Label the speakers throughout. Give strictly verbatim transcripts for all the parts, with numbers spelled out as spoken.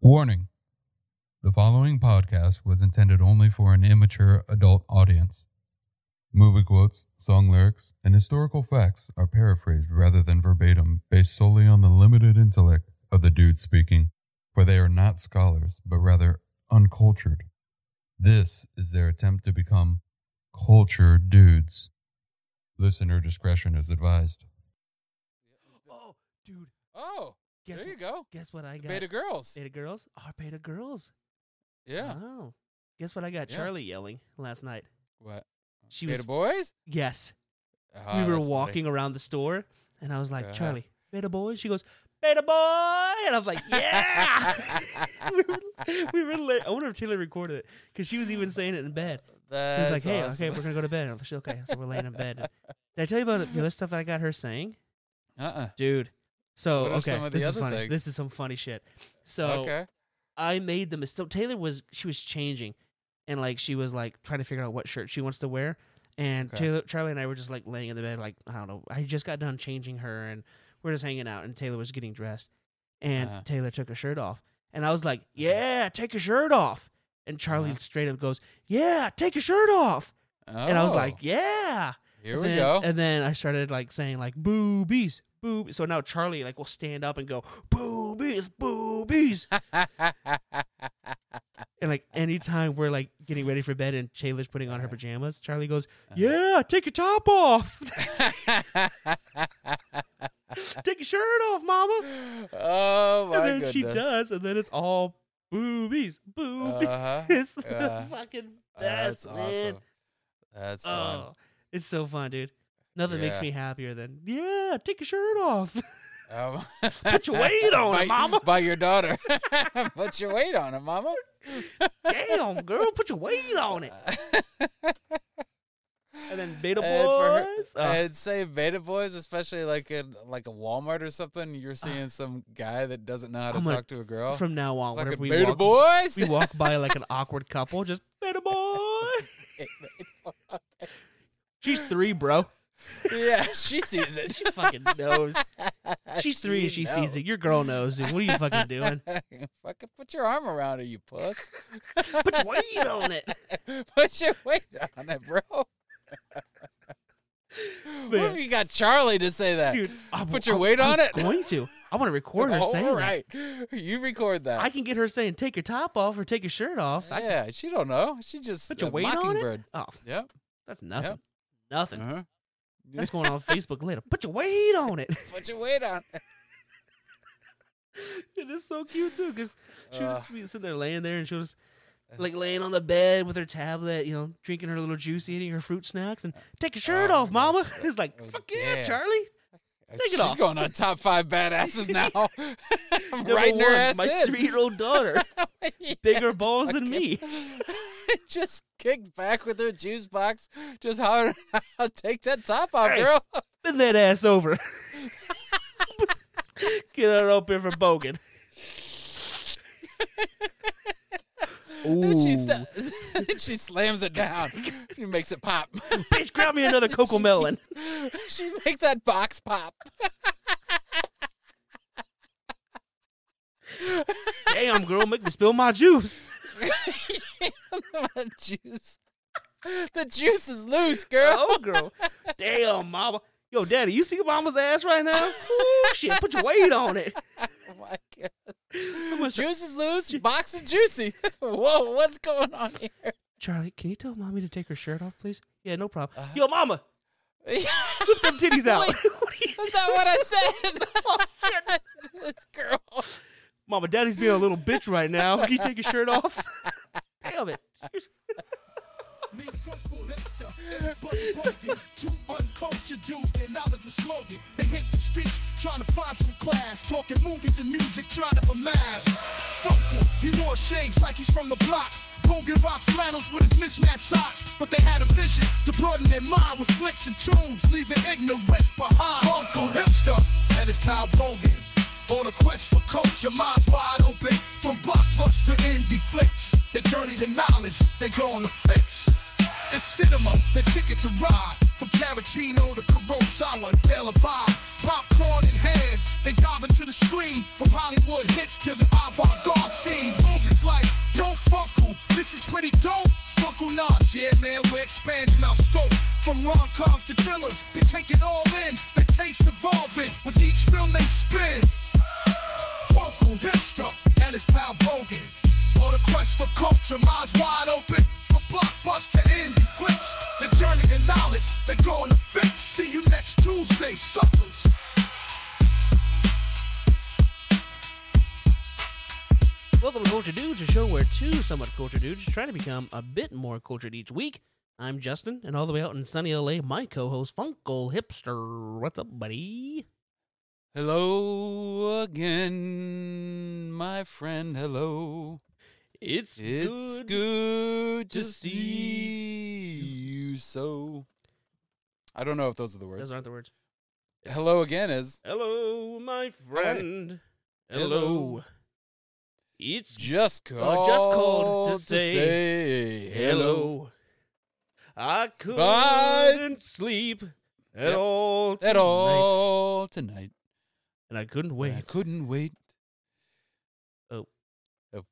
Speaker 1: Warning. The following podcast was intended only for an immature adult audience. Movie quotes, song lyrics, and historical facts are paraphrased rather than verbatim, based solely on the limited intellect of the dude speaking, for they are not scholars, but rather uncultured. This is their attempt to become cultured dudes. Listener discretion is advised.
Speaker 2: Oh, dude.
Speaker 3: Oh,
Speaker 2: Guess
Speaker 3: there you
Speaker 2: what,
Speaker 3: go.
Speaker 2: Guess what I got?
Speaker 3: Beta girls.
Speaker 2: Beta girls? Our beta girls.
Speaker 3: Yeah.
Speaker 2: Oh. Guess what I got
Speaker 3: Yeah.
Speaker 2: Charlie yelling last night?
Speaker 3: What?
Speaker 2: She
Speaker 3: Beta
Speaker 2: was
Speaker 3: boys?
Speaker 2: Yes.
Speaker 3: Ah,
Speaker 2: we were
Speaker 3: that's
Speaker 2: walking around the store and I was like,
Speaker 3: Uh-huh.
Speaker 2: Charlie, beta boy? She goes, beta boy! And I was like, yeah! we were, we were lit. I wonder if Taylor recorded it because she was even saying it in bed.
Speaker 3: That's
Speaker 2: He was like, hey,
Speaker 3: awesome.
Speaker 2: okay, we're going to go to bed. I was like, okay, so we're laying in bed. Did I tell you about the other stuff that I got her saying?
Speaker 3: Uh-uh.
Speaker 2: Dude. So,
Speaker 3: What are
Speaker 2: okay,
Speaker 3: some of the
Speaker 2: this is
Speaker 3: other
Speaker 2: funny.
Speaker 3: things?
Speaker 2: This is some funny shit. So,
Speaker 3: Okay.
Speaker 2: I made the mistake. So Taylor was, she was changing, and like she was like trying to figure out what shirt she wants to wear. And
Speaker 3: Okay.
Speaker 2: Taylor, Charlie and I were just like laying in the bed, like I don't know. I just got done changing her, and we're just hanging out. And Taylor was getting dressed, and
Speaker 3: Uh-huh.
Speaker 2: Taylor took her shirt off, and I was like, "Yeah, take your shirt off." And Charlie
Speaker 3: Uh-huh.
Speaker 2: straight up goes, "Yeah, take your shirt off."
Speaker 3: Oh,
Speaker 2: And I was like, "Yeah."
Speaker 3: here
Speaker 2: And
Speaker 3: we
Speaker 2: then-
Speaker 3: go.
Speaker 2: And then I started like saying like boobies, boob. So now Charlie like will stand up and go boobies, boobies. And like anytime we're like getting ready for bed and Taylor's putting on her pajamas, Charlie goes, "Yeah, take your top off. Take your shirt off, mama."
Speaker 3: oh, my
Speaker 2: And then
Speaker 3: goodness.
Speaker 2: she does, and then it's all boobies, boobies.
Speaker 3: Uh-huh.
Speaker 2: It's the
Speaker 3: Yeah.
Speaker 2: fucking
Speaker 3: That's
Speaker 2: best, man.
Speaker 3: awesome. That's fun.
Speaker 2: Oh, it's so fun, dude. Nothing makes
Speaker 3: Yeah.
Speaker 2: me happier than yeah, take your shirt off.
Speaker 3: Um,
Speaker 2: Put your weight on it,
Speaker 3: by,
Speaker 2: mama.
Speaker 3: By your daughter. Put your weight on it, mama.
Speaker 2: Damn, girl, put your weight on it. And then beta
Speaker 3: And for her-
Speaker 2: boys. Oh,
Speaker 3: I'd say beta boys, especially like in like a Walmart or something. You're seeing some guy that doesn't know how to
Speaker 2: I'm gonna-
Speaker 3: talk to a girl.
Speaker 2: from now on,
Speaker 3: Like
Speaker 2: whenever
Speaker 3: a
Speaker 2: we
Speaker 3: beta
Speaker 2: walk,
Speaker 3: boys.
Speaker 2: we walk by like an awkward couple, just beta boy. She's three, bro.
Speaker 3: Yeah, she sees it.
Speaker 2: She fucking knows. She's three and she sees
Speaker 3: knows.
Speaker 2: it. Your girl knows, dude. What are you fucking doing?
Speaker 3: Fucking put your arm around her, you puss.
Speaker 2: Put your weight on it.
Speaker 3: Put your weight on it, bro. What if you got Charlie to say that?
Speaker 2: Dude, I,
Speaker 3: Put your
Speaker 2: I-
Speaker 3: weight
Speaker 2: I
Speaker 3: on
Speaker 2: was
Speaker 3: it?
Speaker 2: going to. I want to record her
Speaker 3: All
Speaker 2: saying that.
Speaker 3: right. You record that.
Speaker 2: I can get her saying, take your top off or take your shirt off. I can
Speaker 3: yeah, she don't know. She just
Speaker 2: put your
Speaker 3: a
Speaker 2: weight on it.
Speaker 3: mockingbird.
Speaker 2: Oh,
Speaker 3: Yep.
Speaker 2: that's nothing.
Speaker 3: Yep.
Speaker 2: Nothing.
Speaker 3: Uh-huh.
Speaker 2: That's going on Facebook later. Put your weight on it.
Speaker 3: Put your weight on it.
Speaker 2: It is so cute too, because she was
Speaker 3: Uh.
Speaker 2: be sitting there laying there, and she was like laying on the bed with her tablet, you know, drinking her little juice, eating her fruit snacks, and take your shirt
Speaker 3: Oh,
Speaker 2: off, mama.
Speaker 3: gosh.
Speaker 2: It's like,
Speaker 3: Oh,
Speaker 2: fuck yeah,
Speaker 3: damn.
Speaker 2: Charlie. Take it
Speaker 3: She's
Speaker 2: off.
Speaker 3: going on top five badasses now.
Speaker 2: Number
Speaker 3: Writing her
Speaker 2: one,
Speaker 3: ass
Speaker 2: my
Speaker 3: in.
Speaker 2: three-year-old daughter, bigger balls than
Speaker 3: Okay.
Speaker 2: me.
Speaker 3: Just kicked back with her juice box. Just hollering out, take that top off,
Speaker 2: Hey.
Speaker 3: girl.
Speaker 2: Bend that ass over. Get her up here for bogan.
Speaker 3: And she,
Speaker 2: Ooh.
Speaker 3: sa- she slams it down. She makes it pop.
Speaker 2: Bitch, grab me another Coco Melon.
Speaker 3: She make that box pop.
Speaker 2: Damn, girl, make me spill my juice.
Speaker 3: The juice. The juice is loose, girl.
Speaker 2: Oh, girl. Damn, mama. Yo, daddy, you see mama's ass right now? Ooh, shit, put your weight on it.
Speaker 3: Oh my god.
Speaker 2: I'm gonna start-
Speaker 3: Juice is loose, box is juicy. Whoa, what's going on here?
Speaker 2: Charlie, can you tell mommy to take her shirt off, please? Yeah, no problem.
Speaker 3: Uh-huh.
Speaker 2: Yo, mama, whip them titties out.
Speaker 3: Wait,
Speaker 2: What are you
Speaker 3: That's not what I said.
Speaker 2: Oh, shit.
Speaker 3: This girl.
Speaker 2: Mama, daddy's being a little bitch right now. Can you take your shirt off? Damn it.
Speaker 4: Two uncultured dudes, their knowledge is slogan. They hit the streets trying to find some class, talking movies and music, trying to amass. Fuck him, he wore shades like he's from the block. Bogan rock flannels with his mismatched socks, but they had a vision to broaden their mind with flicks and tunes, leaving ignorance behind. Uncle hipster and his pal Bogan. On a quest for culture, minds wide open. From blockbuster indie flicks, their journey to knowledge, they going to fix. It's cinema, the ticket to ride. From Tarantino to Kurosawa, Bela Bob. Popcorn in hand, They dive into the screen, from Hollywood hits to the avant-garde scene. It's like, yo, Funkle, this is pretty dope. Funkle Knots, yeah, man, we're expanding our scope. From rom-coms to thrillers, they take it all in. Their taste evolving with each film they spin. Funkle hipster and his pal Bogan. On a quest for culture, minds wide open. For blockbuster indie flicks. The journey and knowledge, they're going to fix. See you next Tuesday, suckers.
Speaker 2: Welcome to Culture Dudes, a show where two somewhat culture dudes try to become a bit more cultured each week. I'm Justin, and all the way out in sunny L A, my co-host, Funkle Hipster. What's up, buddy?
Speaker 3: Hello again, my friend. Hello.
Speaker 2: It's,
Speaker 3: It's
Speaker 2: good,
Speaker 3: good to
Speaker 2: to
Speaker 3: see
Speaker 2: see
Speaker 3: you so. I don't know if those are the words.
Speaker 2: Those aren't the words.
Speaker 3: Hello again is
Speaker 2: Hello, my friend. Hello.
Speaker 3: Hello.
Speaker 2: It's
Speaker 3: just called,
Speaker 2: Oh, just called to say
Speaker 3: say
Speaker 2: hello. I couldn't
Speaker 3: Bye.
Speaker 2: sleep at
Speaker 3: Yep.
Speaker 2: all tonight.
Speaker 3: At all tonight.
Speaker 2: And I couldn't
Speaker 3: I
Speaker 2: wait.
Speaker 3: couldn't wait.
Speaker 2: Oh.
Speaker 3: Oh.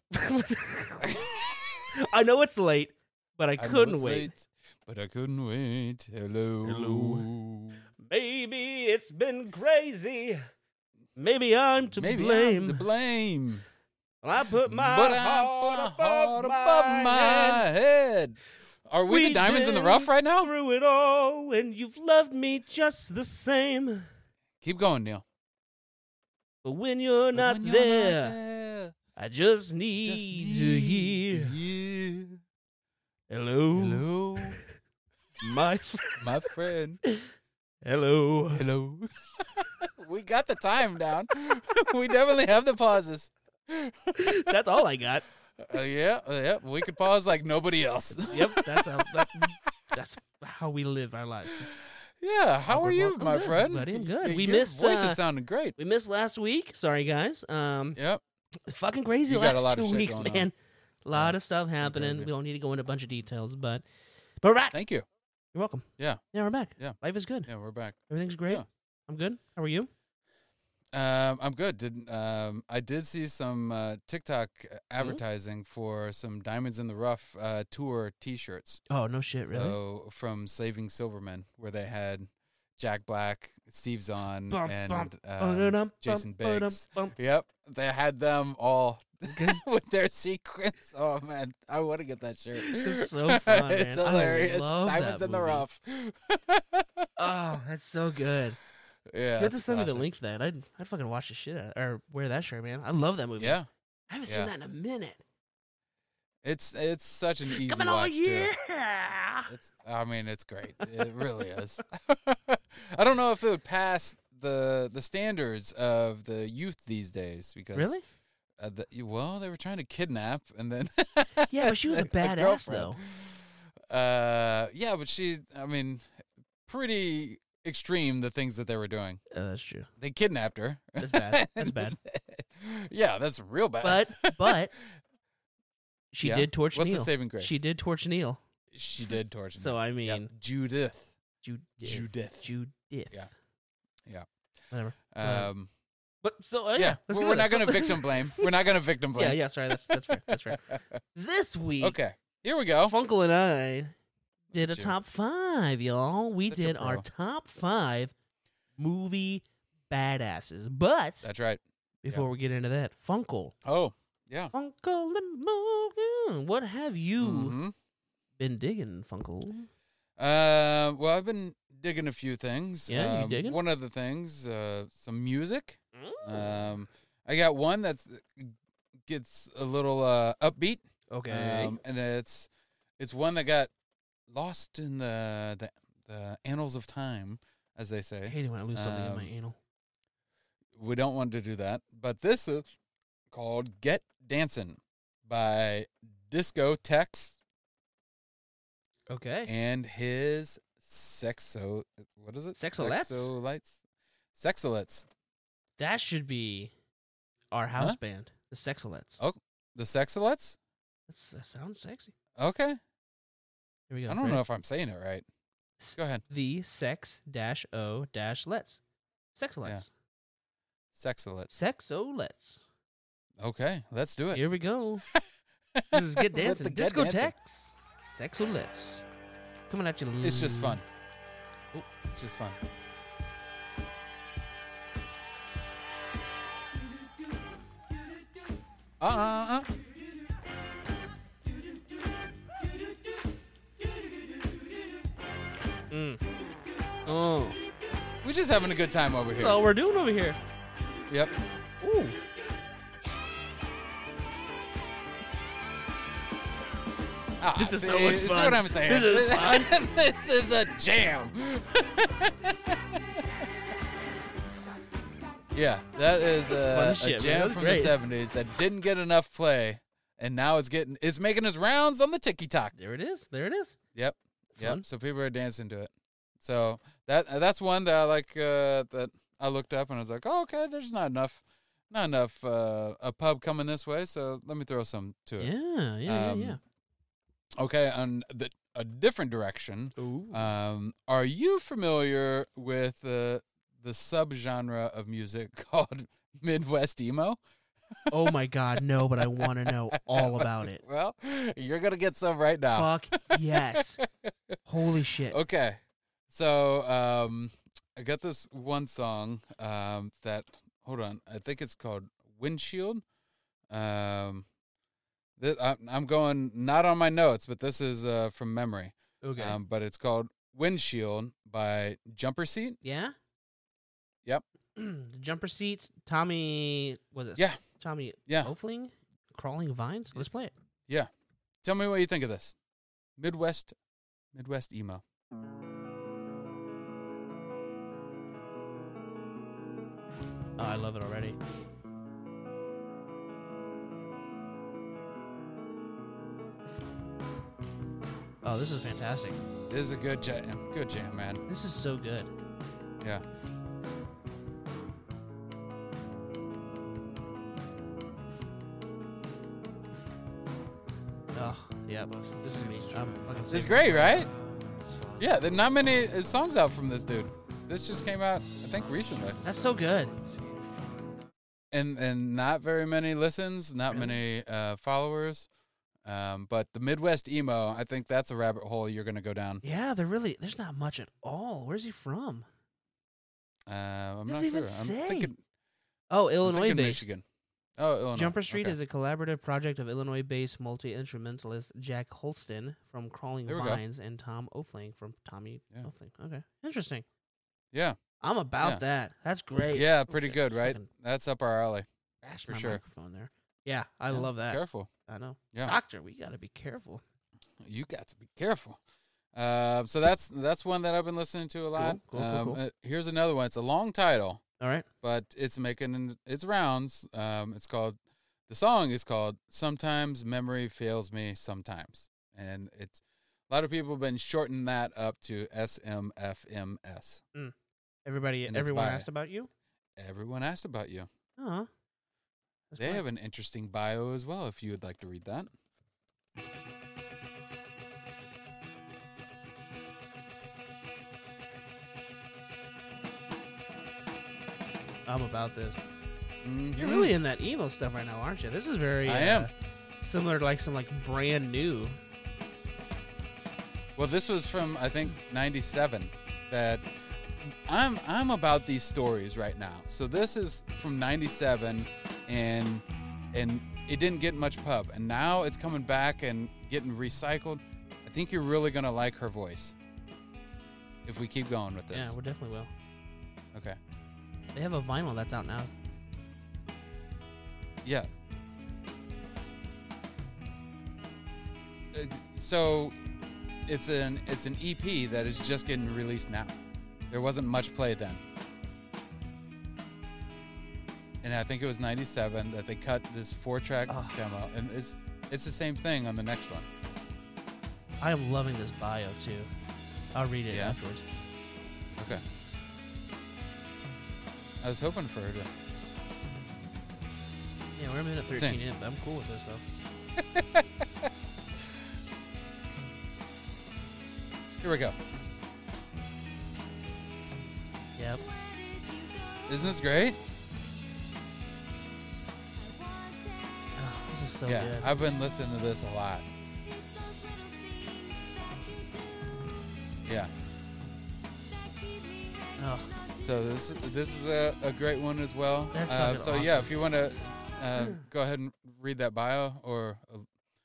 Speaker 2: I know it's late, but I
Speaker 3: I know
Speaker 2: couldn't
Speaker 3: it's
Speaker 2: wait.
Speaker 3: late, but I couldn't wait. Hello.
Speaker 2: Hello. Maybe it's been crazy. Maybe I'm to
Speaker 3: Maybe
Speaker 2: blame.
Speaker 3: I'm to blame.
Speaker 2: Well, I put my
Speaker 3: but I
Speaker 2: heart,
Speaker 3: put
Speaker 2: above,
Speaker 3: a heart
Speaker 2: my
Speaker 3: above my
Speaker 2: head.
Speaker 3: head. Are we,
Speaker 2: We
Speaker 3: the diamonds in the
Speaker 2: been
Speaker 3: rough right now?
Speaker 2: Through it all, and you've loved me just the same.
Speaker 3: Keep going, Neil.
Speaker 2: But when you're
Speaker 3: But
Speaker 2: not
Speaker 3: when you're
Speaker 2: there,
Speaker 3: not there,
Speaker 2: I just
Speaker 3: just
Speaker 2: need,
Speaker 3: need
Speaker 2: to hear.
Speaker 3: hear.
Speaker 2: Hello,
Speaker 3: Hello,
Speaker 2: my
Speaker 3: my friend.
Speaker 2: hello.
Speaker 3: Hello. We got the time down. We definitely have the pauses.
Speaker 2: That's all I got.
Speaker 3: Uh, yeah, uh, yeah. We could pause like nobody else.
Speaker 2: Yep, that's how that, that's how we live our lives. Just-
Speaker 3: Yeah. How are
Speaker 2: Awkward
Speaker 3: you,
Speaker 2: pause. I'm
Speaker 3: my
Speaker 2: good,
Speaker 3: friend?
Speaker 2: buddy, I'm good.
Speaker 3: Y-
Speaker 2: We
Speaker 3: Your
Speaker 2: missed,
Speaker 3: voice
Speaker 2: uh,
Speaker 3: is sounding great.
Speaker 2: We missed last week. Sorry, guys. Um,
Speaker 3: Yep.
Speaker 2: fucking crazy
Speaker 3: You got a
Speaker 2: last
Speaker 3: lot of
Speaker 2: two
Speaker 3: shit
Speaker 2: weeks,
Speaker 3: going on.
Speaker 2: man. A lot
Speaker 3: Yeah,
Speaker 2: of stuff happening.
Speaker 3: crazy.
Speaker 2: We don't need to go into a bunch of details, but but we're back.
Speaker 3: Thank you.
Speaker 2: You're welcome.
Speaker 3: Yeah.
Speaker 2: Yeah, we're back.
Speaker 3: Yeah.
Speaker 2: Life is good.
Speaker 3: Yeah, we're back.
Speaker 2: Everything's great.
Speaker 3: Yeah.
Speaker 2: I'm good. How are you?
Speaker 3: Um, I'm good. Did um, I did see some uh, TikTok advertising for some Diamonds in the Rough uh, tour T-shirts.
Speaker 2: Oh no shit, really?
Speaker 3: So from Saving Silverman, where they had Jack Black, Steve Zahn,
Speaker 2: Bum,
Speaker 3: and
Speaker 2: bum,
Speaker 3: um,
Speaker 2: Ba-da-dum,
Speaker 3: Jason
Speaker 2: bum, ba-dum,
Speaker 3: Biggs.
Speaker 2: bum.
Speaker 3: Yep, they had them all
Speaker 2: Good.
Speaker 3: with their sequence. Oh man, I want to get that shirt.
Speaker 2: It's so fun,
Speaker 3: It's
Speaker 2: man. I
Speaker 3: hilarious.
Speaker 2: love
Speaker 3: Diamonds
Speaker 2: that
Speaker 3: in the
Speaker 2: movie.
Speaker 3: Rough.
Speaker 2: Oh, that's so good.
Speaker 3: Yeah,
Speaker 2: You have to
Speaker 3: that's
Speaker 2: send me the
Speaker 3: classic.
Speaker 2: link for that. I'd I'd fucking watch the shit out or wear that shirt, man. I love that movie.
Speaker 3: Yeah,
Speaker 2: I haven't
Speaker 3: Yeah.
Speaker 2: seen that in a minute.
Speaker 3: it's it's such an easy
Speaker 2: Coming on,
Speaker 3: watch too.
Speaker 2: yeah.
Speaker 3: It's, I mean, it's great. It really is. I don't know if it would pass the the standards of the youth these days because
Speaker 2: Really?
Speaker 3: uh, the, well, they were trying to kidnap and then
Speaker 2: Yeah, but she was a
Speaker 3: the
Speaker 2: badass
Speaker 3: girlfriend.
Speaker 2: though.
Speaker 3: Uh, yeah, but she, I mean, pretty extreme the things that they were doing.
Speaker 2: Oh, that's true.
Speaker 3: They kidnapped her.
Speaker 2: That's bad. That's bad.
Speaker 3: Yeah, that's real bad.
Speaker 2: But but she
Speaker 3: Yeah?
Speaker 2: did torch
Speaker 3: What's
Speaker 2: Neil.
Speaker 3: the saving grace?
Speaker 2: She did torch Neil.
Speaker 3: She did torture.
Speaker 2: So
Speaker 3: me.
Speaker 2: I
Speaker 3: Yep.
Speaker 2: mean,
Speaker 3: Judith.
Speaker 2: Judith.
Speaker 3: Judith.
Speaker 2: Judith.
Speaker 3: Yeah. Yeah.
Speaker 2: Whatever. Uh,
Speaker 3: Um.
Speaker 2: But so uh,
Speaker 3: yeah,
Speaker 2: yeah, let's
Speaker 3: we're,
Speaker 2: get
Speaker 3: we're
Speaker 2: into
Speaker 3: not
Speaker 2: this.
Speaker 3: going to victim blame. We're not going to victim blame.
Speaker 2: Yeah, yeah. Sorry, that's that's fair. That's fair. This week,
Speaker 3: Okay, here we go.
Speaker 2: Funkle and I did a
Speaker 3: Sure.
Speaker 2: top five, y'all. We
Speaker 3: Such a
Speaker 2: did our
Speaker 3: pro.
Speaker 2: top five movie badasses. But
Speaker 3: That's right.
Speaker 2: before we get into that, Funkle,
Speaker 3: Oh, yeah.
Speaker 2: Funkle and Morgan, what have you
Speaker 3: hmm
Speaker 2: been digging, Funkle?
Speaker 3: Um. Well, I've been digging a few things.
Speaker 2: Yeah, you
Speaker 3: um,
Speaker 2: digging?
Speaker 3: One of the things, uh, some music.
Speaker 2: Mm.
Speaker 3: Um, I got one that gets a little uh, upbeat.
Speaker 2: Okay.
Speaker 3: Um, and it's it's one that got lost in the the, the annals of time, as they
Speaker 2: I
Speaker 3: say.
Speaker 2: hate it when I lose something in my
Speaker 3: um,
Speaker 2: anal.
Speaker 3: We don't want to do that. But this is called "Get Dancin'" by Disco Tex
Speaker 2: Okay.
Speaker 3: and his sexo. What is it?
Speaker 2: Sexolettes?
Speaker 3: Sexolites. Sexolettes.
Speaker 2: That should be our house
Speaker 3: Huh?
Speaker 2: band, the Sexolettes.
Speaker 3: Oh, the Sexolettes.
Speaker 2: That's, that sounds sexy.
Speaker 3: Okay.
Speaker 2: Here we go.
Speaker 3: I don't
Speaker 2: Ready?
Speaker 3: know if I'm saying it right. Go ahead.
Speaker 2: The sex dash o dash let's. Sexolettes.
Speaker 3: Sexolets.
Speaker 2: Sexolets.
Speaker 3: Okay, let's do it.
Speaker 2: Here we go. This is Get
Speaker 3: With
Speaker 2: Dancing.
Speaker 3: the Get
Speaker 2: Discotheques. Sexolets. Coming at you.
Speaker 3: It's just fun.
Speaker 2: Oh.
Speaker 3: It's just fun. Uh uh uh.
Speaker 2: Mm. Oh.
Speaker 3: We're just having a good time over
Speaker 2: That's
Speaker 3: here.
Speaker 2: all we're doing over here.
Speaker 3: Yep.
Speaker 2: Ooh.
Speaker 3: Ah,
Speaker 2: This is
Speaker 3: see,
Speaker 2: so much
Speaker 3: see
Speaker 2: fun.
Speaker 3: what I'm saying?
Speaker 2: This is fun.
Speaker 3: This is a jam. Yeah, that is
Speaker 2: fun
Speaker 3: a, a
Speaker 2: shit, man.
Speaker 3: jam
Speaker 2: That's
Speaker 3: from
Speaker 2: great.
Speaker 3: the seventies that didn't get enough play, and now it's getting it's making its rounds on the TikTok.
Speaker 2: There it is. There it is.
Speaker 3: Yep,
Speaker 2: That's
Speaker 3: yep.
Speaker 2: fun.
Speaker 3: So people are dancing to it. So that that's one that I like. Uh, that I looked up and I was like, oh, okay, there's not enough, not enough uh, a pub coming this way. So let me throw some to it.
Speaker 2: Yeah, yeah,
Speaker 3: Um,
Speaker 2: yeah, yeah.
Speaker 3: Okay, on the a different direction.
Speaker 2: Ooh.
Speaker 3: Um, are you familiar with the the subgenre of music called Midwest emo?
Speaker 2: Oh my God, no! But I want to know all about it.
Speaker 3: Well, you're gonna get some right now.
Speaker 2: Fuck yes! Holy shit!
Speaker 3: Okay, so um, I got this one song um, that hold on, I think it's called Windshield. Um, this, I, I'm going not on my notes, but this is uh, from memory.
Speaker 2: Okay.
Speaker 3: Um, but it's called Windshield by Jumper Seat.
Speaker 2: yeah.
Speaker 3: Yep.
Speaker 2: The Jumper Seat. Tommy. Was it?
Speaker 3: Yeah.
Speaker 2: Tommy.
Speaker 3: Yeah.
Speaker 2: Oefling. Crawling Vines. Let's play it.
Speaker 3: Yeah. Tell me what you think of this. Midwest Midwest emo.
Speaker 2: Oh, I love it already. Oh, this is fantastic.
Speaker 3: This is a good jam. Good jam, man.
Speaker 2: This is so good.
Speaker 3: Yeah.
Speaker 2: Oh, yeah, boss. This is me. I'm fucking.
Speaker 3: This is
Speaker 2: saving
Speaker 3: great,
Speaker 2: it.
Speaker 3: right? Yeah, there are not many uh, songs out from this dude. This just came out, I think, recently.
Speaker 2: That's so good.
Speaker 3: And and not very many listens, not
Speaker 2: Really?
Speaker 3: many uh, followers. Um, but the Midwest emo, I think that's a rabbit hole you're going to go down.
Speaker 2: Yeah, they're really. There's not much at all. Where's he from?
Speaker 3: Uh, I'm
Speaker 2: Doesn't
Speaker 3: not
Speaker 2: even
Speaker 3: sure.
Speaker 2: say.
Speaker 3: I'm thinking,
Speaker 2: Oh,
Speaker 3: I'm
Speaker 2: Illinois
Speaker 3: thinking
Speaker 2: based.
Speaker 3: Michigan. Oh, Illinois.
Speaker 2: Jumper Street
Speaker 3: Okay.
Speaker 2: is a collaborative project of Illinois-based multi-instrumentalist Jack Holston from Crawling
Speaker 3: There we go.
Speaker 2: Vines and Tom Oefling from Tommy
Speaker 3: Yeah.
Speaker 2: Oefling. Okay, interesting.
Speaker 3: Yeah.
Speaker 2: I'm about
Speaker 3: Yeah.
Speaker 2: that. That's great.
Speaker 3: Yeah,
Speaker 2: Oh,
Speaker 3: pretty
Speaker 2: shit,
Speaker 3: good,
Speaker 2: just
Speaker 3: right?
Speaker 2: fucking
Speaker 3: That's up our alley.
Speaker 2: bash
Speaker 3: for
Speaker 2: my
Speaker 3: sure.
Speaker 2: microphone there. Yeah, I
Speaker 3: Yeah,
Speaker 2: love that.
Speaker 3: Careful.
Speaker 2: I know.
Speaker 3: Yeah.
Speaker 2: Doctor, we gotta be careful.
Speaker 3: You got to be careful. Uh, so that's that's one that I've been listening to a lot.
Speaker 2: Cool, cool, cool,
Speaker 3: um,
Speaker 2: cool.
Speaker 3: uh, here's another one. It's a long title,
Speaker 2: All right.
Speaker 3: but it's making its rounds. Um, it's called the song is called "Sometimes Memory Fails Me Sometimes," and it's a lot of people have been shortening that up to S M F M S.
Speaker 2: Everybody,
Speaker 3: And it's
Speaker 2: everyone
Speaker 3: by-
Speaker 2: asked about you.
Speaker 3: Everyone asked about you.
Speaker 2: Oh, that's
Speaker 3: They
Speaker 2: fine.
Speaker 3: have an interesting bio as well. If you would like to read that.
Speaker 2: I'm about this.
Speaker 3: Mhm.
Speaker 2: You're really in that emo stuff right now, aren't you? This is very.
Speaker 3: I
Speaker 2: uh,
Speaker 3: am.
Speaker 2: Similar to like some like brand new.
Speaker 3: Well, this was from I think ninety-seven. That I'm I'm about these stories right now. So this is from ninety-seven, and and it didn't get much pub, and now it's coming back and getting recycled. I think you're really gonna like her voice if we keep going with this.
Speaker 2: Yeah, we definitely will.
Speaker 3: Okay.
Speaker 2: They have a vinyl that's out now.
Speaker 3: Yeah. Uh, so it's an it's an E P that is just getting released now. There wasn't much play then. And I think it was ninety-seven that they cut this four-track
Speaker 2: Ugh.
Speaker 3: demo, and it's it's the same thing on the next one.
Speaker 2: I am loving this bio too. I'll read it
Speaker 3: Yeah?
Speaker 2: afterwards.
Speaker 3: Okay. I was hoping for her to.
Speaker 2: Yeah, we're a minute thirteen
Speaker 3: Same.
Speaker 2: in, but I'm cool with this though.
Speaker 3: Here we go.
Speaker 2: Yep.
Speaker 3: Isn't this great?
Speaker 2: so
Speaker 3: yeah,
Speaker 2: good.
Speaker 3: I've been listening to this a lot. Yeah.
Speaker 2: Oh,
Speaker 3: So this this is a, a great one as well.
Speaker 2: That's
Speaker 3: uh,
Speaker 2: fucking
Speaker 3: so yeah,
Speaker 2: awesome.
Speaker 3: if you want to uh, go ahead and read that bio or uh,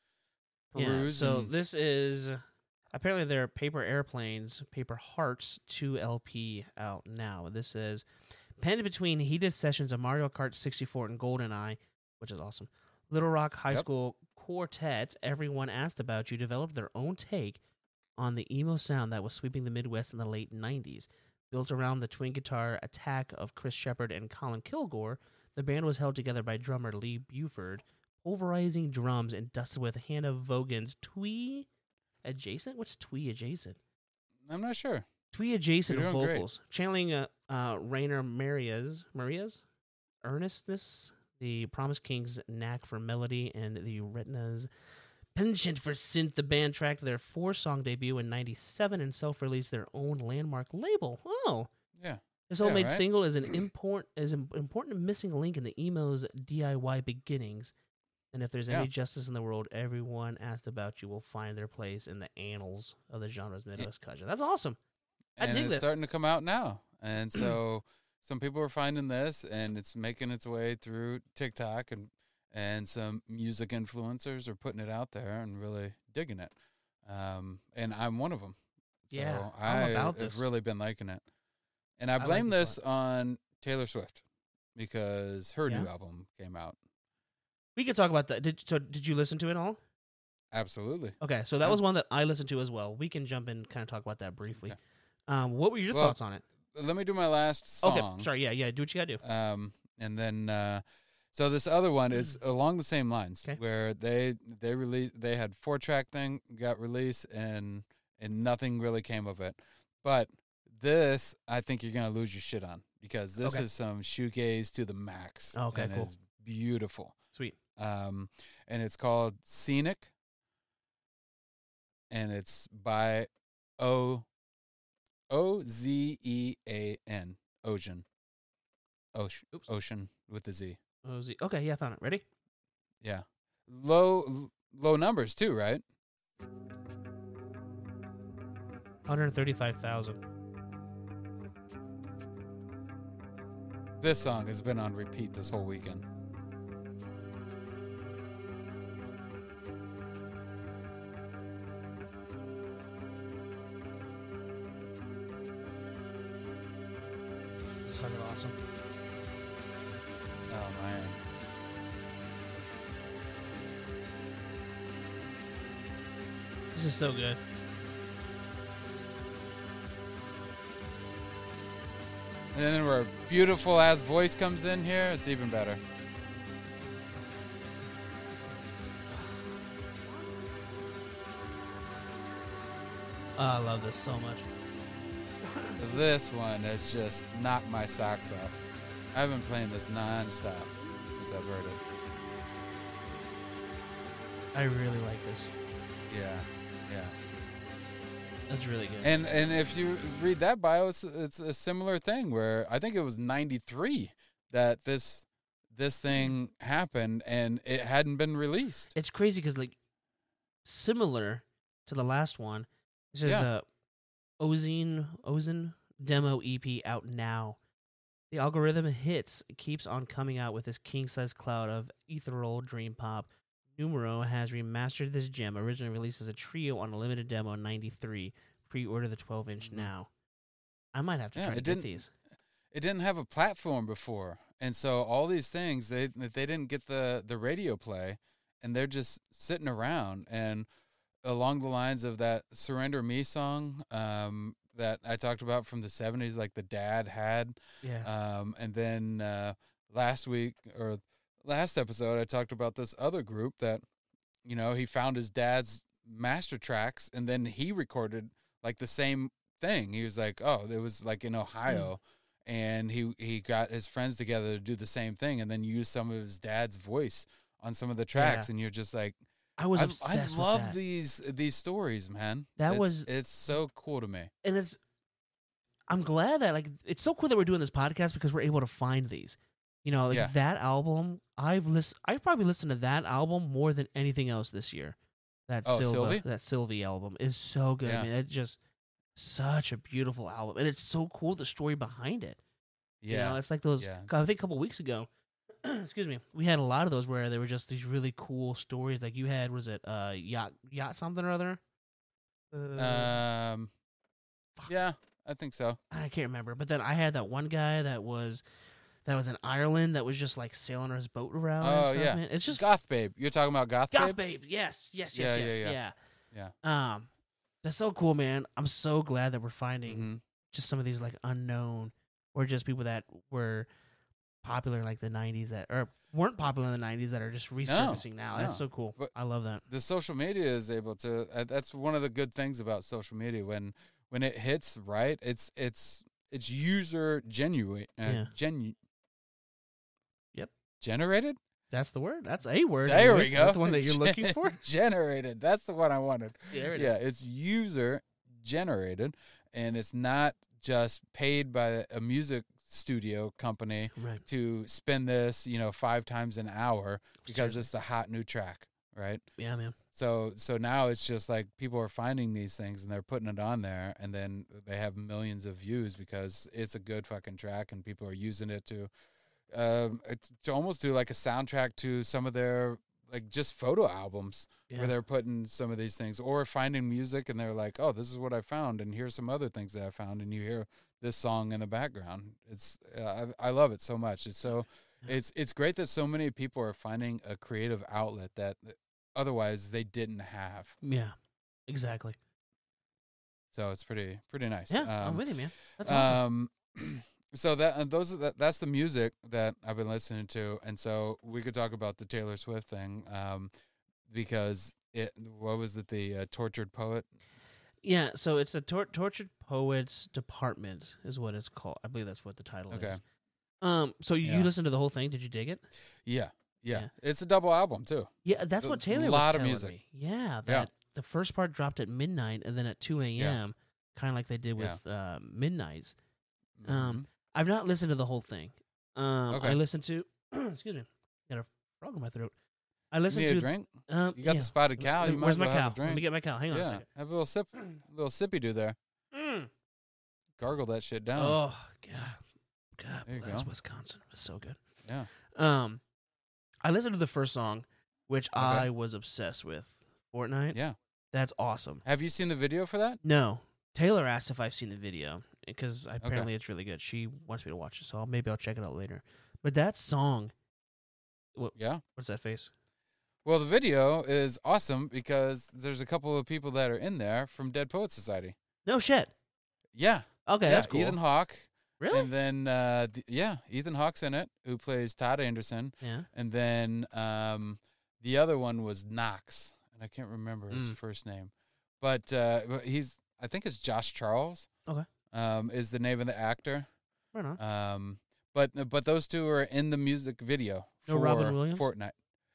Speaker 3: peruse.
Speaker 2: yeah. So
Speaker 3: and-
Speaker 2: this is apparently their Paper Airplanes, Paper Hearts two L P out now. This is penned between heated sessions of Mario Kart sixty-four and GoldenEye, which is awesome. Little Rock High
Speaker 3: Yep.
Speaker 2: School quartet, Everyone Asked About You, developed their own take on the emo sound that was sweeping the Midwest in the late nineties. Built around the twin guitar attack of Chris Shepard and Colin Kilgore, the band was held together by drummer Lee Buford, pulverizing drums and dusted with Hannah Vogan's twee adjacent. What's twee adjacent?
Speaker 3: I'm not sure.
Speaker 2: Twee adjacent
Speaker 3: You're doing great.
Speaker 2: vocals, channeling uh, uh, Rainer Maria's Maria's earnestness, the Promise King's knack for melody, and the Retina's penchant for synth. The band tracked their four-song debut in ninety-seven and self-released their own landmark label. Oh,
Speaker 3: Yeah.
Speaker 2: this
Speaker 3: Yeah,
Speaker 2: homemade
Speaker 3: right?
Speaker 2: single is an import is an important missing link in the emo's D I Y beginnings. And if there's
Speaker 3: Yeah.
Speaker 2: any justice in the world, Everyone Asked About You will find their place in the annals of the genre's Midwest culture. That's awesome. I
Speaker 3: and
Speaker 2: dig
Speaker 3: it's
Speaker 2: this.
Speaker 3: starting to come out now. And so some people are finding this, and it's making its way through TikTok, and and some music influencers are putting it out there and really digging it. Um, and I'm one of them.
Speaker 2: Yeah,
Speaker 3: so
Speaker 2: I'm
Speaker 3: I
Speaker 2: about this.
Speaker 3: have really been liking it. And I
Speaker 2: I like
Speaker 3: blame
Speaker 2: this
Speaker 3: this on Taylor Swift because her
Speaker 2: Yeah?
Speaker 3: new album came out.
Speaker 2: We could talk about that. Did so? Did you listen to it all?
Speaker 3: Absolutely.
Speaker 2: Okay, so that
Speaker 3: Yeah.
Speaker 2: was one that I listened to as well. We can jump in and kind of talk about that briefly.
Speaker 3: Okay.
Speaker 2: Um, what were your
Speaker 3: Well,
Speaker 2: thoughts on it?
Speaker 3: Let me do my last song.
Speaker 2: Okay, sorry. Yeah, yeah. Do what you gotta do.
Speaker 3: Um, and then uh, so this other one is along the same lines,
Speaker 2: Okay.
Speaker 3: where they they released they had four track thing got released and and nothing really came of it. But this I think you're gonna lose your shit on because this
Speaker 2: Okay.
Speaker 3: is some shoegaze to the max.
Speaker 2: Okay,
Speaker 3: and
Speaker 2: cool.
Speaker 3: it's beautiful.
Speaker 2: Sweet.
Speaker 3: Um, and it's called Scenic, and it's by O O Z E A N Ocean. Ocean.
Speaker 2: Oops.
Speaker 3: Ocean with the Z.
Speaker 2: Oh, Z- okay, yeah, I found it. Ready?
Speaker 3: Yeah. Low low numbers too, right?
Speaker 2: one hundred thirty-five thousand.
Speaker 3: This song has been on repeat this whole weekend.
Speaker 2: This is fucking awesome.
Speaker 3: Oh man.
Speaker 2: This is so good.
Speaker 3: And then where a beautiful ass voice comes in here, it's even better.
Speaker 2: Oh, I love this so much.
Speaker 3: This one has just knocked my socks off. I've been playing this non-stop since I've heard it.
Speaker 2: I really like this.
Speaker 3: Yeah, yeah.
Speaker 2: That's really good.
Speaker 3: And and if you read that bio, it's, it's a similar thing where I think it was ninety-three that this this thing happened and it hadn't been released.
Speaker 2: It's crazy because, like, similar to the last one, this is
Speaker 3: Yeah.
Speaker 2: the Ozine Ozone demo E P out now. The algorithm hits keeps on coming out with this king-size cloud of ethereal dream pop. Numero has remastered this gem, originally released as a trio on a limited demo in ninety-three. Pre-order the twelve inch
Speaker 3: Mhm.
Speaker 2: now. I might have to
Speaker 3: Yeah,
Speaker 2: try to
Speaker 3: it
Speaker 2: get
Speaker 3: didn't-
Speaker 2: these.
Speaker 3: It didn't have a platform before, and so all these things they they didn't get the the radio play, and they're just sitting around. And along the lines of that "Surrender Me" song um, that I talked about from the seventies, like the dad had.
Speaker 2: Yeah.
Speaker 3: Um, and then uh, last week or last episode, I talked about this other group that, you know, he found his dad's master tracks and then he recorded like the same thing. He was like, oh, it was like in Ohio. And he, he got his friends together to do the same thing and then use some of his dad's voice on some of the tracks.
Speaker 2: Yeah.
Speaker 3: And you're just like,
Speaker 2: I was
Speaker 3: I, I
Speaker 2: obsessed
Speaker 3: love
Speaker 2: with that.
Speaker 3: these these stories, man.
Speaker 2: That
Speaker 3: It's-
Speaker 2: was-
Speaker 3: it's so cool to me.
Speaker 2: and it's I'm glad that, like, it's so cool that we're doing this podcast because we're able to find these. You know, like
Speaker 3: Yeah.
Speaker 2: that album. I've listened. I've probably listened to that album more than anything else this year. That
Speaker 3: Oh,
Speaker 2: Silva,
Speaker 3: Sylvie?
Speaker 2: that Sylvie album is so good,
Speaker 3: Yeah.
Speaker 2: man. It's just such a beautiful album, and it's so cool the story behind it.
Speaker 3: Yeah.
Speaker 2: You know, it's like those.
Speaker 3: Yeah.
Speaker 2: I think a couple weeks ago, excuse me, we had a lot of those where there were just these really cool stories. Like you had, was it uh yacht yacht something or other? Uh,
Speaker 3: Um. Yeah, I think so.
Speaker 2: I can't remember. But then I had that one guy that was that was in Ireland that was just like sailing his boat around. and
Speaker 3: Oh
Speaker 2: stuff,
Speaker 3: yeah,
Speaker 2: man. It's just
Speaker 3: Goth Babe. You're talking about Goth,
Speaker 2: Goth
Speaker 3: Babe?
Speaker 2: Babe. Yes, yes,
Speaker 3: Yeah,
Speaker 2: yes,
Speaker 3: yeah,
Speaker 2: yes,
Speaker 3: yeah.
Speaker 2: yeah. Um, that's so cool, man. I'm so glad that we're finding
Speaker 3: hmm
Speaker 2: just some of these like unknown or just people that were popular in like the nineties that or weren't popular in the nineties that are just resurfacing now.
Speaker 3: no.
Speaker 2: That's so cool.
Speaker 3: But-
Speaker 2: I love that.
Speaker 3: The social media is able to. Uh, that's one of the good things about social media. When when it hits right, it's it's it's user genuine. Uh,
Speaker 2: Yeah.
Speaker 3: Genu-
Speaker 2: Yep.
Speaker 3: Generated.
Speaker 2: That's the word. That's a word.
Speaker 3: There we
Speaker 2: anyways.
Speaker 3: go.
Speaker 2: That's the one that you're looking for.
Speaker 3: Generated. That's the one I wanted.
Speaker 2: Yeah, there it
Speaker 3: yeah,
Speaker 2: is.
Speaker 3: it's user generated, and it's not just paid by a music studio company
Speaker 2: Right.
Speaker 3: to spend this, you know, five times an hour because
Speaker 2: Seriously.
Speaker 3: it's a hot new track, right?
Speaker 2: Yeah, man.
Speaker 3: So so now it's just like people are finding these things and they're putting it on there, and then they have millions of views because it's a good fucking track and people are using it to um to almost do like a soundtrack to some of their like just photo albums
Speaker 2: Yeah.
Speaker 3: where they're putting some of these things, or finding music and they're like, oh, this is what I found, and here's some other things that I found, and you hear this song in the background. It's uh, I, I love it so much. It's so
Speaker 2: Yeah.
Speaker 3: it's it's great that so many people are finding a creative outlet that otherwise they didn't have.
Speaker 2: Yeah. Exactly.
Speaker 3: So it's pretty pretty nice.
Speaker 2: Yeah, I'm
Speaker 3: Um,
Speaker 2: with you, man. That's awesome.
Speaker 3: um, so that uh, those are the, that's the music that I've been listening to, and so we could talk about the Taylor Swift thing, um, because it what was it the uh, Tortured Poet?
Speaker 2: Yeah, so it's the tor- Tortured Poets Department is what it's called. I believe that's what the title
Speaker 3: Okay.
Speaker 2: is. Um, so you,
Speaker 3: Yeah.
Speaker 2: you listened to the whole thing? Did you dig it?
Speaker 3: Yeah, yeah,
Speaker 2: Yeah.
Speaker 3: it's a double album too.
Speaker 2: Yeah, that's
Speaker 3: So
Speaker 2: what
Speaker 3: it's a
Speaker 2: Taylor
Speaker 3: lot
Speaker 2: was
Speaker 3: of
Speaker 2: telling
Speaker 3: music.
Speaker 2: me. Yeah, that
Speaker 3: Yeah.
Speaker 2: the first part dropped at midnight, and then at two a.m.,
Speaker 3: Yeah.
Speaker 2: kind of like they did
Speaker 3: Yeah.
Speaker 2: with uh, Midnights. Um,
Speaker 3: Mhm.
Speaker 2: I've not listened to the whole thing. Um,
Speaker 3: Okay.
Speaker 2: I listened to. excuse me, got a frog in my throat. I
Speaker 3: You
Speaker 2: listened
Speaker 3: need
Speaker 2: to.
Speaker 3: a drink?
Speaker 2: Um,
Speaker 3: You got
Speaker 2: yeah.
Speaker 3: the spotted cow. You might
Speaker 2: Where's
Speaker 3: as
Speaker 2: my
Speaker 3: well
Speaker 2: cow?
Speaker 3: have a drink.
Speaker 2: Let me get my cow. Hang on a
Speaker 3: yeah,
Speaker 2: second.
Speaker 3: have a little sip, a little sippy do there.
Speaker 2: Mm.
Speaker 3: Gargle that shit down.
Speaker 2: Oh God, God,
Speaker 3: There you
Speaker 2: that's
Speaker 3: go.
Speaker 2: Wisconsin. It's so good.
Speaker 3: Yeah.
Speaker 2: Um, I listened to the first song, which
Speaker 3: Okay.
Speaker 2: I was obsessed with. Fortnite.
Speaker 3: Yeah.
Speaker 2: That's awesome.
Speaker 3: Have you seen the video for that?
Speaker 2: No, Taylor asked if I've seen the video because apparently it's really good. She wants me to watch it, so I'll, maybe I'll check it out later. But that song,
Speaker 3: Yeah.
Speaker 2: what's that face?
Speaker 3: Well, the video is awesome because there's a couple of people that are in there from Dead Poets Society.
Speaker 2: No shit.
Speaker 3: Yeah.
Speaker 2: Okay,
Speaker 3: yeah,
Speaker 2: that's cool.
Speaker 3: Ethan Hawke.
Speaker 2: Really?
Speaker 3: And then, uh, th- yeah, Ethan Hawke's in it, who plays Todd Anderson.
Speaker 2: Yeah.
Speaker 3: And then um, the other one was Knox, and I can't remember his
Speaker 2: Mm.
Speaker 3: first name. But uh, but he's, I think it's Josh Charles.
Speaker 2: Okay.
Speaker 3: Um, is the name of the actor.
Speaker 2: Right on.
Speaker 3: Um, but but those two are in the music video
Speaker 2: No
Speaker 3: for
Speaker 2: Robin Williams?
Speaker 3: Fortnite.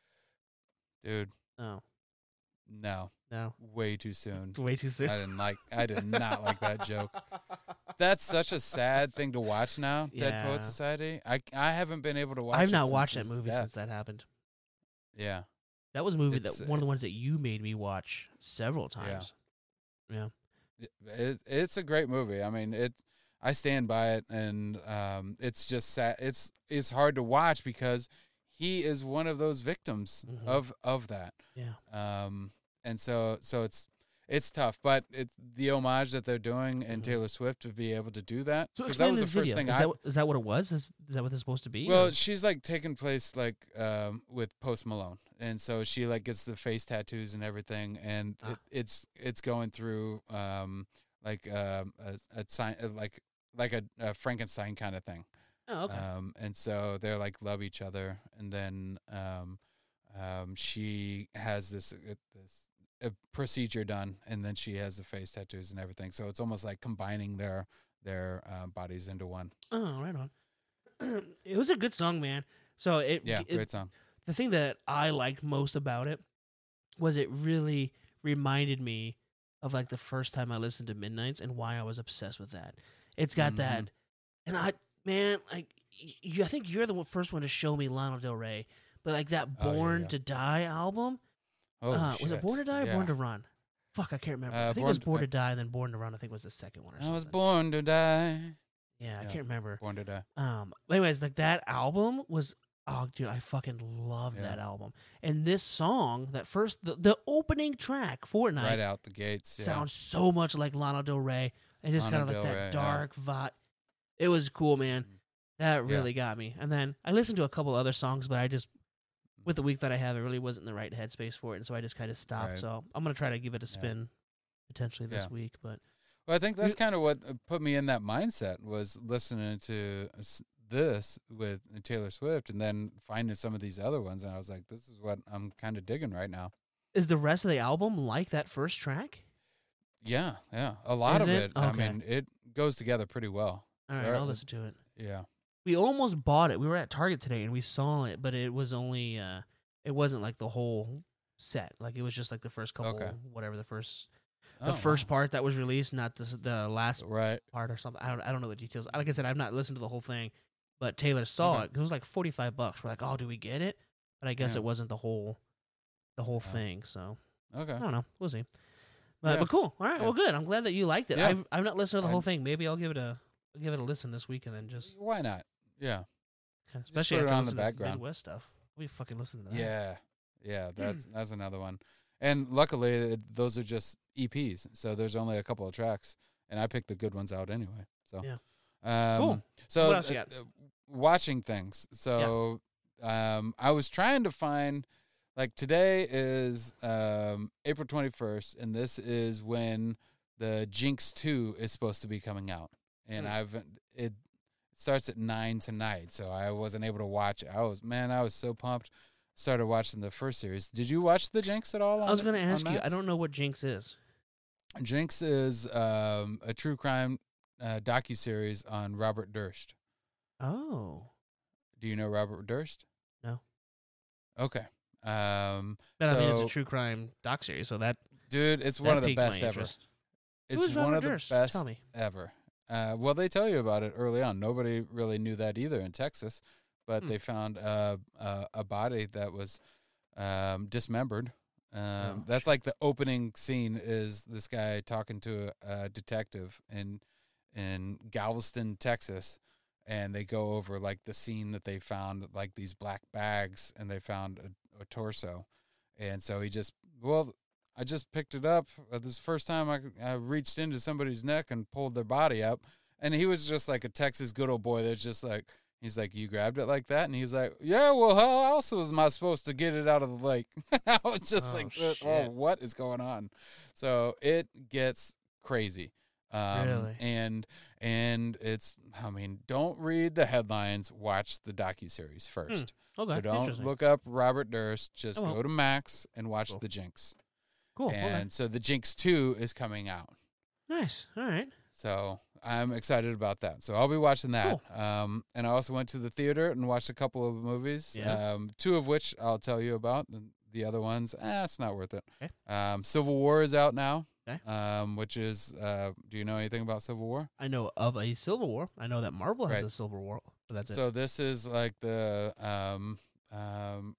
Speaker 3: Dude,
Speaker 2: Oh
Speaker 3: no,
Speaker 2: no,
Speaker 3: way too soon.
Speaker 2: way too soon.
Speaker 3: I didn't like. I did not like that joke. That's such a sad thing to watch now. Dead
Speaker 2: Yeah.
Speaker 3: Poet Society. I I haven't been able to watch.
Speaker 2: I've
Speaker 3: it
Speaker 2: not
Speaker 3: since
Speaker 2: watched that
Speaker 3: his
Speaker 2: movie
Speaker 3: death.
Speaker 2: since that happened.
Speaker 3: Yeah,
Speaker 2: That was a movie
Speaker 3: It's,
Speaker 2: that one of the ones that you made me watch several
Speaker 3: Yeah.
Speaker 2: times. Yeah.
Speaker 3: it, it's a great movie. I mean, it. I stand by it, and um, it's just sad. It's it's hard to watch because he is one of those victims
Speaker 2: Mhm.
Speaker 3: of of that.
Speaker 2: Yeah.
Speaker 3: Um, and so so it's it's tough, but it the homage that they're doing in
Speaker 2: Mhm.
Speaker 3: Taylor Swift to be able to do that,
Speaker 2: So
Speaker 3: because
Speaker 2: explain
Speaker 3: that was the
Speaker 2: this
Speaker 3: first
Speaker 2: video.
Speaker 3: thing
Speaker 2: is,
Speaker 3: I.
Speaker 2: that, is that what it was? Is, is that what it's supposed to be?
Speaker 3: Well,
Speaker 2: or-
Speaker 3: she's like taking place like um, with Post Malone, and so she like gets the face tattoos and everything, and
Speaker 2: Ah.
Speaker 3: it, it's it's going through um, like um, a, a sign uh, like like a, a Frankenstein kind of thing.
Speaker 2: oh, okay.
Speaker 3: Um, and so they're like love each other, and then um, um, she has this uh, this uh procedure done, and then she has the face tattoos and everything. So it's almost like combining their their uh, bodies into one.
Speaker 2: Oh, right on. It was a good song, man. So it,
Speaker 3: Yeah,
Speaker 2: it
Speaker 3: great song.
Speaker 2: the thing that I liked most about it was it really reminded me of like the first time I listened to Midnights and why I was obsessed with that. It's got
Speaker 3: Mhm.
Speaker 2: that, and I man like you, I think you're the one- first one to show me Lana Del Rey, but like that
Speaker 3: Oh, yeah,
Speaker 2: Born
Speaker 3: yeah.
Speaker 2: to Die album.
Speaker 3: Oh,
Speaker 2: uh, was it
Speaker 3: shit.
Speaker 2: Born to Die or
Speaker 3: Yeah.
Speaker 2: Born to Run? Fuck, I can't remember.
Speaker 3: Uh,
Speaker 2: I think
Speaker 3: Born
Speaker 2: it was
Speaker 3: to-
Speaker 2: Born
Speaker 3: uh,
Speaker 2: to Die, and then Born to Run. I think was the second one or
Speaker 3: I
Speaker 2: something.
Speaker 3: was born to die.
Speaker 2: Yeah, I
Speaker 3: Yeah.
Speaker 2: can't remember.
Speaker 3: Born to die.
Speaker 2: Um, but anyways, like that album was, oh, dude, I fucking loved
Speaker 3: Yeah.
Speaker 2: that album. And this song, that first, the, the opening track, Fortnite,
Speaker 3: Right out the gates. Yeah.
Speaker 2: sounds so much like Lana Del Rey, and just
Speaker 3: Lana
Speaker 2: kind of like
Speaker 3: Del
Speaker 2: that
Speaker 3: Rey, yeah.
Speaker 2: dark vibe. It was cool, man.
Speaker 3: Mhm.
Speaker 2: That really got me. And then I listened to a couple other songs, but I just, with the week that I have, it really wasn't in the right headspace for it, and so I just kind of stopped.
Speaker 3: Right.
Speaker 2: So I'm gonna try to give it a
Speaker 3: Yeah.
Speaker 2: spin, potentially this
Speaker 3: Yeah.
Speaker 2: week. But
Speaker 3: Well, I think that's
Speaker 2: You-
Speaker 3: kind of what uh, put me in that mindset was listening to s- this with Taylor Swift and then finding some of these other ones. And I was like, this is what I'm kind of digging right now.
Speaker 2: is the rest of the album like that first track?
Speaker 3: Yeah. Yeah. A lot
Speaker 2: Is
Speaker 3: of
Speaker 2: it?
Speaker 3: it. I
Speaker 2: Okay.
Speaker 3: mean, it goes together pretty well.
Speaker 2: All right,
Speaker 3: There-
Speaker 2: I'll listen to it.
Speaker 3: Yeah.
Speaker 2: We almost bought it. We were at Target today and we saw it, but it was only uh it wasn't like the whole set. Like it was just like the first couple
Speaker 3: Okay.
Speaker 2: whatever the first
Speaker 3: Oh,
Speaker 2: the first
Speaker 3: wow.
Speaker 2: part that was released, not the the last
Speaker 3: Right.
Speaker 2: part or something. I don't I don't know the details. Like I said, I've not listened to the whole thing, but Taylor saw
Speaker 3: Okay.
Speaker 2: it. 'Cause it was like forty-five bucks. We're like, "Oh, do we get it?" But I guess
Speaker 3: Yeah.
Speaker 2: it wasn't the whole the whole
Speaker 3: Yeah.
Speaker 2: thing, so
Speaker 3: Okay.
Speaker 2: I don't know. We'll see. But,
Speaker 3: Yeah.
Speaker 2: but cool. All right.
Speaker 3: Yeah.
Speaker 2: Well, good. I'm glad that you liked it.
Speaker 3: Yeah.
Speaker 2: I've I've not listened to the whole
Speaker 3: I-
Speaker 2: thing. Maybe I'll give it a I'll give it a listen this week and then just
Speaker 3: Why not? Yeah.
Speaker 2: kind of, especially
Speaker 3: put it
Speaker 2: after
Speaker 3: on the
Speaker 2: listening to
Speaker 3: background.
Speaker 2: Midwest stuff. We fucking listen to that.
Speaker 3: Yeah. Yeah.
Speaker 2: Hmm.
Speaker 3: That's that's another one. And luckily, it, those are just E Ps. So there's only a couple of tracks. And I picked the good ones out anyway. So,
Speaker 2: Yeah.
Speaker 3: Um,
Speaker 2: Cool.
Speaker 3: So,
Speaker 2: What else you
Speaker 3: uh,
Speaker 2: got?
Speaker 3: uh, watching things. So, um, I was trying to find, like, today is um, April twenty-first, and this is when the Jinx two is supposed to be coming out. And
Speaker 2: Hmm.
Speaker 3: I've, it starts at nine tonight, so I wasn't able to watch it. I was, man, I was so pumped. Started watching the first series. Did you watch the Jinx at all?
Speaker 2: I was
Speaker 3: on-
Speaker 2: going to
Speaker 3: on
Speaker 2: ask you. I
Speaker 3: Max?
Speaker 2: don't know what Jinx is.
Speaker 3: Jinx is um, a true crime uh, docuseries on Robert Durst.
Speaker 2: Oh.
Speaker 3: Do you know Robert Durst?
Speaker 2: No.
Speaker 3: Okay. Um,
Speaker 2: But I mean, it's a
Speaker 3: So-
Speaker 2: true crime doc series, so that
Speaker 3: dude, it's
Speaker 2: that
Speaker 3: one of the
Speaker 2: piqued my
Speaker 3: best ever.
Speaker 2: interest.
Speaker 3: It's
Speaker 2: Who's
Speaker 3: one
Speaker 2: Robert
Speaker 3: of the
Speaker 2: Durst?
Speaker 3: best
Speaker 2: Tell me.
Speaker 3: ever. Uh, well, they tell you about it early on. Nobody really knew that either in Texas, but
Speaker 2: Hmm.
Speaker 3: they found uh, uh, a body that was um, dismembered. Um,
Speaker 2: Oh,
Speaker 3: that's like the opening scene is this guy talking to a, a detective in in Galveston, Texas, and they go over like the scene that they found, like these black bags, and they found a, a torso, and so he just well. I just picked it up. Uh, this first time I, I reached into somebody's neck and pulled their body up. And he was just like a Texas good old boy that's just like, he's like, you grabbed it like that? And he's like, yeah, well, how else was I supposed to get it out of the lake? I was just
Speaker 2: Oh,
Speaker 3: like, oh,
Speaker 2: shit.
Speaker 3: what is going on? So it gets crazy. Um,
Speaker 2: Really?
Speaker 3: And, and it's, I mean, don't read the headlines, watch the docuseries first.
Speaker 2: Okay.
Speaker 3: So don't
Speaker 2: Interesting.
Speaker 3: look up Robert Durst. Just
Speaker 2: I won't.
Speaker 3: go to Max and watch
Speaker 2: Cool.
Speaker 3: the Jinx.
Speaker 2: Cool. Okay.
Speaker 3: And so the Jinx two is coming out.
Speaker 2: Nice. All right.
Speaker 3: So I'm excited about that. So I'll be watching that. Um, and I also went to the theater and watched a couple of movies,
Speaker 2: Yeah.
Speaker 3: um, two of which I'll tell you about. And the other ones, eh, it's not worth it.
Speaker 2: Okay.
Speaker 3: Um, Civil War is out now,
Speaker 2: Okay.
Speaker 3: um, which is, uh, do you know anything about Civil War?
Speaker 2: I know of a Civil War. I know that Marvel has
Speaker 3: Right.
Speaker 2: a Civil War, but that's it.
Speaker 3: So this is like the, um, um,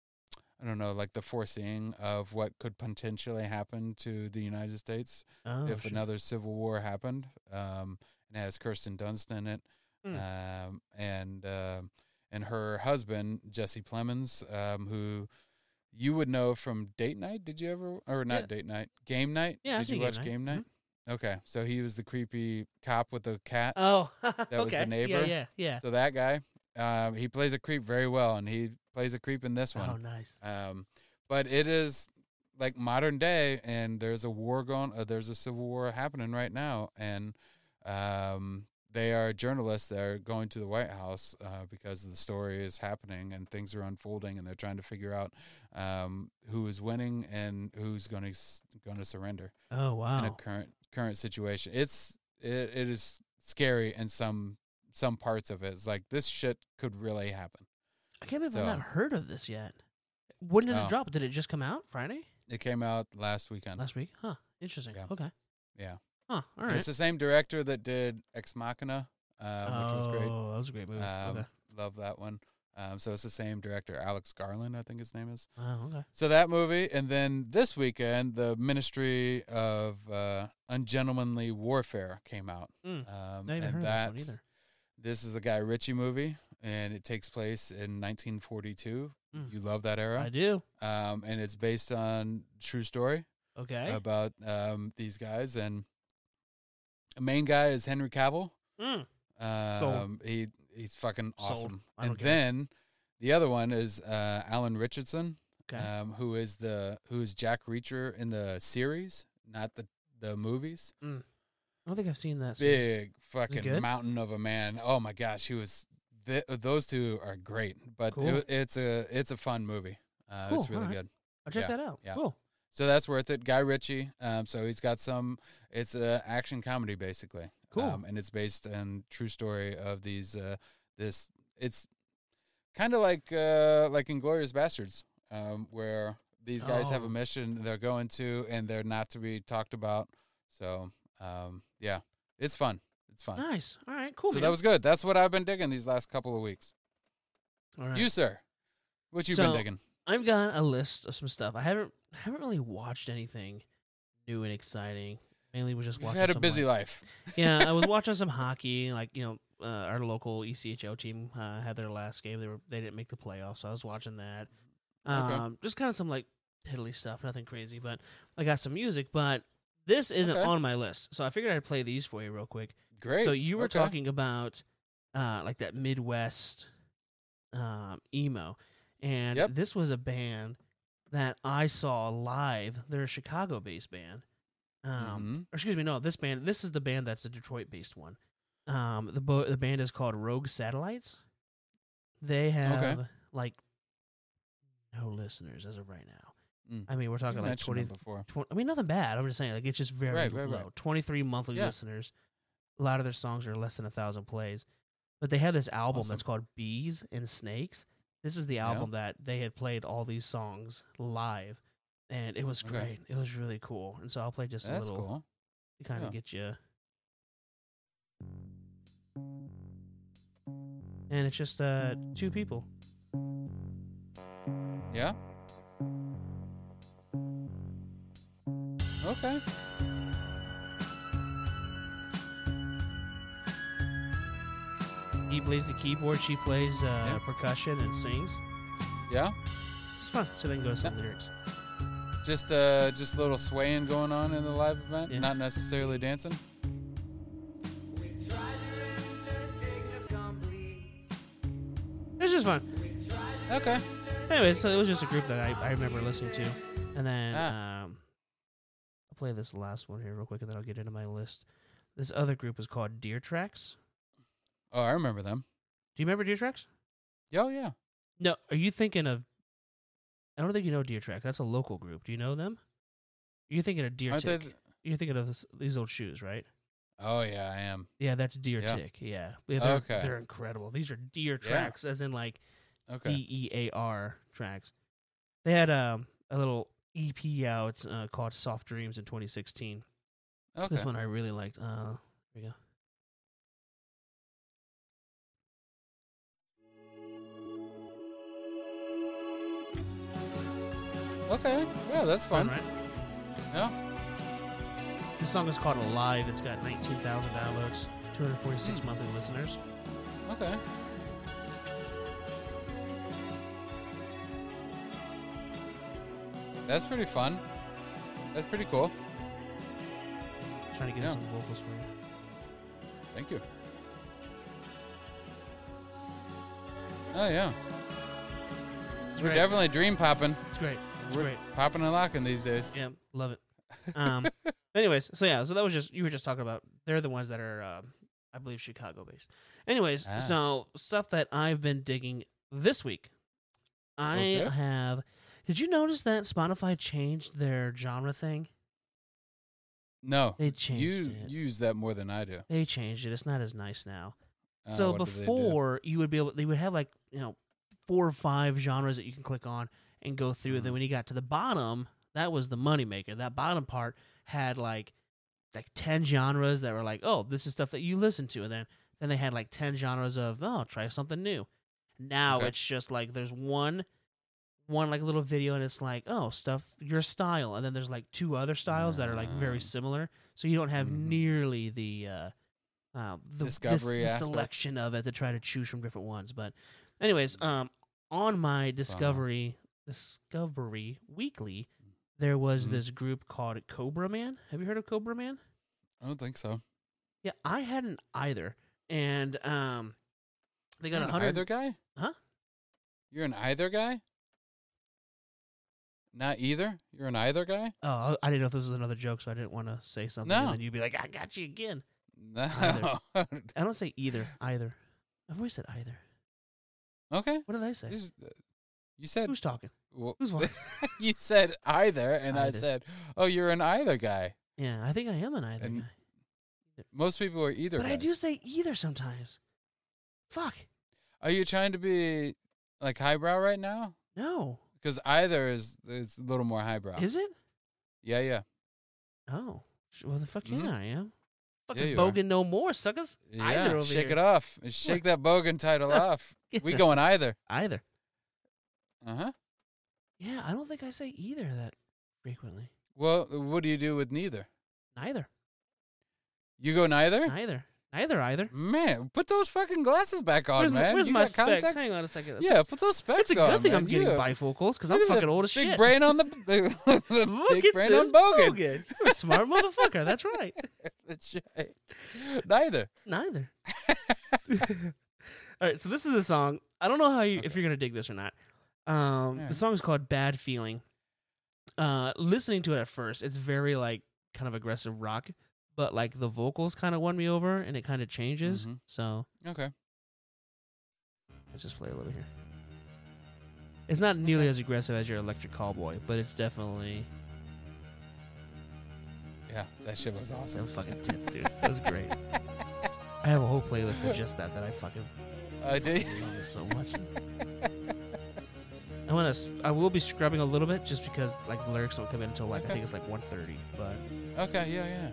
Speaker 3: I don't know, like the foreseeing of what could potentially happen to the United States
Speaker 2: Oh,
Speaker 3: if
Speaker 2: shit.
Speaker 3: another civil war happened. Um, it has Kirsten Dunst in it,
Speaker 2: Hmm.
Speaker 3: um, and uh, and her husband Jesse Plemons, um, who you would know from Date Night. Did you ever, or not
Speaker 2: Yeah.
Speaker 3: Date Night, Game Night?
Speaker 2: Yeah, I
Speaker 3: Did you
Speaker 2: see Game
Speaker 3: watch
Speaker 2: Night.
Speaker 3: Game Night? Okay, so he was the creepy cop with the cat.
Speaker 2: Oh,
Speaker 3: That was the
Speaker 2: okay.
Speaker 3: neighbor?
Speaker 2: Yeah, yeah, yeah.
Speaker 3: So that guy, um, he plays a creep very well, and he plays a creep in this one.
Speaker 2: Oh, nice.
Speaker 3: Um, but it is like modern day, and there's a war going. Uh, there's a civil war happening right now, and um, they are journalists that are going to the White House uh, because the story is happening and things are unfolding, and they're trying to figure out um, who is winning and who's going to going to surrender
Speaker 2: Oh,
Speaker 3: in a
Speaker 2: wow.
Speaker 3: current current situation. It's it, it is scary in some some parts of it. It's like this shit could really happen.
Speaker 2: I can't believe
Speaker 3: so-
Speaker 2: I've not heard of this yet. When did
Speaker 3: Oh.
Speaker 2: it drop? Did it just come out Friday?
Speaker 3: It came out last weekend.
Speaker 2: Last week? Huh. Interesting.
Speaker 3: Yeah.
Speaker 2: Okay.
Speaker 3: Yeah.
Speaker 2: Huh. All right.
Speaker 3: It's the same director that did Ex Machina. uh, which was great.
Speaker 2: Oh, that was a great movie.
Speaker 3: Um,
Speaker 2: okay.
Speaker 3: Love that one. Um, so it's the same director, Alex Garland, I think his name is.
Speaker 2: Oh, okay.
Speaker 3: So that movie, and then this weekend, the Ministry of uh, Ungentlemanly Warfare came out.
Speaker 2: Mm.
Speaker 3: Um,
Speaker 2: I haven't
Speaker 3: and
Speaker 2: heard of
Speaker 3: that
Speaker 2: that one either.
Speaker 3: this is a Guy Ritchie movie, and it takes place in nineteen forty-two.
Speaker 2: Mm.
Speaker 3: You love that era,
Speaker 2: I do.
Speaker 3: um, and it's based on true story
Speaker 2: Okay.
Speaker 3: about um, these guys. And the main guy is Henry Cavill.
Speaker 2: Mm.
Speaker 3: Um, he he's fucking
Speaker 2: Sold.
Speaker 3: awesome.
Speaker 2: I don't
Speaker 3: And
Speaker 2: care.
Speaker 3: then the other one is uh, Alan Richardson,
Speaker 2: Okay.
Speaker 3: um, who is the who is Jack Reacher in the series, not the the movies.
Speaker 2: I don't think I've seen that. so-
Speaker 3: Big
Speaker 2: good?
Speaker 3: fucking mountain of a man. Oh my gosh, he was. Th- those two are great, but
Speaker 2: Cool.
Speaker 3: it, it's a it's a fun movie. Uh,
Speaker 2: Cool,
Speaker 3: It's really
Speaker 2: alright.
Speaker 3: good.
Speaker 2: I'll check
Speaker 3: Yeah,
Speaker 2: that out.
Speaker 3: yeah.
Speaker 2: Cool.
Speaker 3: So that's worth it. Guy Ritchie. Um, so he's got some. It's a action comedy basically.
Speaker 2: Cool.
Speaker 3: Um, and it's based on true story of these. Uh, this it's kind of like uh, like Inglourious Bastards, um, where these guys have
Speaker 2: Oh.
Speaker 3: a mission they're going to, and they're not to be talked about. So um, yeah, it's fun. It's fun.
Speaker 2: Nice. All right. Cool.
Speaker 3: so
Speaker 2: man.
Speaker 3: that was good. That's what I've been digging these last couple of weeks.
Speaker 2: All right.
Speaker 3: You sir, what you
Speaker 2: So,
Speaker 3: been digging?
Speaker 2: I've got a list of some stuff. I haven't haven't really watched anything new and exciting. Mainly, we just
Speaker 3: You've
Speaker 2: watching.
Speaker 3: had a
Speaker 2: some,
Speaker 3: busy
Speaker 2: like-
Speaker 3: life.
Speaker 2: yeah, I was watching some hockey. Like you know, uh, our local E C H O team uh, had their last game. They were they didn't make the playoffs, so I was watching that. Um,
Speaker 3: Okay.
Speaker 2: Just kind of some like piddly stuff, nothing crazy. But I got some music. But this isn't
Speaker 3: Okay.
Speaker 2: on my list, so I figured I'd play these for you real quick.
Speaker 3: Great.
Speaker 2: So you were
Speaker 3: Okay.
Speaker 2: talking about uh, like that Midwest um, emo, and
Speaker 3: Yep.
Speaker 2: this was a band that I saw live. They're a Chicago-based band. Um,
Speaker 3: Mhm.
Speaker 2: or excuse me, no, this band. This is the band that's a Detroit-based one. Um, the bo- the band is called Rogue Satellites. They have like no listeners as of right now.
Speaker 3: Mm.
Speaker 2: I mean, we're talking
Speaker 3: You
Speaker 2: like
Speaker 3: mentioned
Speaker 2: twenty,
Speaker 3: it before.
Speaker 2: twenty. I mean, nothing bad. I'm just saying, like, it's just very
Speaker 3: Right, right,
Speaker 2: low.
Speaker 3: right.
Speaker 2: twenty-three monthly
Speaker 3: Yeah.
Speaker 2: listeners. A lot of their songs are less than a thousand plays. But they have this album
Speaker 3: Awesome.
Speaker 2: that's called Bees and Snakes. This is the
Speaker 3: Yeah.
Speaker 2: album that they had played all these songs live. And it was
Speaker 3: Okay.
Speaker 2: great. It was really cool. And so I'll play just a
Speaker 3: That's
Speaker 2: little
Speaker 3: cool.
Speaker 2: to kind of
Speaker 3: Yeah.
Speaker 2: get you. And it's just uh, two people.
Speaker 3: Yeah. Okay.
Speaker 2: He plays the keyboard, she plays uh,
Speaker 3: Yeah.
Speaker 2: percussion and sings.
Speaker 3: Yeah.
Speaker 2: It's fun. So they can go to some lyrics.
Speaker 3: Just uh, just a little swaying going on in the live event,
Speaker 2: Yeah.
Speaker 3: not necessarily dancing.
Speaker 2: It's just fun.
Speaker 3: Okay.
Speaker 2: Anyway, so it was just a group that I, I remember listening to. And then
Speaker 3: Ah.
Speaker 2: um, I'll play this last one here real quick, and then I'll get into my list. This other group is called Deer Tracks.
Speaker 3: Oh, I remember them.
Speaker 2: Do you remember Deer Tracks?
Speaker 3: Oh yeah.
Speaker 2: No, are you thinking of... I don't think you know Deer Tracks. That's a local group. Do you know them? You're thinking of Deer
Speaker 3: Aren't they
Speaker 2: Tick.
Speaker 3: th-
Speaker 2: You're thinking of this, these old shoes, right?
Speaker 3: Oh yeah, I am.
Speaker 2: Yeah, that's Deer
Speaker 3: Yeah.
Speaker 2: Tick. Yeah. Yeah, they're,
Speaker 3: Okay.
Speaker 2: they're incredible. These are Deer
Speaker 3: Yeah.
Speaker 2: Tracks, as in like
Speaker 3: Okay.
Speaker 2: D E A R tracks. They had um, a little E P out uh, called Soft Dreams in twenty sixteen.
Speaker 3: Okay.
Speaker 2: This one I really liked. Uh, here we go.
Speaker 3: Okay. Yeah, that's fun.
Speaker 2: right?
Speaker 3: Yeah.
Speaker 2: This song is called Alive. It's got nineteen thousand downloads, two hundred forty-six
Speaker 3: Hmm.
Speaker 2: monthly listeners.
Speaker 3: Okay. That's pretty fun. That's pretty cool.
Speaker 2: Trying to get
Speaker 3: Yeah.
Speaker 2: some vocals for you.
Speaker 3: Thank you. Oh yeah.
Speaker 2: It's
Speaker 3: We're
Speaker 2: great.
Speaker 3: definitely dream popping.
Speaker 2: It's great. It's
Speaker 3: We're
Speaker 2: great.
Speaker 3: popping and locking these days.
Speaker 2: Yeah, love it. Um, anyways, so yeah, so that was just you were just talking about. They're the ones that are, um, I believe, Chicago based. Anyways,
Speaker 3: Ah.
Speaker 2: so stuff that I've been digging this week. I
Speaker 3: Okay.
Speaker 2: have. Did you notice that Spotify changed their genre thing?
Speaker 3: No.
Speaker 2: They changed
Speaker 3: You
Speaker 2: it.
Speaker 3: use that more than I do.
Speaker 2: They changed it. It's not as nice now.
Speaker 3: Uh,
Speaker 2: so
Speaker 3: what do they do?
Speaker 2: before you would be able, they would have like you know four or five genres that you can click on and go through. And then
Speaker 3: Mhm.
Speaker 2: when you got to the bottom, that was the moneymaker. That bottom part had like like ten genres that were like, oh, this is stuff that you listen to, and then Then they had like ten genres of, oh, try something new. Now
Speaker 3: Okay.
Speaker 2: it's just like there's one, one like little video, and it's like, oh, stuff your style, and then there's like two other styles that are like very
Speaker 3: Mm.
Speaker 2: similar. So you don't have
Speaker 3: Mhm.
Speaker 2: nearly the uh, uh, the this-
Speaker 3: Discovery
Speaker 2: the
Speaker 3: aspect.
Speaker 2: selection of it to try to choose from different ones. But, anyways, um, on my Discovery Discovery Weekly, there was
Speaker 3: Mhm.
Speaker 2: this group called Cobra Man. Have you heard of Cobra Man?
Speaker 3: I don't think so.
Speaker 2: Yeah, I hadn't either. And um, they got
Speaker 3: You're
Speaker 2: a
Speaker 3: an
Speaker 2: hundred.
Speaker 3: either guy?
Speaker 2: Huh?
Speaker 3: You're an either guy? Not either? You're an either guy?
Speaker 2: Oh, I I didn't know if this was another joke, so I didn't want to say something.
Speaker 3: No.
Speaker 2: And then you'd be like, I got you again.
Speaker 3: No.
Speaker 2: I don't say either. Either. I've always said either.
Speaker 3: Okay.
Speaker 2: What did I say?
Speaker 3: You s- You said
Speaker 2: Who's talking?
Speaker 3: well,
Speaker 2: Who's what?
Speaker 3: you said either, and I
Speaker 2: Either.
Speaker 3: said, "Oh, you're an either guy."
Speaker 2: Yeah, I think I am an either
Speaker 3: And
Speaker 2: guy.
Speaker 3: Most people are either.
Speaker 2: But I
Speaker 3: guys.
Speaker 2: do say either sometimes. Fuck.
Speaker 3: Are you trying to be like highbrow right now?
Speaker 2: No.
Speaker 3: Because either is is a little more highbrow.
Speaker 2: Is it?
Speaker 3: yeah, yeah,
Speaker 2: Oh. Sh- Well, the fuck
Speaker 3: Mhm.
Speaker 2: yeah, I am. Fucking
Speaker 3: you are.
Speaker 2: bogan no more, suckers.
Speaker 3: yeah.
Speaker 2: Either over
Speaker 3: Shake
Speaker 2: here.
Speaker 3: it off. Shake that bogan title off. We going either.
Speaker 2: Either.
Speaker 3: Uh huh.
Speaker 2: Yeah, I don't think I say either that frequently.
Speaker 3: Well, what do you do with neither?
Speaker 2: Neither.
Speaker 3: You go neither.
Speaker 2: Neither. Neither either.
Speaker 3: Man, put those fucking glasses back on,
Speaker 2: Where's, my-
Speaker 3: man.
Speaker 2: where's
Speaker 3: you
Speaker 2: my
Speaker 3: got
Speaker 2: specs?
Speaker 3: context?
Speaker 2: Hang on a second.
Speaker 3: Yeah, put those specs
Speaker 2: It's a
Speaker 3: on.
Speaker 2: good thing
Speaker 3: man.
Speaker 2: I'm getting
Speaker 3: You-
Speaker 2: bifocals because I'm
Speaker 3: Look at
Speaker 2: fucking
Speaker 3: the
Speaker 2: old as
Speaker 3: big
Speaker 2: shit.
Speaker 3: brain on the, the, the
Speaker 2: Look
Speaker 3: big
Speaker 2: at
Speaker 3: brain
Speaker 2: this
Speaker 3: on bogan.
Speaker 2: bogan. You're a smart motherfucker. That's right.
Speaker 3: That's right. Neither.
Speaker 2: Neither. All right, so this is a song. I don't know how you, if
Speaker 3: Okay.
Speaker 2: you're gonna dig this or not. Um,
Speaker 3: Yeah.
Speaker 2: The song is called "Bad Feeling." Uh, listening to it at first, it's very like kind of aggressive rock, but like the vocals kind of won me over, and it kind of changes.
Speaker 3: Mhm.
Speaker 2: So
Speaker 3: Okay.
Speaker 2: let's just play a little here. It's not nearly
Speaker 3: Okay.
Speaker 2: as aggressive as your Electric Callboy, but it's definitely
Speaker 3: Yeah, that shit was awesome.
Speaker 2: some fucking tits, dude. That was great. I have a whole playlist of just that that I fucking
Speaker 3: I do.
Speaker 2: love it so much. I want to. I will be scrubbing a little bit just because like the lyrics don't come in until like I
Speaker 3: Okay.
Speaker 2: think it's like one thirty. But
Speaker 3: Okay, yeah, yeah.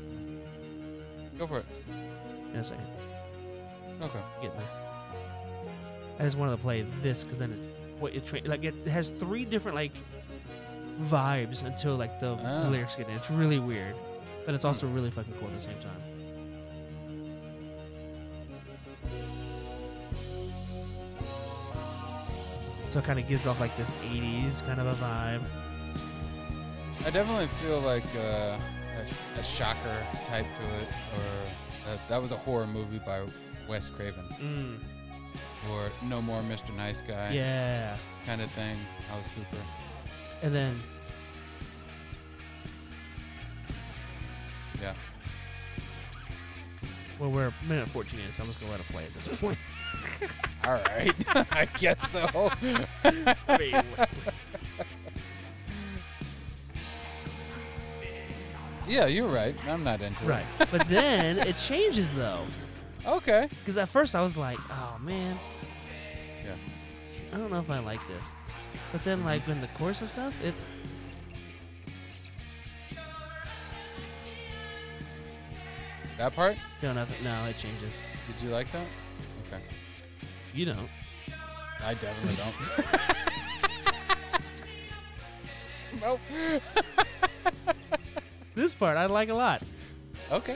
Speaker 3: Go for it.
Speaker 2: in a second,
Speaker 3: Okay.
Speaker 2: getting there. I just wanted to play this because then it, what it tra- like it has three different like vibes until like the,
Speaker 3: Ah.
Speaker 2: the lyrics get in. It's really weird, but it's also really fucking cool at the same time. So it kind of gives off like this eighties kind of a vibe.
Speaker 3: I definitely feel like uh, a, a shocker type to it, or uh, that was a horror movie by Wes Craven,
Speaker 2: Mm,
Speaker 3: or No More Mister Nice Guy
Speaker 2: yeah.
Speaker 3: kind of thing. Alice Cooper.
Speaker 2: And then
Speaker 3: Yeah.
Speaker 2: well, we're a minute fourteen in, so I'm just gonna let it play at this point.
Speaker 3: All right. I guess so.
Speaker 2: Wait,
Speaker 3: Yeah, you're right. I'm not into
Speaker 2: right, but then it changes though,
Speaker 3: it. Okay.
Speaker 2: because at first I was like, "Oh man,
Speaker 3: Yeah.
Speaker 2: I don't know if I like this," but then like when the chorus and stuff, it's
Speaker 3: That part?
Speaker 2: still nothing. No, it changes.
Speaker 3: Did you like that? Okay.
Speaker 2: You don't.
Speaker 3: I definitely don't. Nope.
Speaker 2: This part I like a lot.
Speaker 3: Okay.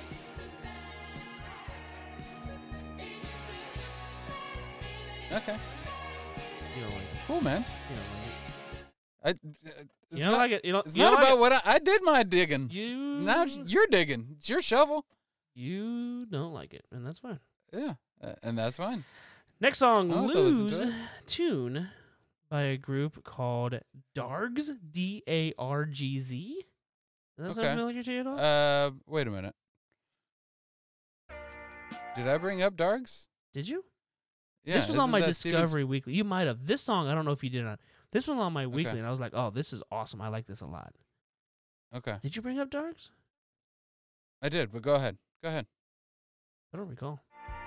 Speaker 3: Okay.
Speaker 2: You don't like it.
Speaker 3: Cool, man.
Speaker 2: You don't like it.
Speaker 3: I, uh, it's
Speaker 2: You don't
Speaker 3: not,
Speaker 2: like it. You don't.
Speaker 3: It's
Speaker 2: you
Speaker 3: not
Speaker 2: don't
Speaker 3: about
Speaker 2: like
Speaker 3: what I, I did my digging.
Speaker 2: it. You
Speaker 3: Now it's- you're digging. It's your shovel.
Speaker 2: you don't like it, and that's fine.
Speaker 3: Yeah. Uh, and that's fine.
Speaker 2: Next song,
Speaker 3: I'll have to listen to
Speaker 2: "Lose"
Speaker 3: it.
Speaker 2: tune by a group called Dargs, D A R G Z. Does that
Speaker 3: Okay.
Speaker 2: sound familiar to you at all?
Speaker 3: Uh, wait a minute. Did I bring up Dargs?
Speaker 2: Did you?
Speaker 3: Yeah.
Speaker 2: this was on
Speaker 3: isn't
Speaker 2: my
Speaker 3: that Steven's-
Speaker 2: Discovery Weekly. You might have. This song, I don't know if you did or not. This was on my
Speaker 3: Okay.
Speaker 2: weekly, and I was like, "Oh, this is awesome. I like this a lot."
Speaker 3: Okay.
Speaker 2: Did you bring up Dargs?
Speaker 3: I did, but go ahead. Go ahead.
Speaker 2: I don't recall.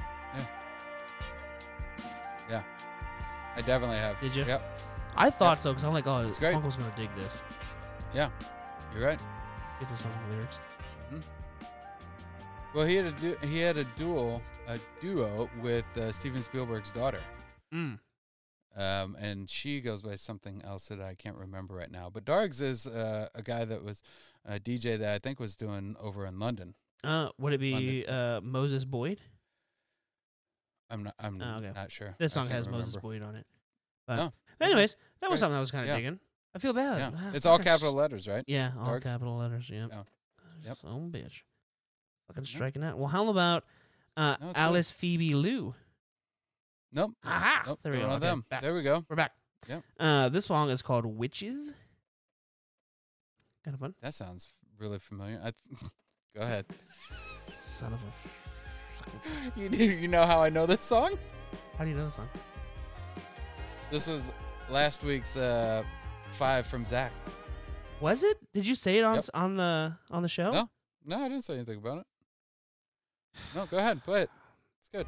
Speaker 3: I definitely have.
Speaker 2: Did you?
Speaker 3: Yep.
Speaker 2: I thought so because I'm like, "Oh,
Speaker 3: It's great.
Speaker 2: Uncle's gonna dig this."
Speaker 3: Yeah. You're right.
Speaker 2: Get to some of the lyrics.
Speaker 3: Well, he had a du- he had a duel, a duo with uh, Steven Spielberg's daughter,
Speaker 2: Mm.
Speaker 3: um, and she goes by something else that I can't remember right now. But Dargs is uh, a guy that was a D J that I think was doing over in London.
Speaker 2: Uh, would it be uh, Moses Boyd?
Speaker 3: I'm not. I'm
Speaker 2: Oh, okay.
Speaker 3: not sure.
Speaker 2: This
Speaker 3: I
Speaker 2: song
Speaker 3: can't
Speaker 2: has Moses
Speaker 3: remember.
Speaker 2: Boyd on it. But
Speaker 3: No.
Speaker 2: anyways, that was
Speaker 3: Great.
Speaker 2: something I was kind of
Speaker 3: Yeah.
Speaker 2: digging. I feel bad.
Speaker 3: Yeah,
Speaker 2: Ah,
Speaker 3: it's all
Speaker 2: fuckers.
Speaker 3: capital letters, right?
Speaker 2: Yeah, all
Speaker 3: Darks?
Speaker 2: capital letters. Yeah.
Speaker 3: Yeah. Yep.
Speaker 2: Son of a bitch. Fucking
Speaker 3: Yep.
Speaker 2: striking out. Well, how about uh,
Speaker 3: No, it's
Speaker 2: Alice Phoebe Lou?
Speaker 3: Nope.
Speaker 2: Aha!
Speaker 3: Nope.
Speaker 2: There we
Speaker 3: one
Speaker 2: go.
Speaker 3: of
Speaker 2: Okay,
Speaker 3: them.
Speaker 2: back.
Speaker 3: There we go.
Speaker 2: We're back.
Speaker 3: Yep.
Speaker 2: Uh, this song is called Witches. Kind of fun.
Speaker 3: That sounds really familiar. I th- go ahead.
Speaker 2: Son of a. Fucking...
Speaker 3: You do, you know how I know this song?
Speaker 2: How do you know the song?
Speaker 3: This was last week's uh, five from Zach.
Speaker 2: Was it? Did you say it on
Speaker 3: Yep.
Speaker 2: on the on the show?
Speaker 3: No. No, I didn't say anything about it. No, go ahead, play it. It's good.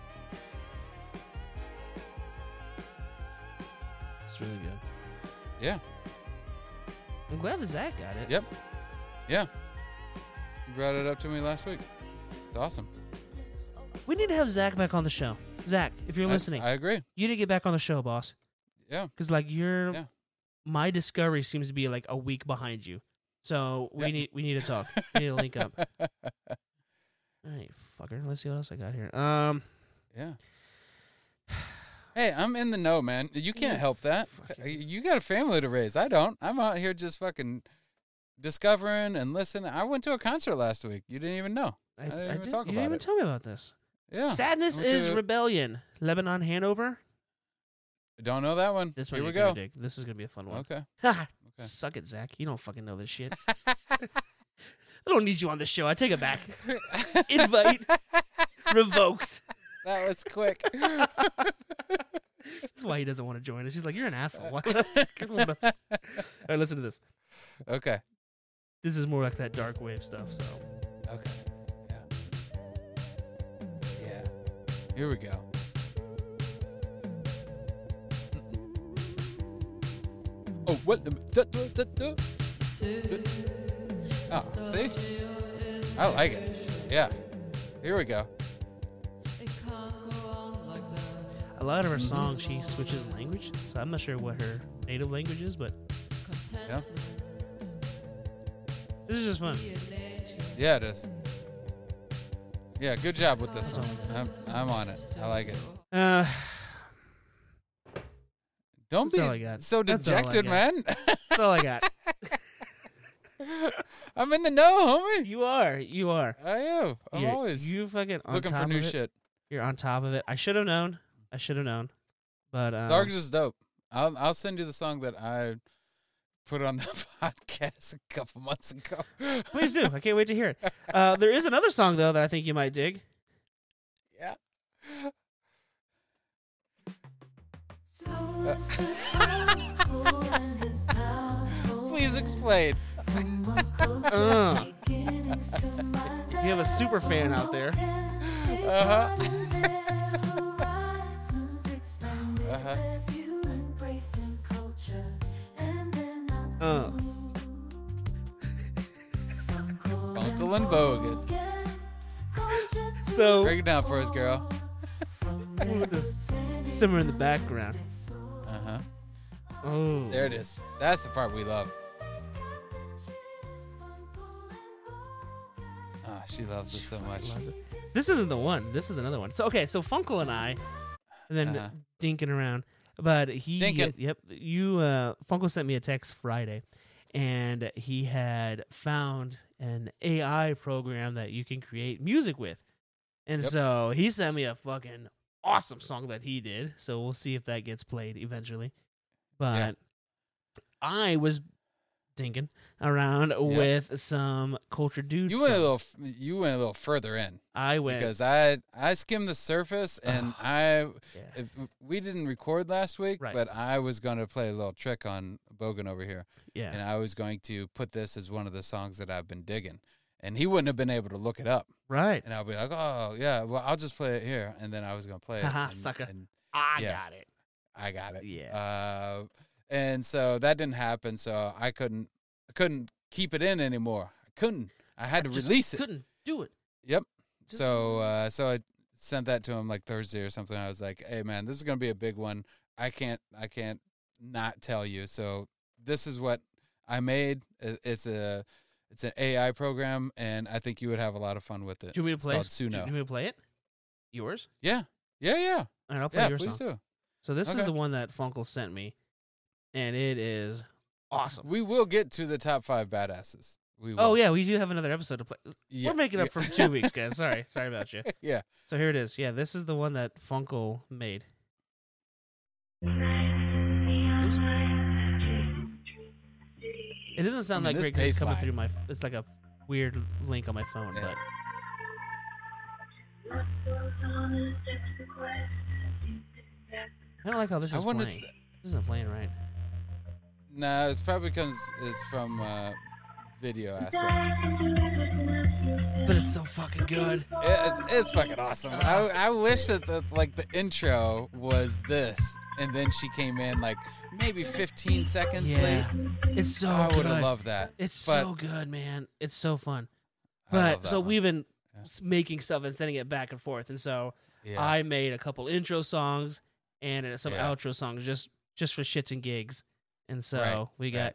Speaker 2: It's really good.
Speaker 3: Yeah.
Speaker 2: I'm glad that Zach got it.
Speaker 3: Yep. Yeah. You brought it up to me last week. It's awesome.
Speaker 2: We need to have Zach back on the show. Zach, if you're
Speaker 3: I-
Speaker 2: listening,
Speaker 3: I agree.
Speaker 2: you need to get back on the show, boss.
Speaker 3: Yeah.
Speaker 2: Because like you're,
Speaker 3: Yeah.
Speaker 2: my discovery seems to be like a week behind you. So we
Speaker 3: Yeah.
Speaker 2: need we need to talk. We need to link up. All right, fucker. Let's see what else I got here. Um,
Speaker 3: Yeah. Hey, I'm in the know, man. You can't
Speaker 2: Yeah,
Speaker 3: help that.
Speaker 2: fucking-
Speaker 3: You got a family to raise. I don't. I'm out here just fucking discovering and listening. I went to a concert last week. You didn't even know.
Speaker 2: I,
Speaker 3: I didn't
Speaker 2: I
Speaker 3: even
Speaker 2: did-
Speaker 3: talk
Speaker 2: you
Speaker 3: about
Speaker 2: didn't even
Speaker 3: it.
Speaker 2: tell me about this.
Speaker 3: Yeah.
Speaker 2: Sadness
Speaker 3: I went
Speaker 2: is
Speaker 3: to-
Speaker 2: rebellion. Lebanon, Hanover.
Speaker 3: Don't know that one.
Speaker 2: This one
Speaker 3: Here we
Speaker 2: you're gonna
Speaker 3: go.
Speaker 2: dig. This is gonna be a fun one.
Speaker 3: Okay.
Speaker 2: Ha!
Speaker 3: Okay.
Speaker 2: Suck it, Zach. You don't fucking know this shit. I don't need you on the show. I take it back. Invite revoked.
Speaker 3: That was quick.
Speaker 2: That's why he doesn't want to join us. He's like, "You're an asshole." Why the fuck I wanna-" All right, listen to this.
Speaker 3: Okay.
Speaker 2: This is more like that dark wave stuff. So
Speaker 3: Okay. Yeah. Yeah. Here we go. Oh, what? the- duh, duh, duh, duh. Oh, see? I like it. Yeah. Here we go.
Speaker 2: a lot of her
Speaker 3: Mhm.
Speaker 2: songs, she switches language. So I'm not sure what her native language is, but
Speaker 3: Yeah.
Speaker 2: this is just fun.
Speaker 3: Yeah, it is. Yeah, good job with this one. I'm, I'm on it. I like it.
Speaker 2: Uh,
Speaker 3: Don't
Speaker 2: That's all I
Speaker 3: be
Speaker 2: got.
Speaker 3: so
Speaker 2: That's all I
Speaker 3: dejected,
Speaker 2: got.
Speaker 3: man.
Speaker 2: that's all I got.
Speaker 3: I'm in the know, homie.
Speaker 2: You are. You are.
Speaker 3: I am. I'm
Speaker 2: You're-
Speaker 3: always
Speaker 2: you fucking on
Speaker 3: looking
Speaker 2: top
Speaker 3: for new
Speaker 2: of it.
Speaker 3: shit.
Speaker 2: You're on top of it. I should have known. I should have known. But um,
Speaker 3: Dargs is dope. I'll I'll send you the song that I put on the podcast a couple months ago.
Speaker 2: please do. I can't wait to hear it. Uh, there is another song though that I think you might dig.
Speaker 3: Yeah. Please explain.
Speaker 2: Uh, you have a super fan out there.
Speaker 3: Uh huh. Uh huh.
Speaker 2: Uh,
Speaker 3: Uncle and Bogan.
Speaker 2: so
Speaker 3: Break it down for us, girl.
Speaker 2: with this simmer in the background.
Speaker 3: Uh huh.
Speaker 2: Oh,
Speaker 3: There it is. That's the part we love. Ah, she loves us so much.
Speaker 2: loves it. This isn't the one. This is another one. So okay, so Funkle and I, and then
Speaker 3: Uh-huh.
Speaker 2: dinking around, but he,
Speaker 3: Dinkin'.
Speaker 2: yep, you, uh, Funkle sent me a text Friday, and he had found an A I program that you can create music with, and
Speaker 3: Yep.
Speaker 2: so he sent me a fucking awesome song that he did. So we'll see if that gets played eventually. But
Speaker 3: Yeah.
Speaker 2: I was dinking around with some Culture Dude.
Speaker 3: You went a
Speaker 2: songs.
Speaker 3: little. f- You went a little further in
Speaker 2: I went
Speaker 3: because I I skimmed the surface and I
Speaker 2: yeah.
Speaker 3: if we didn't record last week,
Speaker 2: Right.
Speaker 3: but I was going to play a little trick on Bogan over here,
Speaker 2: yeah.
Speaker 3: and I was going to put this as one of the songs that I've been digging, and he wouldn't have been able to look it up,
Speaker 2: Right.
Speaker 3: and I'll be like, oh yeah, well I'll just play it here, and then I was going to play it.
Speaker 2: Haha,
Speaker 3: and,
Speaker 2: sucker.
Speaker 3: and
Speaker 2: I
Speaker 3: yeah.
Speaker 2: got it.
Speaker 3: I got it.
Speaker 2: Yeah.
Speaker 3: Uh, and so that didn't happen. So I couldn't, I couldn't keep it in anymore. I couldn't. I had
Speaker 2: I
Speaker 3: to
Speaker 2: just
Speaker 3: release it.
Speaker 2: Couldn't do it.
Speaker 3: Yep. So uh, so I sent that to him like Thursday or something. I was like, hey man, this is gonna be a big one. I can't I can't not tell you. So this is what I made. It's a it's an A I program, and I think you would have a lot of fun with it.
Speaker 2: Do you want me to play?
Speaker 3: It's called
Speaker 2: it? Do you
Speaker 3: Suno.
Speaker 2: want me to play it? Yours?
Speaker 3: Yeah, yeah, yeah.
Speaker 2: All right, I'll play
Speaker 3: Yeah,
Speaker 2: your
Speaker 3: please
Speaker 2: song.
Speaker 3: do.
Speaker 2: So this
Speaker 3: Okay.
Speaker 2: is the one that Funkle sent me, and it is awesome.
Speaker 3: We will get to the top five badasses. We will.
Speaker 2: Oh yeah, we do have another episode to play.
Speaker 3: Yeah,
Speaker 2: We're making up
Speaker 3: yeah.
Speaker 2: for two weeks, guys. Sorry, sorry about you.
Speaker 3: Yeah.
Speaker 2: So here it is. Yeah, this is the one that Funkle made. It doesn't sound
Speaker 3: I mean,
Speaker 2: like
Speaker 3: this
Speaker 2: great because it's coming
Speaker 3: bass
Speaker 2: through
Speaker 3: line.
Speaker 2: my. It's like a weird link on my phone,
Speaker 3: Yeah.
Speaker 2: but I don't like how this
Speaker 3: I
Speaker 2: is
Speaker 3: wanna
Speaker 2: playing.
Speaker 3: s-
Speaker 2: This isn't playing right.
Speaker 3: No, it's probably because it's from uh, video aspect.
Speaker 2: But it's so fucking good.
Speaker 3: It, it's fucking awesome. I, I wish that the, like the intro was this, and then she came in like maybe fifteen seconds
Speaker 2: Yeah,
Speaker 3: late.
Speaker 2: it's so
Speaker 3: I
Speaker 2: good.
Speaker 3: would have loved that.
Speaker 2: It's
Speaker 3: but
Speaker 2: so good, man. It's so fun.
Speaker 3: I love
Speaker 2: But
Speaker 3: that
Speaker 2: so
Speaker 3: one.
Speaker 2: we've been
Speaker 3: Yeah.
Speaker 2: s- making stuff and sending it back and forth, and so
Speaker 3: Yeah.
Speaker 2: I made a couple intro songs and uh, some
Speaker 3: Yeah.
Speaker 2: outro songs just just for shits and gigs, and so
Speaker 3: Right,
Speaker 2: we got.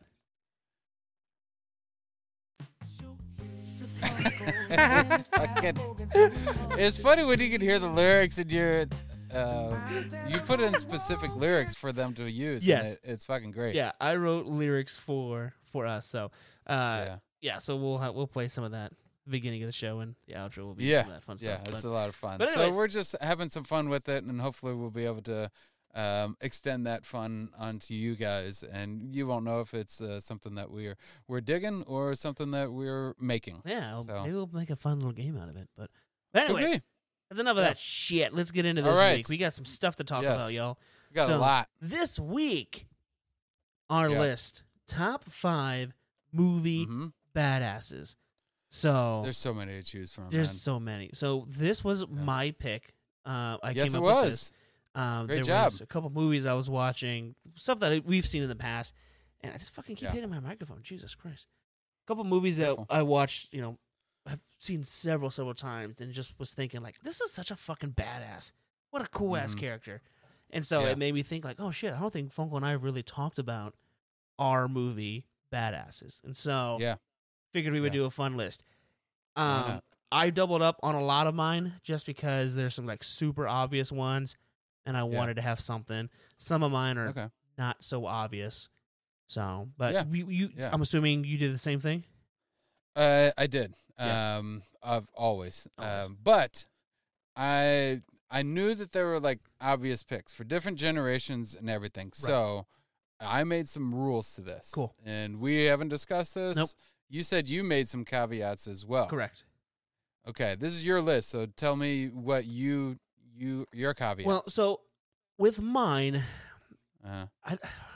Speaker 3: it's, fucking, it's funny when you can hear the lyrics and you're uh, you put in specific lyrics for them to use. and
Speaker 2: Yes.
Speaker 3: it, it's fucking great.
Speaker 2: Yeah, I wrote lyrics for for us, so uh,
Speaker 3: yeah,
Speaker 2: yeah, so we'll ha- we'll play some of that at the beginning of the show, and the outro will be
Speaker 3: yeah,
Speaker 2: some of that fun
Speaker 3: yeah.
Speaker 2: stuff.
Speaker 3: It's
Speaker 2: but-
Speaker 3: a lot of fun.
Speaker 2: but
Speaker 3: So
Speaker 2: anyways.
Speaker 3: we're just having some fun with it, and hopefully we'll be able to um, extend that fun onto you guys, and you won't know if it's uh, something that we're we're digging or something that we're making.
Speaker 2: yeah, well,
Speaker 3: So-
Speaker 2: maybe we'll make a fun little game out of it. But, but
Speaker 3: Could
Speaker 2: anyways,
Speaker 3: be.
Speaker 2: that's enough of
Speaker 3: Yeah.
Speaker 2: that shit. Let's get into
Speaker 3: All
Speaker 2: this
Speaker 3: right.
Speaker 2: week. We got some stuff to talk
Speaker 3: Yes.
Speaker 2: about, y'all.
Speaker 3: We got
Speaker 2: So-
Speaker 3: a lot.
Speaker 2: This week on our
Speaker 3: Yeah.
Speaker 2: list, top five movie
Speaker 3: hmm
Speaker 2: badasses. So
Speaker 3: There's so many to choose from.
Speaker 2: there's
Speaker 3: man.
Speaker 2: so many. So this was my pick. Uh, I
Speaker 3: Yes,
Speaker 2: came
Speaker 3: it
Speaker 2: up
Speaker 3: was.
Speaker 2: with this. Um,
Speaker 3: Great
Speaker 2: there
Speaker 3: job.
Speaker 2: was a couple movies I was watching, stuff that we've seen in the past, and I just fucking keep
Speaker 3: Yeah.
Speaker 2: hitting my microphone. Jesus Christ! A couple movies that
Speaker 3: Careful.
Speaker 2: I watched, you know, I've seen several, several times, and just was thinking like, this is such a fucking badass. What a cool ass
Speaker 3: Mhm.
Speaker 2: character. And so
Speaker 3: Yeah.
Speaker 2: it made me think like, oh shit, I don't think Funko and I really talked about our movie badasses, and so
Speaker 3: Yeah.
Speaker 2: figured we would
Speaker 3: Yeah.
Speaker 2: do a fun list.
Speaker 3: Why
Speaker 2: Um,
Speaker 3: not?
Speaker 2: I doubled up on a lot of mine just because there's some like super obvious ones, and I
Speaker 3: Yeah.
Speaker 2: wanted to have something. Some of mine are
Speaker 3: Okay.
Speaker 2: not so obvious. So, but
Speaker 3: Yeah.
Speaker 2: you, you
Speaker 3: Yeah.
Speaker 2: I'm assuming you did the same thing.
Speaker 3: Uh, I did.
Speaker 2: Yeah.
Speaker 3: Um, I've always.
Speaker 2: Always.
Speaker 3: Um, but I I knew that there were like obvious picks for different generations and everything. So I made some rules to this.
Speaker 2: Cool.
Speaker 3: And we haven't discussed this.
Speaker 2: Nope.
Speaker 3: You said you made some caveats as well.
Speaker 2: Correct.
Speaker 3: Okay, this is your list. So tell me what you you your caveats.
Speaker 2: Well, so with mine,
Speaker 3: uh,
Speaker 2: I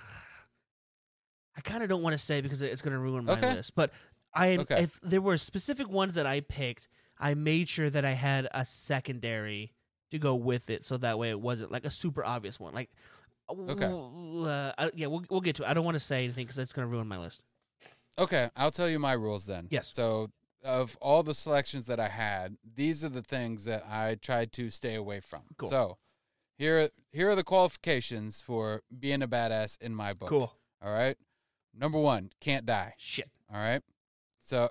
Speaker 2: I kind of don't want to say because it's going to ruin my
Speaker 3: Okay.
Speaker 2: list. But I
Speaker 3: Okay.
Speaker 2: if there were specific ones that I picked, I made sure that I had a secondary to go with it, so that way it wasn't like a super obvious one. Like,
Speaker 3: Okay.
Speaker 2: uh, I- yeah, we'll we'll get to it. I don't want to say anything because it's going to ruin my list.
Speaker 3: Okay, I'll tell you my rules then.
Speaker 2: Yes.
Speaker 3: So, of all the selections that I had, these are the things that I tried to stay away from.
Speaker 2: Cool.
Speaker 3: So, here here are the qualifications for being a badass in my book.
Speaker 2: Cool.
Speaker 3: All right. Number one, can't die.
Speaker 2: Shit.
Speaker 3: All right. So,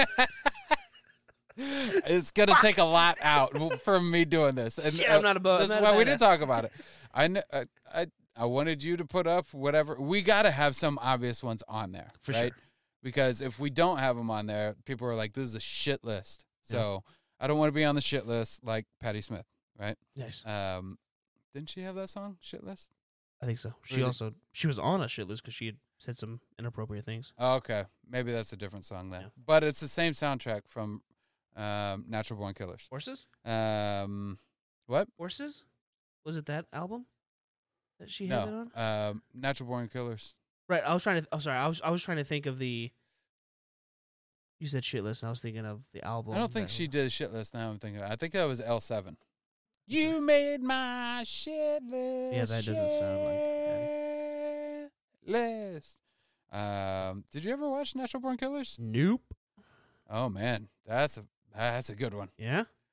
Speaker 3: it's gonna take a lot out from me doing this. And
Speaker 2: Shit, I'm not a bo-
Speaker 3: This
Speaker 2: I'm
Speaker 3: is
Speaker 2: not a
Speaker 3: why we didn't
Speaker 2: badass.
Speaker 3: talk about it. I kn- I, I I wanted you to put up whatever. We got to have some obvious ones on there,
Speaker 2: For
Speaker 3: right?
Speaker 2: sure.
Speaker 3: Because if we don't have them on there, people are like, "This is a shit list." So I don't want to be on the shit list like Patti Smith, right?
Speaker 2: Nice.
Speaker 3: Um, didn't she have that song, "Shit List"?
Speaker 2: I think so.
Speaker 3: is
Speaker 2: She
Speaker 3: it-
Speaker 2: also she was on a shit list because she had said some inappropriate things.
Speaker 3: Oh, okay, maybe that's a different song then.
Speaker 2: Yeah.
Speaker 3: But it's the same soundtrack from um, Natural Born Killers.
Speaker 2: Horses.
Speaker 3: Um, what?
Speaker 2: Horses. Was it that album that she had that
Speaker 3: No,
Speaker 2: on?
Speaker 3: um, Natural Born Killers.
Speaker 2: Right. I was trying to. I'm sorry. I was. I was trying to think of the. You said shit list. And I was thinking of the album.
Speaker 3: I don't think
Speaker 2: that-
Speaker 3: she did shit list. Now I'm thinking. I think that was L seven. You made my shit list.
Speaker 2: Yeah, that doesn't sound like
Speaker 3: shit list. Um, did you ever watch Natural Born Killers?
Speaker 2: Nope.
Speaker 3: Oh man, that's a that's a good one.
Speaker 2: Yeah.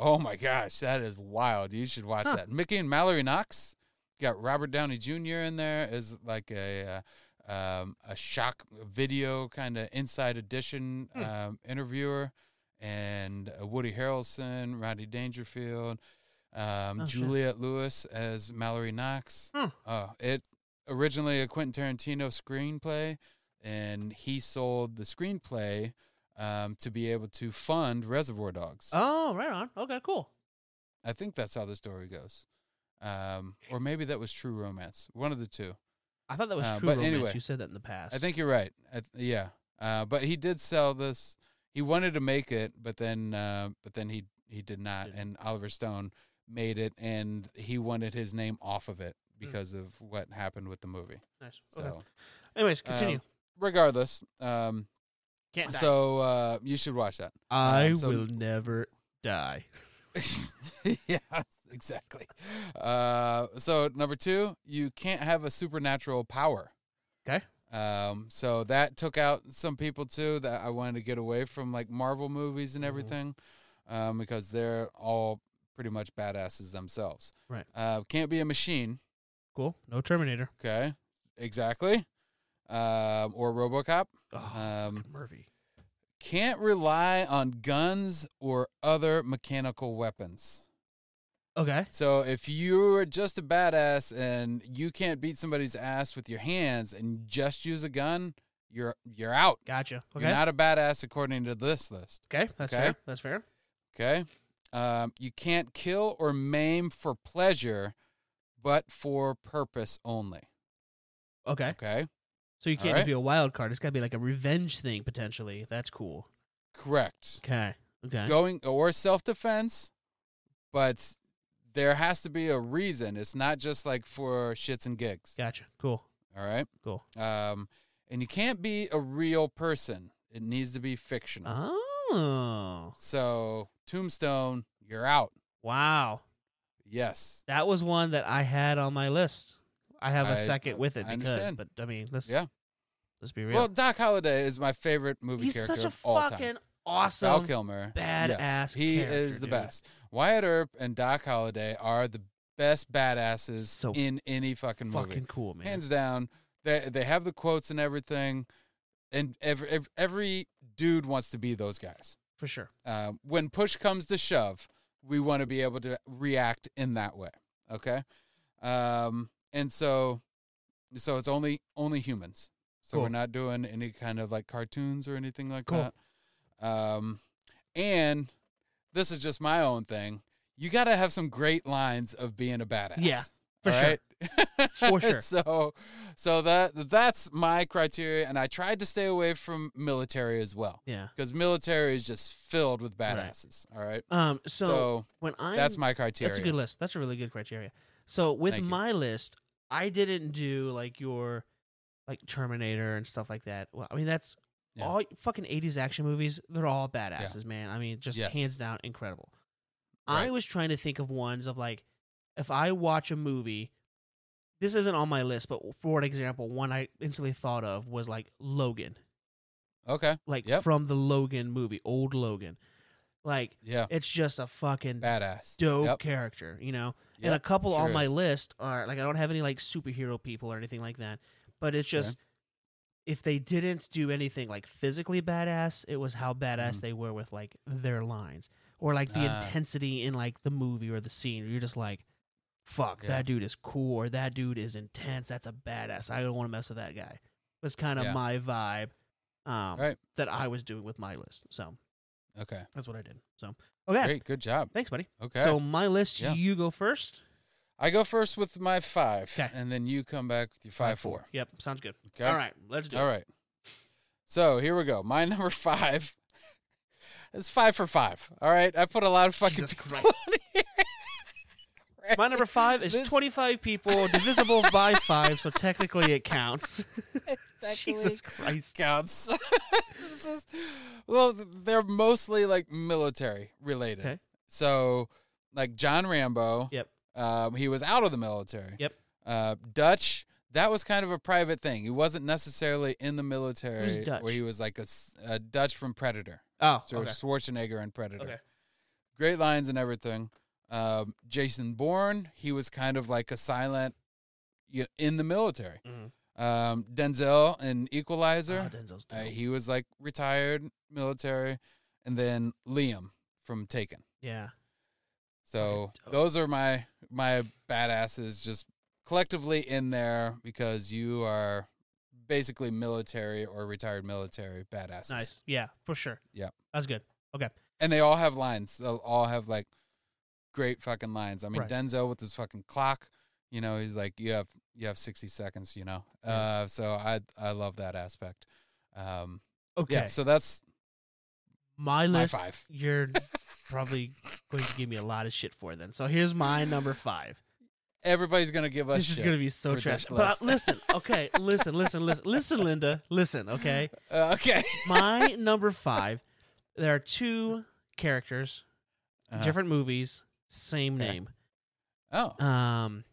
Speaker 3: Oh my gosh, that is wild. You should watch
Speaker 2: Huh.
Speaker 3: that. Mickey and Mallory Knox. You got Robert Downey Junior in there as like a uh, um, a shock video kind of inside edition
Speaker 2: Hmm.
Speaker 3: um, interviewer, and uh, Woody Harrelson, Rodney Dangerfield, um,
Speaker 2: Oh, shit.
Speaker 3: Juliette Lewis as Mallory Knox.
Speaker 2: Hmm.
Speaker 3: Oh, it originally a Quentin Tarantino screenplay, and he sold the screenplay um, to be able to fund Reservoir Dogs.
Speaker 2: Oh, right on. Okay, cool.
Speaker 3: I think that's how the story goes. Um, or maybe that was True Romance. One of the two.
Speaker 2: I thought that was
Speaker 3: Uh,
Speaker 2: True
Speaker 3: but
Speaker 2: Romance.
Speaker 3: anyway,
Speaker 2: You said that in the past.
Speaker 3: I think you're right. I th- yeah. Uh, but he did sell this. He wanted to make it, but then uh, but then he he did not.
Speaker 2: Didn't.
Speaker 3: And Oliver Stone made it, and he wanted his name off of it
Speaker 2: Hmm.
Speaker 3: because of what happened with the movie.
Speaker 2: Nice.
Speaker 3: So,
Speaker 2: Okay. Anyways, continue.
Speaker 3: um, regardless, um,
Speaker 2: Can't die.
Speaker 3: so uh, you should watch that.
Speaker 2: I
Speaker 3: um, so-
Speaker 2: will never die.
Speaker 3: Yeah, exactly. Uh, so number two, you can't have a supernatural power.
Speaker 2: Okay.
Speaker 3: Um, so that took out some people too that I wanted to get away from, like Marvel movies and
Speaker 2: Mhm.
Speaker 3: everything, um, because they're all pretty much badasses themselves.
Speaker 2: Right.
Speaker 3: Uh, can't be a machine.
Speaker 2: Cool. No Terminator.
Speaker 3: Okay. Exactly. Um, or RoboCop.
Speaker 2: Oh,
Speaker 3: Um,
Speaker 2: fucking Murphy.
Speaker 3: Can't rely on guns or other mechanical weapons.
Speaker 2: Okay.
Speaker 3: So if you're just a badass and you can't beat somebody's ass with your hands and just use a gun, you're you're out.
Speaker 2: Gotcha. Okay.
Speaker 3: You're not a badass according to this list.
Speaker 2: okay. That's
Speaker 3: okay.
Speaker 2: fair. That's fair.
Speaker 3: Okay. Um, you can't kill or maim for pleasure, but for purpose only.
Speaker 2: Okay.
Speaker 3: Okay.
Speaker 2: So you can't
Speaker 3: Alright.
Speaker 2: just be a wild card. It's got to be like a revenge thing potentially. That's cool.
Speaker 3: Correct.
Speaker 2: Okay. Okay.
Speaker 3: Going or self-defense, but there has to be a reason. It's not just like for shits and gigs.
Speaker 2: Gotcha. Cool.
Speaker 3: All right.
Speaker 2: Cool.
Speaker 3: Um, and you can't be a real person. It needs to be fictional.
Speaker 2: Oh.
Speaker 3: So Tombstone, you're out.
Speaker 2: Wow.
Speaker 3: Yes.
Speaker 2: That was one that I had on my list. I have a
Speaker 3: I-
Speaker 2: second with it
Speaker 3: I
Speaker 2: because,
Speaker 3: understand.
Speaker 2: but I mean, let's
Speaker 3: Yeah.
Speaker 2: let's be real.
Speaker 3: Well, Doc Holliday is my favorite movie
Speaker 2: He's
Speaker 3: character
Speaker 2: such a
Speaker 3: of all
Speaker 2: fucking
Speaker 3: time.
Speaker 2: awesome.
Speaker 3: Val Kilmer,
Speaker 2: badass
Speaker 3: yes, he
Speaker 2: character,
Speaker 3: is the
Speaker 2: dude.
Speaker 3: best. Wyatt Earp and Doc Holliday are the best badasses
Speaker 2: So
Speaker 3: in any fucking movie,
Speaker 2: Fucking cool, man.
Speaker 3: hands down. They they have the quotes and everything, and every every, every dude wants to be those guys.
Speaker 2: For sure.
Speaker 3: Um, when push comes to shove, we want to be able to react in that way. Okay, um, and so so it's only only humans. So
Speaker 2: Cool.
Speaker 3: we're not doing any kind of like cartoons or anything like
Speaker 2: Cool.
Speaker 3: that. Um, and this is just my own thing. You got to have some great lines of being a badass.
Speaker 2: Yeah, for
Speaker 3: all
Speaker 2: sure.
Speaker 3: right?
Speaker 2: For sure.
Speaker 3: So, so that that's my criteria, and I tried to stay away from military as well
Speaker 2: Yeah.
Speaker 3: because military is just filled with
Speaker 2: Right.
Speaker 3: badasses. All right.
Speaker 2: Um. So,
Speaker 3: So,
Speaker 2: when I
Speaker 3: that's my criteria.
Speaker 2: That's a good list. That's a really good criteria. So with
Speaker 3: Thank you.
Speaker 2: my list, I didn't do like your like Terminator and stuff like that. Well, I mean that's
Speaker 3: Yeah.
Speaker 2: all fucking eighties action movies. They're all badasses, man. I mean, just
Speaker 3: Yes.
Speaker 2: hands down incredible. I
Speaker 3: Right.
Speaker 2: was trying to think of ones of like if I watch a movie. This isn't on my list, but for an example, one I instantly thought of was like Logan,
Speaker 3: Okay.
Speaker 2: like
Speaker 3: Yep.
Speaker 2: from the Logan movie, old Logan. Like
Speaker 3: Yeah.
Speaker 2: it's just a fucking
Speaker 3: Badass.
Speaker 2: dope
Speaker 3: Yep.
Speaker 2: character, you know. And
Speaker 3: Yep.
Speaker 2: a couple
Speaker 3: Sure
Speaker 2: on my
Speaker 3: is.
Speaker 2: list are like I don't have any like superhero people or anything like that, but it's
Speaker 3: Okay.
Speaker 2: just if they didn't do anything like physically badass, it was how badass
Speaker 3: Mhm.
Speaker 2: they were with like their lines or like the
Speaker 3: Ah.
Speaker 2: intensity in like the movie or the scene. You're just like, fuck,
Speaker 3: Yeah.
Speaker 2: that dude is cool or that dude is intense. That's a badass. I don't want to mess with that guy. Was kind of
Speaker 3: Yeah.
Speaker 2: my vibe um,
Speaker 3: Right.
Speaker 2: that I was doing with my list. So
Speaker 3: Okay.
Speaker 2: that's what I did. So okay,
Speaker 3: Great. Good job.
Speaker 2: thanks, buddy.
Speaker 3: Okay.
Speaker 2: So my list,
Speaker 3: Yeah.
Speaker 2: you go first.
Speaker 3: I go first with my five,
Speaker 2: 'Kay.
Speaker 3: and then you come back with your five, four.
Speaker 2: Yep, sounds good.
Speaker 3: Okay.
Speaker 2: All right, let's do
Speaker 3: All
Speaker 2: it.
Speaker 3: right. So here we go. My number five. It's five for five. All right. I put a lot of fucking
Speaker 2: Jesus
Speaker 3: people
Speaker 2: Christ.
Speaker 3: in here. Right?
Speaker 2: My number five is
Speaker 3: This-
Speaker 2: twenty-five people divisible by five, so technically it counts.
Speaker 3: Technically
Speaker 2: Jesus Christ.
Speaker 3: counts. This is- well, they're mostly like military related.
Speaker 2: Okay.
Speaker 3: So, like John Rambo.
Speaker 2: Yep.
Speaker 3: Um, he was out of the military.
Speaker 2: Yep.
Speaker 3: Uh, Dutch. That was kind of a private thing. He wasn't necessarily in the military.
Speaker 2: Who's Dutch?
Speaker 3: Where he was like a, s- a Dutch from Predator.
Speaker 2: Oh,
Speaker 3: So
Speaker 2: okay.
Speaker 3: Schwarzenegger and Predator.
Speaker 2: Okay.
Speaker 3: great lines and everything. Um, Jason Bourne, he was kind of like a silent you know, in the military.
Speaker 2: Mhm.
Speaker 3: Um, Denzel in Equalizer,
Speaker 2: Oh, Denzel's
Speaker 3: uh,
Speaker 2: dope.
Speaker 3: he was like retired military, and then Liam from Taken.
Speaker 2: Yeah.
Speaker 3: So
Speaker 2: Fucking dope.
Speaker 3: those are my my badasses, just collectively in there because you are basically military or retired military badasses.
Speaker 2: Nice. Yeah, for sure.
Speaker 3: Yeah.
Speaker 2: That's good. Okay.
Speaker 3: And they all have lines. They'll all have like great fucking lines. I mean,
Speaker 2: Right.
Speaker 3: Denzel with his fucking clock, you know, he's like, you have you have sixty seconds, you know.
Speaker 2: Yeah.
Speaker 3: Uh, so I I love that aspect. Um,
Speaker 2: Okay.
Speaker 3: yeah. So that's
Speaker 2: my
Speaker 3: my
Speaker 2: list,
Speaker 3: five.
Speaker 2: you're probably going to give me a lot of shit for then. So here's my number five.
Speaker 3: everybody's gonna give us.
Speaker 2: This is
Speaker 3: shit
Speaker 2: going to be so
Speaker 3: for
Speaker 2: trash.
Speaker 3: this
Speaker 2: But uh,
Speaker 3: list.
Speaker 2: listen, okay, listen, listen, listen, listen, Linda, listen, okay.
Speaker 3: Uh, okay.
Speaker 2: My number five. There are two characters,
Speaker 3: Uh-huh.
Speaker 2: different movies, same
Speaker 3: Okay.
Speaker 2: name.
Speaker 3: Oh.
Speaker 2: Um,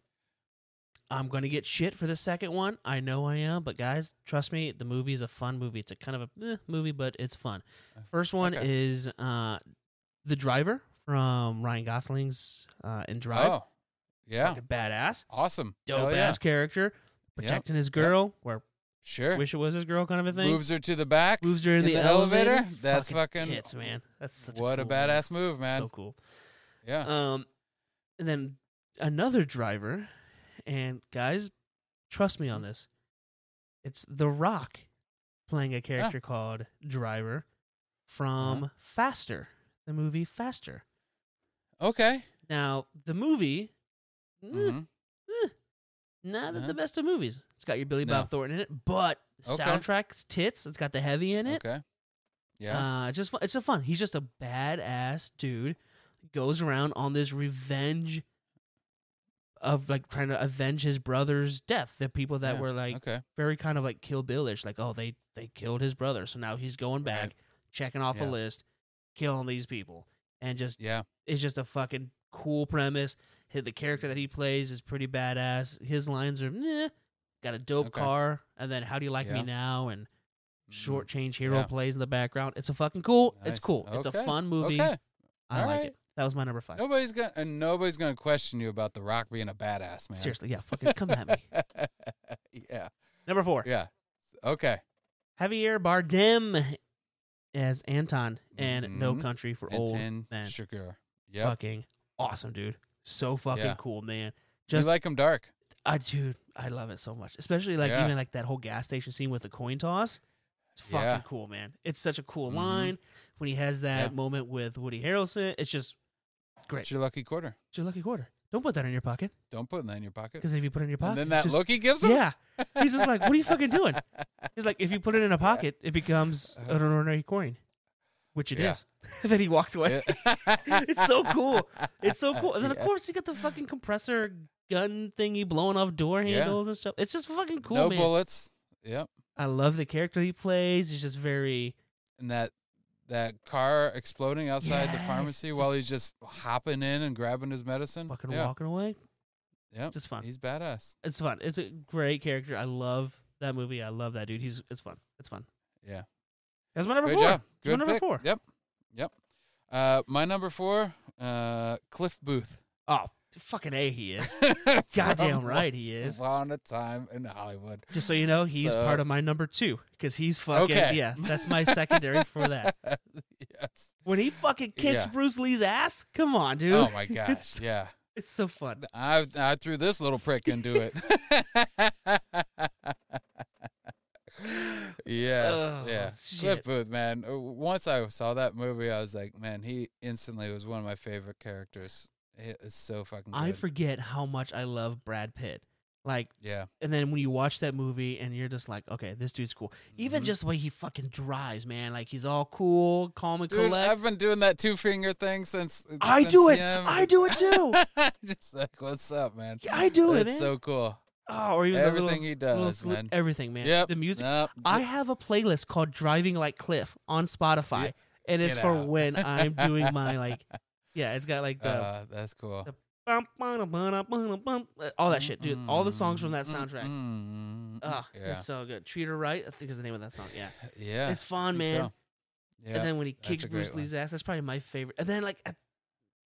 Speaker 2: I'm going to get shit for the second one. I know I am, but guys, trust me, the movie is a fun movie. It's a kind of a eh, movie, but it's fun. First one
Speaker 3: Okay.
Speaker 2: is uh, The Driver from Ryan Gosling's uh, in Drive.
Speaker 3: Oh. Yeah.
Speaker 2: Fucking badass.
Speaker 3: Awesome.
Speaker 2: Dope
Speaker 3: Hell
Speaker 2: ass
Speaker 3: yeah.
Speaker 2: character. Protecting his girl, where
Speaker 3: Sure.
Speaker 2: wish it was his girl kind of a thing.
Speaker 3: Moves her to the back.
Speaker 2: Moves her in,
Speaker 3: in
Speaker 2: the,
Speaker 3: the
Speaker 2: elevator.
Speaker 3: elevator? That's fucking-
Speaker 2: tits, man. That's such
Speaker 3: what
Speaker 2: a,
Speaker 3: a
Speaker 2: cool
Speaker 3: badass move,
Speaker 2: move.
Speaker 3: man.
Speaker 2: So cool.
Speaker 3: yeah.
Speaker 2: Um, and then another driver, and guys, trust me on this. It's The Rock playing a character called Driver from
Speaker 3: Uh-huh.
Speaker 2: Faster, the movie Faster.
Speaker 3: Okay.
Speaker 2: Now, the movie, eh,
Speaker 3: Mhm.
Speaker 2: eh, not
Speaker 3: Uh-huh.
Speaker 2: the best of movies. It's got your Billy
Speaker 3: No.
Speaker 2: Bob Thornton in it, but the
Speaker 3: Okay.
Speaker 2: soundtrack's tits. It's got the heavy in it.
Speaker 3: Okay. Yeah.
Speaker 2: Uh, it's just fu- it's a fun. He's just a badass dude. Goes around on this revenge of like trying to avenge his brother's death. The people that
Speaker 3: Yeah,
Speaker 2: were like
Speaker 3: okay.
Speaker 2: very kind of like Kill Bill-ish, like oh they they killed his brother, so now he's going back,
Speaker 3: Right.
Speaker 2: checking off a
Speaker 3: Yeah.
Speaker 2: list, killing these people, and just
Speaker 3: Yeah.
Speaker 2: it's just a fucking cool premise. Hit the character that he plays is pretty badass. His lines are meh. Got a dope
Speaker 3: Okay.
Speaker 2: car, and then How Do You Like Me
Speaker 3: Yeah.
Speaker 2: Now, and
Speaker 3: Mm.
Speaker 2: Shortchange Hero
Speaker 3: Yeah.
Speaker 2: plays in the background. It's a fucking cool. It's
Speaker 3: Nice.
Speaker 2: cool. It's a
Speaker 3: Okay.
Speaker 2: fun movie.
Speaker 3: Okay.
Speaker 2: I
Speaker 3: All
Speaker 2: like
Speaker 3: right.
Speaker 2: it. That was my number five.
Speaker 3: Nobody's gonna and nobody's gonna question you about The Rock being a badass, man.
Speaker 2: Seriously, yeah, fucking come at me.
Speaker 3: yeah.
Speaker 2: Number four,
Speaker 3: Yeah. Okay.
Speaker 2: Javier Bardem as Anton in No
Speaker 3: Mhm.
Speaker 2: Country for
Speaker 3: And
Speaker 2: Old
Speaker 3: ten
Speaker 2: Men.
Speaker 3: sugar. Yep.
Speaker 2: Fucking awesome, dude. So fucking
Speaker 3: Yeah.
Speaker 2: cool, man.
Speaker 3: You
Speaker 2: Just
Speaker 3: like him dark.
Speaker 2: I dude, I love it so much. Especially like
Speaker 3: Yeah.
Speaker 2: even like that whole gas station scene with the coin toss. It's fucking
Speaker 3: Yeah.
Speaker 2: cool, man. It's such a cool
Speaker 3: Mhm.
Speaker 2: line when he has that
Speaker 3: Yeah.
Speaker 2: moment with Woody Harrelson. It's just great.
Speaker 3: It's your lucky quarter.
Speaker 2: It's your lucky quarter. Don't put that in your pocket,
Speaker 3: Don't put that in your pocket.
Speaker 2: because if you put it in your pocket,
Speaker 3: And then
Speaker 2: it's
Speaker 3: that
Speaker 2: just,
Speaker 3: look he gives him?
Speaker 2: yeah, he's just like, what are you fucking doing? He's like, if you put it in a pocket, it becomes an ordinary coin, which it is.
Speaker 3: Yeah.
Speaker 2: Then he walks away. It's so cool. It's so cool. And then,
Speaker 3: Yeah.
Speaker 2: of course, you got the fucking compressor gun thingy blowing off door
Speaker 3: Yeah.
Speaker 2: handles and stuff. It's just fucking cool,
Speaker 3: no
Speaker 2: man.
Speaker 3: bullets. Yep.
Speaker 2: I love the character he plays. He's just very...
Speaker 3: And that that car exploding outside the
Speaker 2: Yes.
Speaker 3: pharmacy
Speaker 2: Just-
Speaker 3: while he's just hopping in and grabbing his medicine.
Speaker 2: fucking
Speaker 3: yeah.
Speaker 2: walking away.
Speaker 3: Yep.
Speaker 2: Just fun.
Speaker 3: He's badass.
Speaker 2: It's fun. It's a great character. I love that movie. I love that dude. He's It's fun. It's fun.
Speaker 3: Yeah.
Speaker 2: That's my number
Speaker 3: Good
Speaker 2: four.
Speaker 3: job.
Speaker 2: That's
Speaker 3: Good
Speaker 2: my number
Speaker 3: pick.
Speaker 2: four.
Speaker 3: Yep. Yep. Uh, my number four, uh, Cliff Booth.
Speaker 2: Oh, fucking A, he is. Goddamn
Speaker 3: From
Speaker 2: right he
Speaker 3: Once
Speaker 2: is.
Speaker 3: Upon a Time in Hollywood.
Speaker 2: Just so you know, he's
Speaker 3: So-
Speaker 2: part of my number two, because he's fucking...
Speaker 3: Okay.
Speaker 2: Yeah, that's my secondary for that.
Speaker 3: Yes.
Speaker 2: When he fucking kicks
Speaker 3: Yeah.
Speaker 2: Bruce Lee's ass, come on, dude.
Speaker 3: Oh my gosh.
Speaker 2: It's,
Speaker 3: Yeah.
Speaker 2: it's so fun.
Speaker 3: I I threw this little prick into it. yes,
Speaker 2: Oh,
Speaker 3: yeah.
Speaker 2: shit.
Speaker 3: Cliff Booth, man. Uh, Once I saw that movie, I was like, man, he instantly was one of my favorite characters. It is so fucking good.
Speaker 2: I forget how much I love Brad Pitt. Like,
Speaker 3: yeah,
Speaker 2: and then when you watch that movie and you're just like, okay, this dude's cool. Even
Speaker 3: Mhm.
Speaker 2: just the way he fucking drives, man. Like, he's all cool, calm and
Speaker 3: dude,
Speaker 2: collect.
Speaker 3: I've been doing that two finger thing since.
Speaker 2: I
Speaker 3: since
Speaker 2: do it.
Speaker 3: him.
Speaker 2: I do it too.
Speaker 3: Just like, what's up, man?
Speaker 2: Yeah, I do it,
Speaker 3: It's
Speaker 2: man.
Speaker 3: so cool.
Speaker 2: Oh, or even
Speaker 3: Everything
Speaker 2: the
Speaker 3: he
Speaker 2: little, little
Speaker 3: does,
Speaker 2: slip-
Speaker 3: man.
Speaker 2: everything, man.
Speaker 3: Yep.
Speaker 2: The music.
Speaker 3: Nope.
Speaker 2: I
Speaker 3: J-
Speaker 2: have a playlist called "Driving Like Cliff" on Spotify,
Speaker 3: Yeah.
Speaker 2: and it's
Speaker 3: Get
Speaker 2: for
Speaker 3: out.
Speaker 2: when I'm doing my like. Yeah, it's got like the
Speaker 3: uh, that's cool.
Speaker 2: the- bum, bum, bum, bum, bum, all that shit, dude. All the songs from that
Speaker 3: Mm, mm,
Speaker 2: soundtrack.
Speaker 3: mm, mm.
Speaker 2: Oh,
Speaker 3: yeah,
Speaker 2: it's so good. Treat Her Right, I think is the name of that song. Yeah,
Speaker 3: yeah.
Speaker 2: it's fun,
Speaker 3: I think
Speaker 2: man.
Speaker 3: so. Yeah.
Speaker 2: And then when he
Speaker 3: that's
Speaker 2: kicks
Speaker 3: a great
Speaker 2: Bruce Lee's ass, that's probably my favorite. And then like at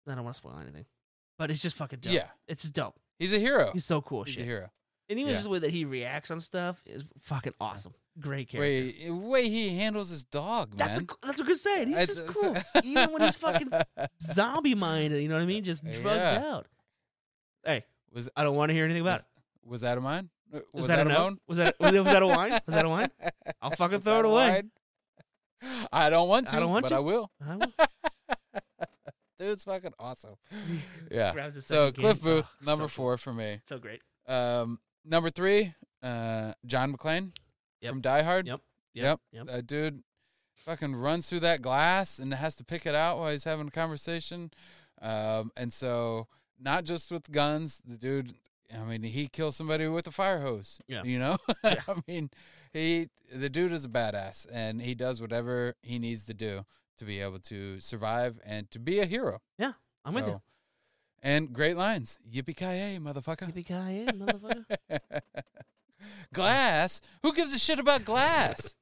Speaker 2: I don't want to spoil anything, but it's just fucking dope.
Speaker 3: Yeah.
Speaker 2: It's just dope.
Speaker 3: He's a hero.
Speaker 2: He's so cool.
Speaker 3: He's
Speaker 2: shit.
Speaker 3: a hero.
Speaker 2: And even
Speaker 3: Yeah.
Speaker 2: just the way that he reacts on stuff is fucking awesome. Great character.
Speaker 3: Way, way he handles his dog,
Speaker 2: That's
Speaker 3: man.
Speaker 2: the, that's what I'm saying. He's
Speaker 3: I-
Speaker 2: just cool. Even when he's fucking zombie minded, you know what I mean? Just drugged
Speaker 3: Yeah.
Speaker 2: out. Hey,
Speaker 3: Was
Speaker 2: I don't want to hear anything about
Speaker 3: was,
Speaker 2: it.
Speaker 3: was that a mine? Uh, Was,
Speaker 2: Was, that, a no?
Speaker 3: moan?
Speaker 2: Was that was, was that a wine? Was that a wine? I'll fucking
Speaker 3: Was
Speaker 2: throw
Speaker 3: that
Speaker 2: it
Speaker 3: a
Speaker 2: away.
Speaker 3: wine? I don't want to.
Speaker 2: I don't want
Speaker 3: but
Speaker 2: to.
Speaker 3: I will.
Speaker 2: I will.
Speaker 3: Dude, it's fucking awesome. Yeah.
Speaker 2: Grabs the
Speaker 3: So
Speaker 2: second
Speaker 3: Cliff
Speaker 2: game.
Speaker 3: Booth,
Speaker 2: Oh,
Speaker 3: number
Speaker 2: so
Speaker 3: four for me.
Speaker 2: So great.
Speaker 3: Um, number three, uh, John McClane
Speaker 2: Yep.
Speaker 3: from Die Hard.
Speaker 2: Yep.
Speaker 3: Yep.
Speaker 2: Yep.
Speaker 3: Uh, dude fucking runs through that glass and has to pick it out while he's having a conversation. Um, and so not just with guns, the dude, I mean, he kills somebody with a fire hose.
Speaker 2: Yeah.
Speaker 3: You know?
Speaker 2: Yeah.
Speaker 3: I mean, he, the dude is a badass and he does whatever he needs to do to be able to survive and to be a hero.
Speaker 2: I'm with you.
Speaker 3: So- And great lines. Yippee-ki-yay, motherfucker.
Speaker 2: Yippee-ki-yay, motherfucker.
Speaker 3: Glass? Who gives a shit about glass?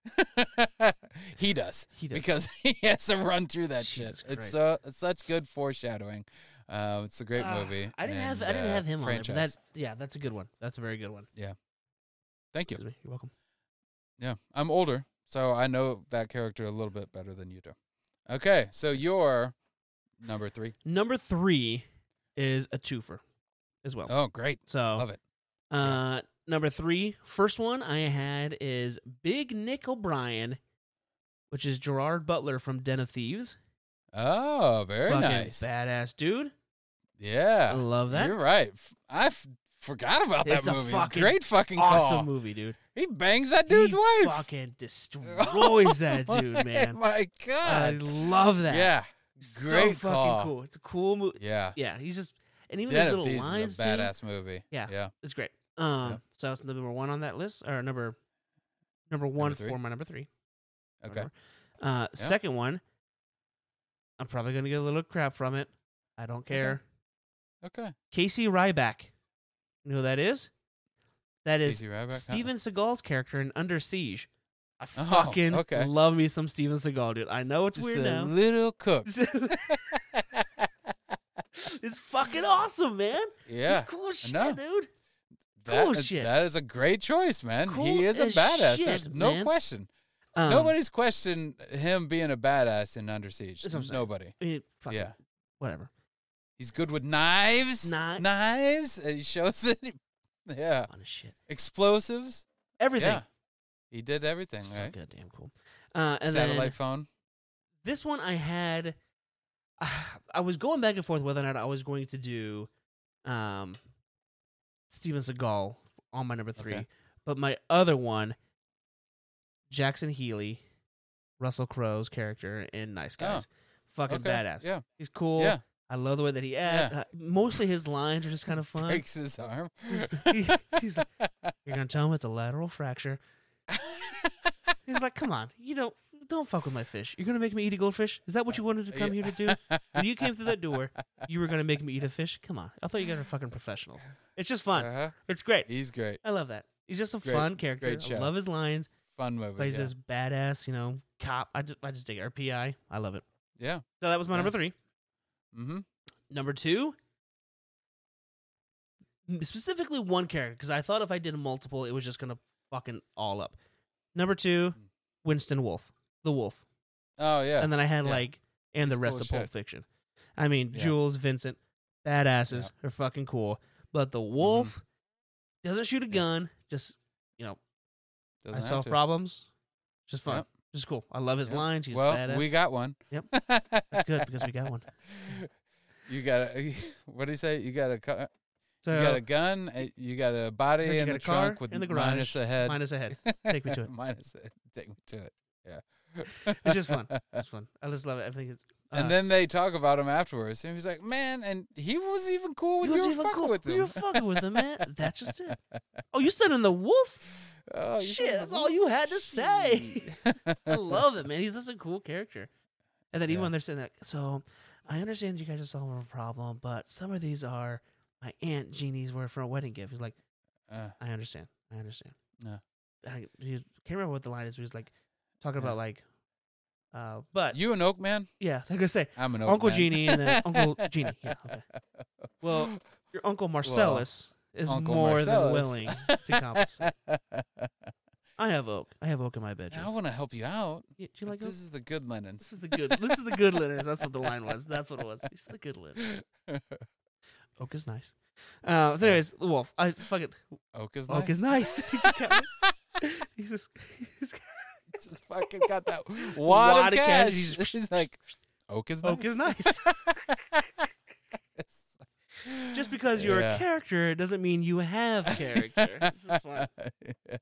Speaker 3: he does.
Speaker 2: He does.
Speaker 3: Because he has to run through that
Speaker 2: Jesus
Speaker 3: shit. It's
Speaker 2: Christ.
Speaker 3: so it's such good foreshadowing. Uh, it's a great
Speaker 2: Ah,
Speaker 3: movie.
Speaker 2: I didn't have
Speaker 3: and,
Speaker 2: I didn't
Speaker 3: uh,
Speaker 2: have him
Speaker 3: franchise.
Speaker 2: on there, but that yeah, that's a good one. That's a very good one.
Speaker 3: Thank you.
Speaker 2: Excuse me. You're welcome.
Speaker 3: Yeah, I'm older, so I know that character a little bit better than you do. Okay, so you're number three.
Speaker 2: Number three is a twofer as well.
Speaker 3: Oh, great.
Speaker 2: So
Speaker 3: Love it.
Speaker 2: Uh, number three, first one I had is Big Nick O'Brien, which is Gerard Butler from Den of Thieves.
Speaker 3: Oh, very
Speaker 2: Fucking
Speaker 3: nice.
Speaker 2: badass dude.
Speaker 3: Yeah.
Speaker 2: I love that.
Speaker 3: You're right. F- I f- forgot about
Speaker 2: It's
Speaker 3: that
Speaker 2: a
Speaker 3: movie.
Speaker 2: fucking
Speaker 3: Great fucking
Speaker 2: Awesome
Speaker 3: call.
Speaker 2: movie, dude.
Speaker 3: He bangs that dude's
Speaker 2: he
Speaker 3: wife.
Speaker 2: fucking destroys that dude, man.
Speaker 3: My
Speaker 2: I
Speaker 3: God.
Speaker 2: love that.
Speaker 3: Yeah.
Speaker 2: so
Speaker 3: Great
Speaker 2: fucking
Speaker 3: call.
Speaker 2: cool. It's a cool movie.
Speaker 3: Yeah.
Speaker 2: Yeah, he's just and even
Speaker 3: Den
Speaker 2: his
Speaker 3: of
Speaker 2: little
Speaker 3: Thieves
Speaker 2: lines
Speaker 3: is a
Speaker 2: too.
Speaker 3: badass movie.
Speaker 2: Yeah.
Speaker 3: Yeah.
Speaker 2: It's great. Um,
Speaker 3: Yep.
Speaker 2: so that's number one on that list, or number number one
Speaker 3: three?
Speaker 2: for my number three.
Speaker 3: Okay.
Speaker 2: Whatever. Uh, second one, I'm probably gonna get a little crap from it. I don't care.
Speaker 3: Okay.
Speaker 2: Casey Ryback. You know who that is? That is
Speaker 3: Casey Ryback, huh?
Speaker 2: Steven Seagal's character in Under Siege. I
Speaker 3: Oh,
Speaker 2: fucking
Speaker 3: okay.
Speaker 2: love me some Steven Seagal, dude. I know it's
Speaker 3: Just
Speaker 2: weird
Speaker 3: a
Speaker 2: now.
Speaker 3: little cook.
Speaker 2: It's fucking awesome, man.
Speaker 3: Yeah.
Speaker 2: It's cool as
Speaker 3: know.
Speaker 2: shit, dude.
Speaker 3: That
Speaker 2: Cool
Speaker 3: is-
Speaker 2: shit.
Speaker 3: That is a great choice, man.
Speaker 2: Cool
Speaker 3: he is a
Speaker 2: as
Speaker 3: badass.
Speaker 2: shit,
Speaker 3: There's no
Speaker 2: man.
Speaker 3: question.
Speaker 2: Um,
Speaker 3: Nobody's questioned him being a badass in Under Siege.
Speaker 2: That's what I'm saying.
Speaker 3: Nobody.
Speaker 2: I mean, fuck
Speaker 3: Yeah.
Speaker 2: it. Whatever.
Speaker 3: He's good with knives.
Speaker 2: Kni-
Speaker 3: Knives. And he shows it. Yeah.
Speaker 2: Fun as shit.
Speaker 3: Explosives.
Speaker 2: Everything.
Speaker 3: Yeah. He did everything,
Speaker 2: So
Speaker 3: right?
Speaker 2: goddamn cool. Uh, and
Speaker 3: Satellite
Speaker 2: then
Speaker 3: phone.
Speaker 2: this one I had. I was going back and forth whether or not I was going to do um, Steven Seagal on my number three.
Speaker 3: Okay.
Speaker 2: But my other one, Jackson Healy, Russell Crowe's character in Nice Guys. Fucking
Speaker 3: Okay.
Speaker 2: badass.
Speaker 3: Yeah.
Speaker 2: He's cool.
Speaker 3: Yeah.
Speaker 2: I love the way that he acts.
Speaker 3: Yeah.
Speaker 2: Uh, mostly his lines are just kind of fun.
Speaker 3: Breaks his arm.
Speaker 2: He- he's like, "You're going to tell him it's a lateral fracture." He's like, "Come on. You don't, don't fuck with my fish. You're going to make me eat a goldfish? Is that what you wanted to come here to do? When you came through that door, you were going to make me eat a fish? Come on. I thought you guys were fucking professionals." It's just fun.
Speaker 3: Uh-huh.
Speaker 2: It's great.
Speaker 3: He's great.
Speaker 2: I love that. He's just a
Speaker 3: Great-
Speaker 2: fun character.
Speaker 3: great show.
Speaker 2: I love his lines.
Speaker 3: Fun movie.
Speaker 2: Plays
Speaker 3: yeah.
Speaker 2: this badass, you know, cop. I just, I just dig it. Or P I. I love it.
Speaker 3: yeah.
Speaker 2: So that was my
Speaker 3: Yeah.
Speaker 2: number three.
Speaker 3: Mm-hmm.
Speaker 2: Number two, specifically one character, because I thought if I did multiple, it was just gonna fucking all up. Number two, Winston Wolfe, the Wolf,
Speaker 3: Oh yeah.
Speaker 2: and then I had
Speaker 3: Yeah.
Speaker 2: like, and the
Speaker 3: He's
Speaker 2: rest
Speaker 3: cool
Speaker 2: of
Speaker 3: as
Speaker 2: Pulp
Speaker 3: shit.
Speaker 2: Fiction. I mean,
Speaker 3: Yeah.
Speaker 2: Jules, Vincent, badasses. They're fucking cool. But the Wolf
Speaker 3: Mm-hmm.
Speaker 2: doesn't shoot a
Speaker 3: Yeah.
Speaker 2: gun. Just you know,
Speaker 3: Doesn't
Speaker 2: I
Speaker 3: have
Speaker 2: solve
Speaker 3: to.
Speaker 2: problems. Just fun.
Speaker 3: Yep.
Speaker 2: Just cool. I love his
Speaker 3: Yep.
Speaker 2: lines. He's
Speaker 3: well,
Speaker 2: badass.
Speaker 3: we got one.
Speaker 2: Yep. That's good because we got one.
Speaker 3: You got a. What do you say? You got a. cu-
Speaker 2: So
Speaker 3: You got a gun. uh, You got a body
Speaker 2: Then you
Speaker 3: in
Speaker 2: got
Speaker 3: the
Speaker 2: a car
Speaker 3: trunk with
Speaker 2: in the garage,
Speaker 3: minus a head.
Speaker 2: minus a head. Take me to it.
Speaker 3: minus a, take me to it. Yeah.
Speaker 2: It's just fun. It's fun. I just love it. I think it's. Uh,
Speaker 3: And then they talk about him afterwards, and he's like, "Man, and he was even cool when
Speaker 2: He was
Speaker 3: you were
Speaker 2: even
Speaker 3: fucking
Speaker 2: cool.
Speaker 3: with
Speaker 2: You
Speaker 3: him."
Speaker 2: were fucking with him, man. That's just it. Oh, you said in the Wolf?
Speaker 3: Oh, you
Speaker 2: Shit,
Speaker 3: said
Speaker 2: that's
Speaker 3: the
Speaker 2: all you had to say.
Speaker 3: Shit.
Speaker 2: I love it, man. He's just a cool character. And then even
Speaker 3: Yeah.
Speaker 2: when they're saying that, so I understand you guys are solving a problem, but some of these are my Aunt Jeannie's were for a wedding gift. He's like,
Speaker 3: Uh,
Speaker 2: I understand. I understand.
Speaker 3: Yeah.
Speaker 2: I he, can't remember what the line is, but he's like talking
Speaker 3: Yeah.
Speaker 2: about like, Uh, but
Speaker 3: You an oak man?
Speaker 2: yeah, like I say,
Speaker 3: I'm an oak
Speaker 2: Uncle
Speaker 3: man.
Speaker 2: Genie and then Uncle Genie. Yeah, okay. Well, your Uncle Marcellus is
Speaker 3: Uncle
Speaker 2: more
Speaker 3: Marcellus.
Speaker 2: than willing to compensate. I have oak. I have oak in my bedroom.
Speaker 3: I want to help you out.
Speaker 2: Yeah, do you like oak?
Speaker 3: This is the good linens.
Speaker 2: This is the good. This is the good linens. That's what the line was. That's what it was. It's the good linens. Oak is nice. Uh, so, anyways, the wolf. I fuck it.
Speaker 3: Oak is nice.
Speaker 2: Oak is nice. He's just, he's just, he's
Speaker 3: Just fucking got that wad,
Speaker 2: Wad
Speaker 3: of
Speaker 2: of
Speaker 3: cash.
Speaker 2: cash. He's-
Speaker 3: She's like, oak is nice.
Speaker 2: oak is nice. Just because you're
Speaker 3: Yeah.
Speaker 2: a character doesn't mean you have character. This is fun.
Speaker 3: Yeah.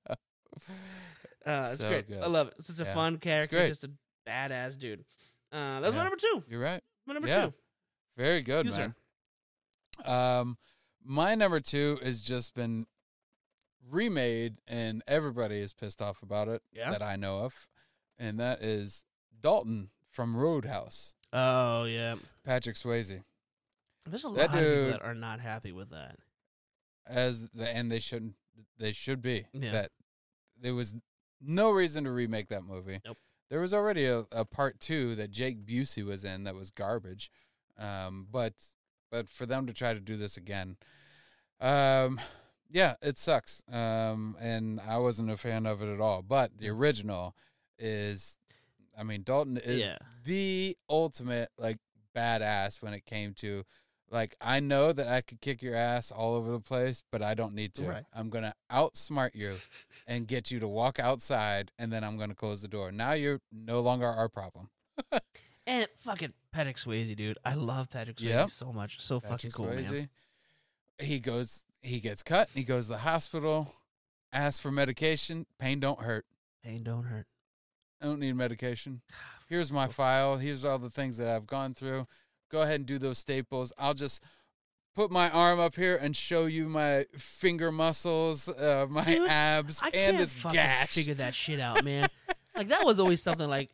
Speaker 2: Uh, it's
Speaker 3: So
Speaker 2: great.
Speaker 3: good.
Speaker 2: I love it. It's such a
Speaker 3: Yeah.
Speaker 2: fun character.
Speaker 3: great.
Speaker 2: Just a badass dude. Uh, that's my
Speaker 3: Yeah.
Speaker 2: number two.
Speaker 3: You're right.
Speaker 2: My number
Speaker 3: Yeah.
Speaker 2: two.
Speaker 3: Very good,
Speaker 2: You,
Speaker 3: man. Um, my number two has just been remade, and everybody is pissed off about it
Speaker 2: Yeah?
Speaker 3: that I know of, and that is Dalton from Roadhouse.
Speaker 2: Oh yeah.
Speaker 3: Patrick Swayze,
Speaker 2: There's a lot
Speaker 3: That
Speaker 2: of people
Speaker 3: dude-
Speaker 2: that are not happy with that.
Speaker 3: as the and they shouldn't, they should be.
Speaker 2: Yeah.
Speaker 3: That there was no reason to remake that movie.
Speaker 2: Nope.
Speaker 3: There was already a, a part two that Jake Busey was in that was garbage, um, but but for them to try to do this again, um, yeah, it sucks. Um, and I wasn't a fan of it at all. But the original is, I mean, Dalton is
Speaker 2: Yeah.
Speaker 3: the ultimate like badass when it came to. Like, I know that I could kick your ass all over the place, but I don't need to.
Speaker 2: Right.
Speaker 3: I'm going to outsmart you and get you to walk outside, and then I'm going to close the door. Now you're no longer our problem.
Speaker 2: And fucking Patrick Swayze, dude. I love Patrick Swayze
Speaker 3: Yep.
Speaker 2: so much. So fucking
Speaker 3: Patrick
Speaker 2: cool, man.
Speaker 3: Swayze. He goes, he gets cut, he goes to the hospital, asks for medication. Pain don't hurt.
Speaker 2: Pain don't hurt.
Speaker 3: I don't need medication. Here's my file. Here's all the things that I've gone through. Go ahead and do those staples. I'll just put my arm up here and show you my finger muscles, uh, my
Speaker 2: Dude,
Speaker 3: abs,
Speaker 2: I
Speaker 3: and
Speaker 2: can't
Speaker 3: this
Speaker 2: fucking
Speaker 3: gash.
Speaker 2: figure that shit out, man. Like, that was always something like,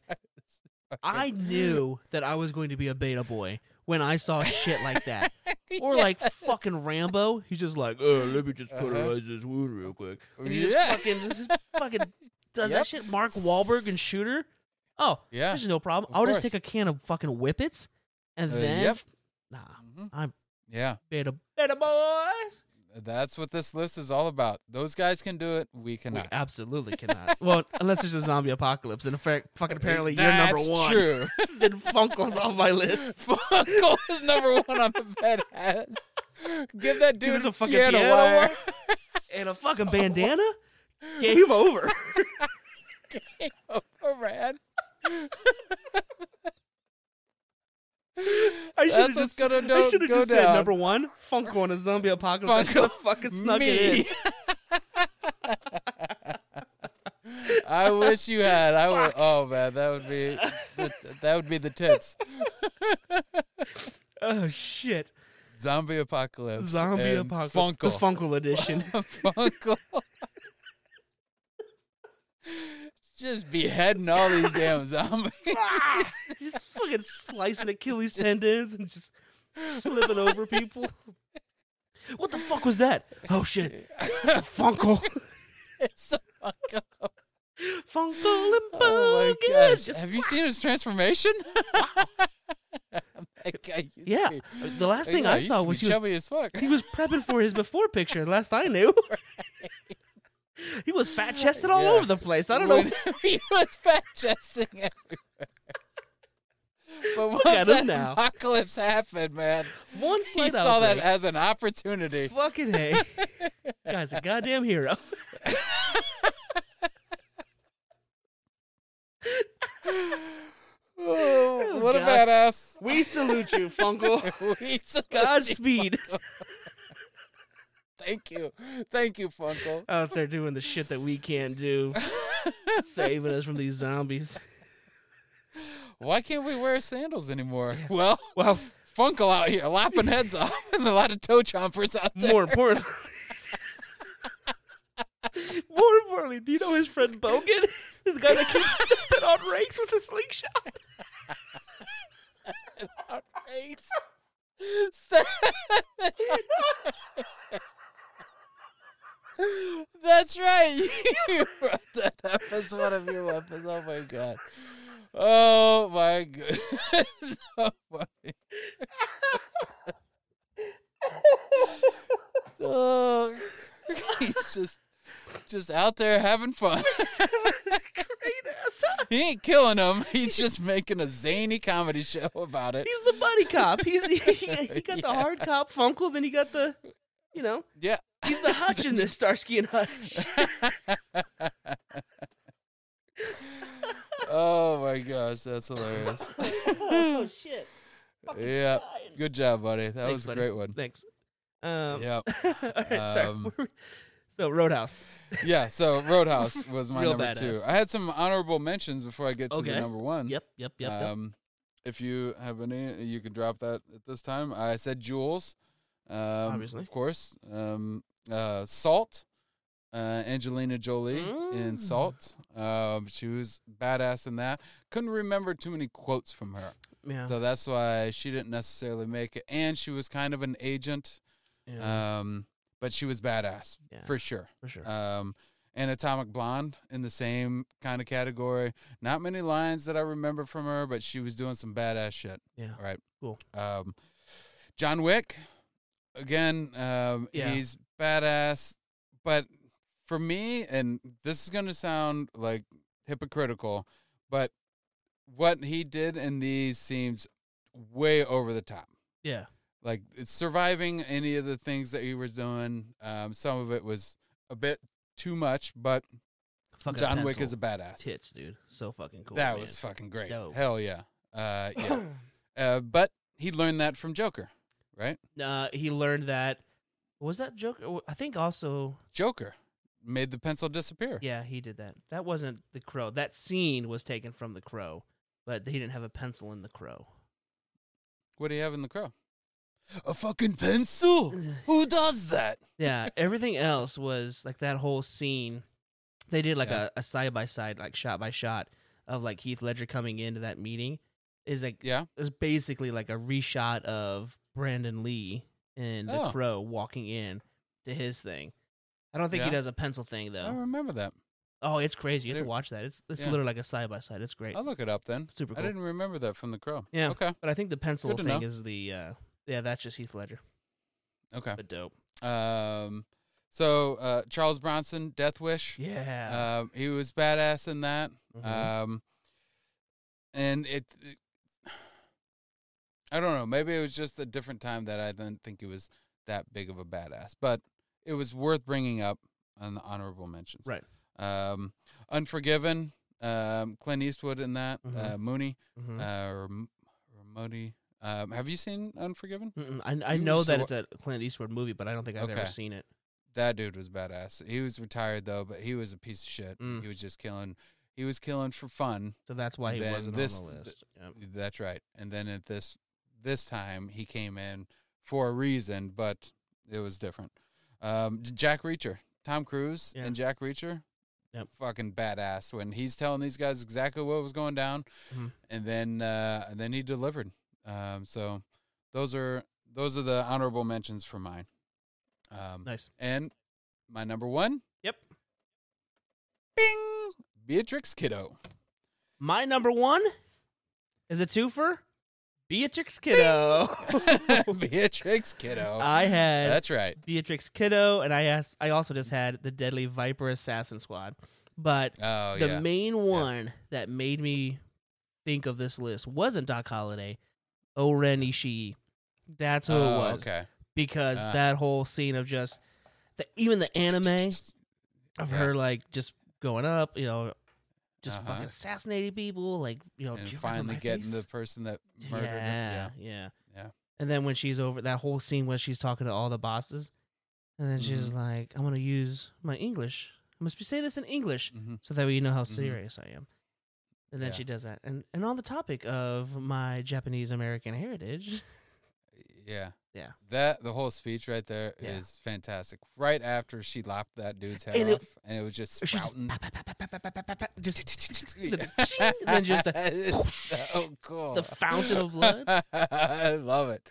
Speaker 2: I knew that I was going to be a beta boy when I saw shit like that. Or like fucking Rambo. He's just like, oh, let me just cauterize this wound real quick. And he just
Speaker 3: Yeah.
Speaker 2: fucking, just fucking does
Speaker 3: Yep.
Speaker 2: that shit. Mark Wahlberg and Shooter. Oh,
Speaker 3: Yeah.
Speaker 2: there's no problem.
Speaker 3: Of
Speaker 2: I'll just
Speaker 3: course.
Speaker 2: take a can of fucking Whippets and
Speaker 3: Uh,
Speaker 2: then,
Speaker 3: yep.
Speaker 2: nah,
Speaker 3: Mhm.
Speaker 2: I'm
Speaker 3: Yeah.
Speaker 2: beta, beta boys.
Speaker 3: That's what this list is all about. Those guys can do it. We
Speaker 2: We
Speaker 3: cannot.
Speaker 2: absolutely cannot. Well, unless there's a zombie apocalypse, and in fact, fucking apparently you're
Speaker 3: That's
Speaker 2: number one.
Speaker 3: true.
Speaker 2: Then Funkel's on my list.
Speaker 3: Funko is number one on the bed ass. Give that
Speaker 2: Give
Speaker 3: dude
Speaker 2: us
Speaker 3: a
Speaker 2: a fucking
Speaker 3: piano,
Speaker 2: piano
Speaker 3: wire.
Speaker 2: wire. And a fucking bandana? Game over.
Speaker 3: Oh, man.
Speaker 2: I should have
Speaker 3: That's what's
Speaker 2: just,
Speaker 3: gonna
Speaker 2: I
Speaker 3: do-
Speaker 2: should have
Speaker 3: go
Speaker 2: just said
Speaker 3: down.
Speaker 2: number one, Funko in a zombie apocalypse. I
Speaker 3: Funko,
Speaker 2: should have fucking snuck
Speaker 3: me.
Speaker 2: it in.
Speaker 3: I wish you had. I would. Oh man, that would be the, that would be the tits.
Speaker 2: Oh shit!
Speaker 3: Zombie apocalypse.
Speaker 2: Zombie
Speaker 3: and
Speaker 2: apocalypse.
Speaker 3: Funko.
Speaker 2: The Funkle edition.
Speaker 3: Funko. Just beheading all these damn zombies.
Speaker 2: Ah! Just fucking slicing Achilles tendons and just flipping over people. What the fuck was that? Oh shit! It's a Funkle.
Speaker 3: It's a Funko.
Speaker 2: Funkle and
Speaker 3: Oh my
Speaker 2: Bogan.
Speaker 3: gosh!
Speaker 2: Just
Speaker 3: Have you seen his transformation? That guy used to
Speaker 2: Yeah.
Speaker 3: be-
Speaker 2: The last thing
Speaker 3: Yeah,
Speaker 2: I
Speaker 3: he used
Speaker 2: saw
Speaker 3: to be
Speaker 2: was he was
Speaker 3: chubby as fuck.
Speaker 2: he was prepping for his before picture. Last I knew, he was fat chested all
Speaker 3: Yeah.
Speaker 2: over the place. I don't know.
Speaker 3: When he was fat chesting everywhere. But once
Speaker 2: at him
Speaker 3: that
Speaker 2: now.
Speaker 3: apocalypse happened, man,
Speaker 2: One
Speaker 3: he
Speaker 2: slight
Speaker 3: saw that
Speaker 2: outbreak.
Speaker 3: as an opportunity.
Speaker 2: Fucking hey, guy's a goddamn hero.
Speaker 3: Oh, what a
Speaker 2: God.
Speaker 3: badass!
Speaker 2: We salute you, Funkle.
Speaker 3: We salute you.
Speaker 2: Godspeed.
Speaker 3: Thank you, thank you, Funko.
Speaker 2: Out there doing the shit that we can't do, saving us from these zombies.
Speaker 3: Why can't we wear sandals anymore? Well,
Speaker 2: Well,
Speaker 3: Funko out here lopping heads off, and a lot of toe chompers out there.
Speaker 2: more important. More importantly, do you know his friend Bogan? This guy that keeps stepping on rakes with a slingshot.
Speaker 3: Race. That's right. You brought that up as one of your weapons. Oh my god. Oh my goodness. So funny. Oh, he's just just out there having fun.
Speaker 2: Great ass.
Speaker 3: He ain't killing him. He's just making a zany comedy show about it.
Speaker 2: He's the buddy cop. He's he, he got the
Speaker 3: Yeah.
Speaker 2: hard cop Funkle, then he got the, you know,
Speaker 3: Yeah.
Speaker 2: he's the Hutch in this Starsky and Hutch.
Speaker 3: Oh my gosh, that's hilarious.
Speaker 2: Oh shit. Fucking
Speaker 3: Yeah.
Speaker 2: dying.
Speaker 3: Good job, buddy. That
Speaker 2: Thanks,
Speaker 3: was a
Speaker 2: buddy.
Speaker 3: great one.
Speaker 2: Thanks. Um,
Speaker 3: Yep.
Speaker 2: all right, sorry.
Speaker 3: Um,
Speaker 2: So Roadhouse.
Speaker 3: Yeah, so Roadhouse was my
Speaker 2: Real
Speaker 3: number
Speaker 2: badass.
Speaker 3: two. I had some honorable mentions before I get to
Speaker 2: Okay.
Speaker 3: the number one.
Speaker 2: Yep, yep, yep. yep.
Speaker 3: Um, if you have any, you can drop that at this time. I said Jules, um,
Speaker 2: Obviously.
Speaker 3: of course. Um, uh, Salt, uh, Angelina Jolie in
Speaker 2: Mm.
Speaker 3: Salt. Um, she was badass in that. Couldn't remember too many quotes from her,
Speaker 2: Yeah.
Speaker 3: so that's why she didn't necessarily make it. And she was kind of an agent,
Speaker 2: yeah.
Speaker 3: um, but she was badass
Speaker 2: Yeah.
Speaker 3: for sure.
Speaker 2: for sure.
Speaker 3: Um, and Atomic Blonde in the same kind of category. Not many lines that I remember from her, but she was doing some badass shit.
Speaker 2: yeah.
Speaker 3: All right.
Speaker 2: Cool.
Speaker 3: Um, John Wick, again, um,
Speaker 2: Yeah.
Speaker 3: he's badass. But for me, and this is going to sound like hypocritical, but what he did in these seems way over the top.
Speaker 2: Yeah.
Speaker 3: Like, it's surviving any of the things that he was doing. Um, some of it was a bit too much, but
Speaker 2: Fucking
Speaker 3: John Wick
Speaker 2: pencil
Speaker 3: is a badass.
Speaker 2: tits, dude. So fucking cool.
Speaker 3: that
Speaker 2: man.
Speaker 3: was fucking great.
Speaker 2: Dope.
Speaker 3: Hell yeah. Uh, yeah. uh, but he learned that from Joker, right?
Speaker 2: uh, he learned that. Was that Joker? I think also.
Speaker 3: Joker made the pencil disappear.
Speaker 2: Yeah, he did that. That wasn't the Crow. That scene was taken from the Crow, but he didn't have a pencil in the Crow.
Speaker 3: What do you have in the Crow? A fucking pencil. Who does that?
Speaker 2: Yeah, everything else was like that whole scene. They did like
Speaker 3: Yeah.
Speaker 2: a, a side by side, like shot by shot of like Heath Ledger coming into that meeting. Is like
Speaker 3: Yeah.
Speaker 2: is basically like a reshot of Brandon Lee and the
Speaker 3: Oh.
Speaker 2: Crow walking in to his thing. I don't think he
Speaker 3: Yeah.
Speaker 2: does a pencil thing
Speaker 3: I
Speaker 2: though.
Speaker 3: remember that.
Speaker 2: Oh, it's crazy. You have to
Speaker 3: Dude.
Speaker 2: watch that. It's it's
Speaker 3: Yeah.
Speaker 2: literally like a side by side. It's great.
Speaker 3: I'll look it up then.
Speaker 2: Super
Speaker 3: I
Speaker 2: cool.
Speaker 3: didn't remember that from the Crow.
Speaker 2: Yeah.
Speaker 3: Okay.
Speaker 2: But I think the pencil
Speaker 3: Good to
Speaker 2: thing
Speaker 3: know.
Speaker 2: is the uh yeah, that's just Heath Ledger.
Speaker 3: Okay.
Speaker 2: But dope.
Speaker 3: Um, so uh, Charles Bronson, Death Wish.
Speaker 2: Yeah.
Speaker 3: Um, he was badass in that.
Speaker 2: Mhm.
Speaker 3: Um, and it, it, I don't know. Maybe it was just a different time that I didn't think he was that big of a badass, but it was worth bringing up on the honorable mentions.
Speaker 2: Right.
Speaker 3: Um, Unforgiven, um, Clint Eastwood in that.
Speaker 2: Mhm.
Speaker 3: Uh, Mooney,
Speaker 2: Mhm.
Speaker 3: uh, or, M- or Modi. Um, have you seen Unforgiven?
Speaker 2: Mm-mm. I I
Speaker 3: You
Speaker 2: know
Speaker 3: used to
Speaker 2: that
Speaker 3: wa-
Speaker 2: it's a Clint Eastwood movie, but I don't think I've ever
Speaker 3: Okay.
Speaker 2: seen it.
Speaker 3: That dude was badass. He was retired though, but he was a piece of shit.
Speaker 2: Mm.
Speaker 3: He was just killing. He was killing for fun.
Speaker 2: So that's why he
Speaker 3: Then
Speaker 2: wasn't
Speaker 3: this-
Speaker 2: on the list. Yep.
Speaker 3: That's right. And then at this this time he came in for a reason, but it was different. Um, Jack Reacher, Tom Cruise,
Speaker 2: Yeah.
Speaker 3: and Jack Reacher,
Speaker 2: Yep.
Speaker 3: fucking badass when he's telling these guys exactly what was going down,
Speaker 2: Mhm.
Speaker 3: and then uh, and then he delivered. Um, so those are those are the honorable mentions for mine. Um,
Speaker 2: Nice.
Speaker 3: And my number one,
Speaker 2: Yep.
Speaker 3: bing, Beatrix Kiddo.
Speaker 2: My number one is a twofer. Beatrix Kiddo.
Speaker 3: Beatrix Kiddo.
Speaker 2: I had
Speaker 3: That's right.
Speaker 2: Beatrix Kiddo, and I asked, I also just had the Deadly Viper Assassin Squad. But
Speaker 3: Oh
Speaker 2: the
Speaker 3: yeah.
Speaker 2: main one that made me think of this list wasn't Doc Holliday, Oren Ishii. That's who
Speaker 3: oh,
Speaker 2: it was.
Speaker 3: Okay.
Speaker 2: Because
Speaker 3: Ah.
Speaker 2: that whole scene of just the, even the anime of
Speaker 3: Yeah.
Speaker 2: her like just going up, you know, just
Speaker 3: Uh-huh.
Speaker 2: fucking assassinating people, like you know,
Speaker 3: And
Speaker 2: "Do you remember
Speaker 3: finally
Speaker 2: my
Speaker 3: getting
Speaker 2: face?"
Speaker 3: the person that murdered
Speaker 2: yeah,
Speaker 3: him.
Speaker 2: yeah,
Speaker 3: Yeah. Yeah.
Speaker 2: And then when she's over that whole scene where she's talking to all the bosses, and then she's
Speaker 3: Mhm.
Speaker 2: like, "I'm gonna use my English. I must say this in English,
Speaker 3: hmm
Speaker 2: so that way you know how
Speaker 3: Mhm.
Speaker 2: serious I am." And then
Speaker 3: Yeah.
Speaker 2: she does that. And and on the topic of my Japanese American heritage,
Speaker 3: Yeah.
Speaker 2: Yeah.
Speaker 3: That the whole speech right there is
Speaker 2: Yeah.
Speaker 3: fantastic. Right after she lopped that dude's head
Speaker 2: And it-
Speaker 3: off, and it was just
Speaker 2: she just,
Speaker 3: sprouting.
Speaker 2: pa- pa- pa- pa- pa- pa- pa- pa- pa- just and then just the,
Speaker 3: It's so cool.
Speaker 2: the fountain of blood.
Speaker 3: I love it.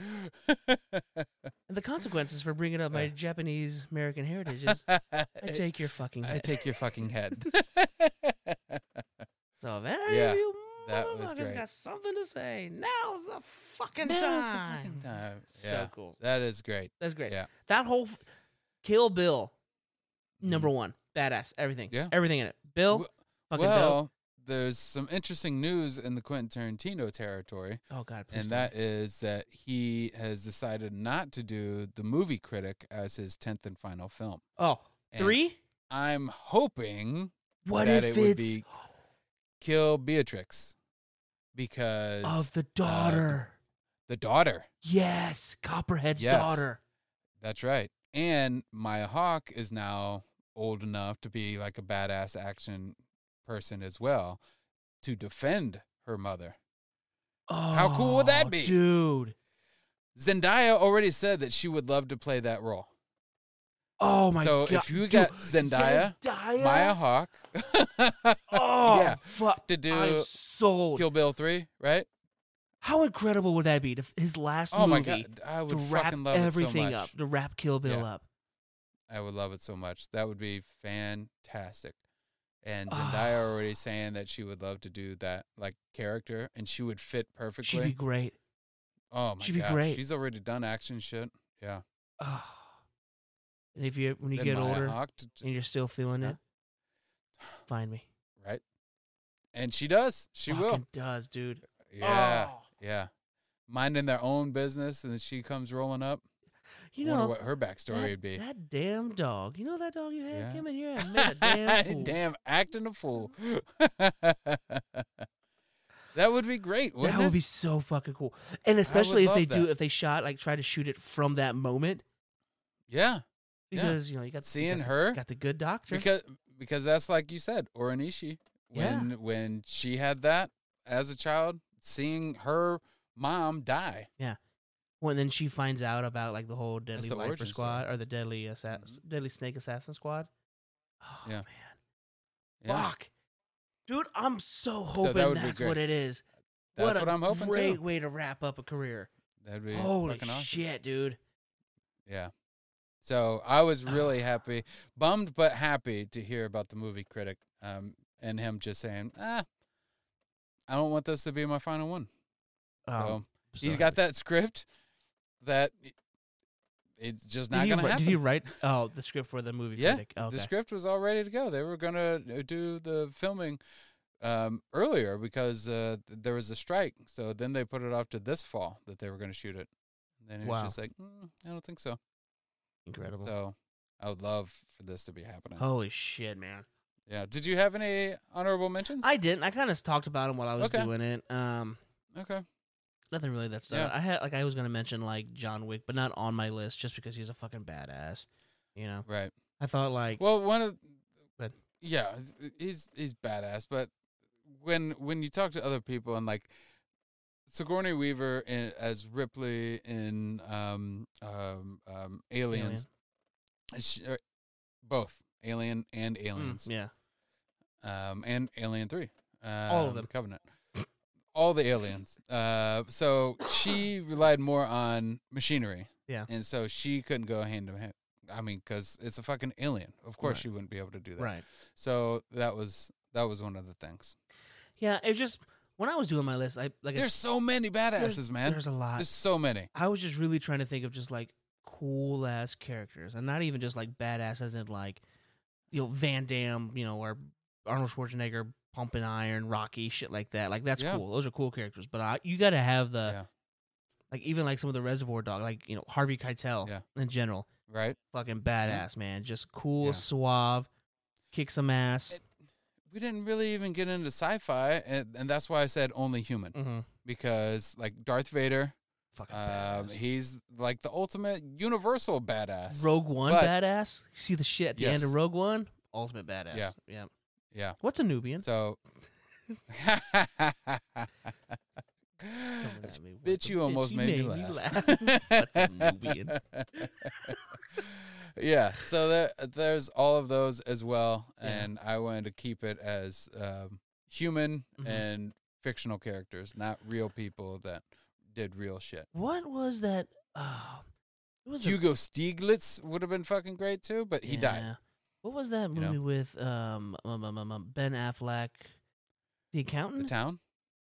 Speaker 2: And the consequences for bringing up my Japanese American heritage is I take your fucking
Speaker 3: I
Speaker 2: head.
Speaker 3: take your fucking head.
Speaker 2: So very
Speaker 3: Yeah.
Speaker 2: you
Speaker 3: That was
Speaker 2: motherfucker's
Speaker 3: great.
Speaker 2: got something to say. Now's the fucking
Speaker 3: Now's the
Speaker 2: time.
Speaker 3: fucking time.
Speaker 2: So
Speaker 3: Yeah,
Speaker 2: cool.
Speaker 3: that is great.
Speaker 2: That's great.
Speaker 3: Yeah.
Speaker 2: That whole f- Kill Bill, number one, badass. Everything.
Speaker 3: Yeah.
Speaker 2: Everything in it. Bill,
Speaker 3: Well-
Speaker 2: fucking
Speaker 3: well,
Speaker 2: dope.
Speaker 3: there's some interesting news in the Quentin Tarantino territory,
Speaker 2: Oh God. please
Speaker 3: and
Speaker 2: tell me.
Speaker 3: that is that he has decided not to do The Movie Critic as his tenth and final film.
Speaker 2: Oh,
Speaker 3: And
Speaker 2: three.
Speaker 3: I'm hoping
Speaker 2: What
Speaker 3: that
Speaker 2: if
Speaker 3: it would
Speaker 2: it's
Speaker 3: be Kill Beatrix, because
Speaker 2: of the daughter?
Speaker 3: the daughter.
Speaker 2: Yes, Copperhead's
Speaker 3: Yes.
Speaker 2: daughter.
Speaker 3: That's right. And Maya Hawke is now old enough to be like a badass action person as well, to defend her mother.
Speaker 2: Oh,
Speaker 3: cool would that be?
Speaker 2: dude?
Speaker 3: Zendaya already said that she would love to play that role.
Speaker 2: Oh my
Speaker 3: so
Speaker 2: god!
Speaker 3: if you
Speaker 2: dude,
Speaker 3: got Zendaya,
Speaker 2: Zendaya?
Speaker 3: Maya Hawke
Speaker 2: oh
Speaker 3: yeah,
Speaker 2: fuck,
Speaker 3: to do
Speaker 2: I'm sold.
Speaker 3: Kill Bill three, right?
Speaker 2: How incredible would that be? To, his last
Speaker 3: Oh my
Speaker 2: movie
Speaker 3: god, I would
Speaker 2: to wrap
Speaker 3: fucking love it so
Speaker 2: everything
Speaker 3: much.
Speaker 2: up, to wrap Kill Bill
Speaker 3: Yeah.
Speaker 2: up.
Speaker 3: I would love it so much. That would be fantastic. And Zendaya already saying that she would love to do that like character, and she would fit perfectly.
Speaker 2: She'd be great.
Speaker 3: oh my
Speaker 2: she'd be
Speaker 3: gosh,
Speaker 2: great.
Speaker 3: she's already done action shit. Yeah.
Speaker 2: Oh. And if you when you
Speaker 3: Then
Speaker 2: get
Speaker 3: Maya
Speaker 2: older
Speaker 3: Hawke t- t-
Speaker 2: and you're still feeling
Speaker 3: Huh?
Speaker 2: it, find me.
Speaker 3: right? And she does. She
Speaker 2: Fucking
Speaker 3: will.
Speaker 2: does, dude.
Speaker 3: Yeah.
Speaker 2: Oh.
Speaker 3: Yeah. Minding their own business, and then she comes rolling up.
Speaker 2: You
Speaker 3: Wonder
Speaker 2: know
Speaker 3: what her backstory
Speaker 2: that,
Speaker 3: would be.
Speaker 2: that damn dog. You know that dog you had
Speaker 3: Yeah.
Speaker 2: came in here and made a damn fool.
Speaker 3: Damn, acting a fool. That would be great, wouldn't
Speaker 2: That would
Speaker 3: it?
Speaker 2: be so fucking cool. And especially if
Speaker 3: love
Speaker 2: they do,
Speaker 3: that.
Speaker 2: if they shot, like, try to shoot it from that moment.
Speaker 3: Yeah. Yeah.
Speaker 2: Because, you know, you got
Speaker 3: Seeing
Speaker 2: you got,
Speaker 3: her,
Speaker 2: got the good doctor.
Speaker 3: because because that's like you said, Oranishi. When when she had that as a child, seeing her mom die.
Speaker 2: when then she finds out about, like, the whole Deadly
Speaker 3: the
Speaker 2: Viper
Speaker 3: origin
Speaker 2: Squad
Speaker 3: story.
Speaker 2: or the Deadly Assass- Deadly Snake Assassin Squad. Oh,
Speaker 3: Yeah.
Speaker 2: man.
Speaker 3: Yeah.
Speaker 2: Fuck. Dude, I'm so
Speaker 3: that
Speaker 2: hoping
Speaker 3: would be
Speaker 2: that's
Speaker 3: great.
Speaker 2: what it is.
Speaker 3: That's
Speaker 2: what
Speaker 3: what
Speaker 2: a
Speaker 3: I'm hoping
Speaker 2: great
Speaker 3: too.
Speaker 2: way to wrap up a career.
Speaker 3: That'd be
Speaker 2: Holy
Speaker 3: fucking awesome.
Speaker 2: shit, dude.
Speaker 3: Yeah. So I was really happy, bummed but happy to hear about the Movie Critic, um, and him just saying, ah, I don't want this to be my final one. So
Speaker 2: Um,
Speaker 3: he's
Speaker 2: so
Speaker 3: got that script that it's just
Speaker 2: Did
Speaker 3: not
Speaker 2: he,
Speaker 3: going to
Speaker 2: wri-
Speaker 3: happen.
Speaker 2: did he write oh the script for the movie
Speaker 3: Yeah,
Speaker 2: critic? Okay.
Speaker 3: The script was all ready to go. They were going to do the filming um, earlier because uh, there was a strike. So then they put it off to this fall that they were going to shoot it. And then it was
Speaker 2: Wow.
Speaker 3: just like, mm, I don't think so.
Speaker 2: Incredible.
Speaker 3: So I would love for this to be happening.
Speaker 2: Holy shit, man.
Speaker 3: Yeah. Did you have any honorable mentions?
Speaker 2: I didn't. I kind of talked about him while I was
Speaker 3: Okay.
Speaker 2: doing it. Um,
Speaker 3: okay.
Speaker 2: nothing really that's
Speaker 3: Yeah.
Speaker 2: I had like I was gonna mention like John Wick, but not on my list just because he's a fucking badass. You know,
Speaker 3: Right.
Speaker 2: I thought like
Speaker 3: Well, one of
Speaker 2: Good.
Speaker 3: yeah, he's he's badass. But when when you talk to other people and like Sigourney Weaver in, as Ripley in um, um, um, Aliens, she, uh, both Alien and
Speaker 2: mm,
Speaker 3: Aliens,
Speaker 2: yeah,
Speaker 3: um, and Alien Three, uh,
Speaker 2: All of them.
Speaker 3: The Covenant, all the aliens. Uh, so she relied more on machinery,
Speaker 2: Yeah.
Speaker 3: and so she couldn't go hand to hand. I mean, because it's a fucking alien. Of course,
Speaker 2: Right.
Speaker 3: she wouldn't be able to do that.
Speaker 2: right.
Speaker 3: So that was that was one of the things.
Speaker 2: Yeah, it was just when I was doing my list, I like I
Speaker 3: There's so many badasses,
Speaker 2: there's,
Speaker 3: man.
Speaker 2: There's a lot.
Speaker 3: There's so many.
Speaker 2: I was just really trying to think of just like cool ass characters, and not even just like badass as in like you know Van Damme, you know, or Arnold Schwarzenegger pumping iron, Rocky, shit like that. Like that's
Speaker 3: Yeah.
Speaker 2: cool. Those are cool characters, but I, you got to have the
Speaker 3: Yeah.
Speaker 2: like even like some of the Reservoir Dog, like you know Harvey Keitel
Speaker 3: Yeah.
Speaker 2: in general,
Speaker 3: Right?
Speaker 2: fucking badass man, just cool,
Speaker 3: Yeah.
Speaker 2: suave, kick some ass.
Speaker 3: It- We didn't really even get into sci-fi, and, and that's why I said only human,
Speaker 2: mm-hmm.
Speaker 3: because like Darth Vader,
Speaker 2: Fucking
Speaker 3: um,
Speaker 2: badass.
Speaker 3: he's like the ultimate universal badass.
Speaker 2: Rogue One
Speaker 3: but-
Speaker 2: badass. You see the shit at the end of
Speaker 3: Yes.
Speaker 2: Rogue One? Ultimate badass.
Speaker 3: Yeah.
Speaker 2: yeah.
Speaker 3: Yeah.
Speaker 2: What's a Nubian?
Speaker 3: So,
Speaker 2: Coming at me. What's
Speaker 3: bitch,
Speaker 2: a
Speaker 3: you almost
Speaker 2: bitch?
Speaker 3: made,
Speaker 2: You
Speaker 3: me
Speaker 2: made me
Speaker 3: laugh.
Speaker 2: What's a Nubian?
Speaker 3: Yeah, so there, there's all of those as well,
Speaker 2: Yeah.
Speaker 3: and I wanted to keep it as um, human
Speaker 2: Mhm.
Speaker 3: and fictional characters, not real people that did real shit.
Speaker 2: What was that? Oh, it was a-
Speaker 3: Hugo Stieglitz would have been fucking great too, but he died.
Speaker 2: yeah. What was that
Speaker 3: You know?
Speaker 2: movie with um, um, um, um, um, Ben Affleck, The
Speaker 3: The
Speaker 2: Accountant?
Speaker 3: town?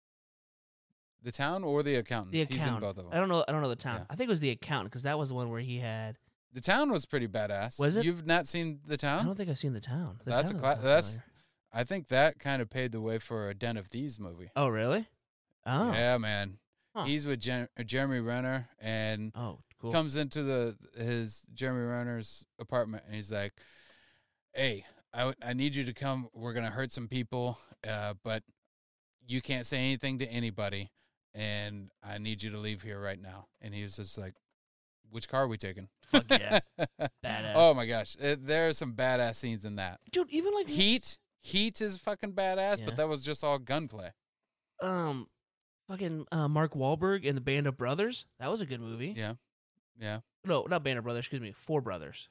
Speaker 3: The Town or The Accountant?
Speaker 2: The
Speaker 3: He's in
Speaker 2: Accountant.
Speaker 3: both of them.
Speaker 2: I don't know. I don't know the town.
Speaker 3: Yeah.
Speaker 2: I think it was The Accountant because that was the one where he had.
Speaker 3: The Town was pretty badass.
Speaker 2: Was it?
Speaker 3: You've not seen The
Speaker 2: I
Speaker 3: Town?
Speaker 2: don't think I've seen the town. The
Speaker 3: That's a
Speaker 2: Town
Speaker 3: cla-
Speaker 2: doesn't sound
Speaker 3: that's-
Speaker 2: familiar.
Speaker 3: I think that kind of paved the way for a Den of Thieves movie.
Speaker 2: Oh really? Oh.
Speaker 3: Yeah, man.
Speaker 2: Huh.
Speaker 3: He's with Jen- Jeremy Renner and
Speaker 2: Oh, cool.
Speaker 3: comes into the his Jeremy Renner's apartment and he's like, "Hey, I, w- I need you to come. We're gonna hurt some people, uh, but you can't say anything to anybody, and I need you to leave here right now." And he was just like, "Which car are we taking?"
Speaker 2: Fuck yeah. Badass.
Speaker 3: Oh my gosh, it, there are some badass scenes in that.
Speaker 2: Dude, even like
Speaker 3: Heat, Heat is fucking badass,
Speaker 2: Yeah.
Speaker 3: but that was just all gunplay.
Speaker 2: um, fucking uh, Mark Wahlberg and the Band of Brothers. That was a good movie.
Speaker 3: Yeah, yeah,
Speaker 2: No, not Band of Brothers. Excuse me, Four Brothers.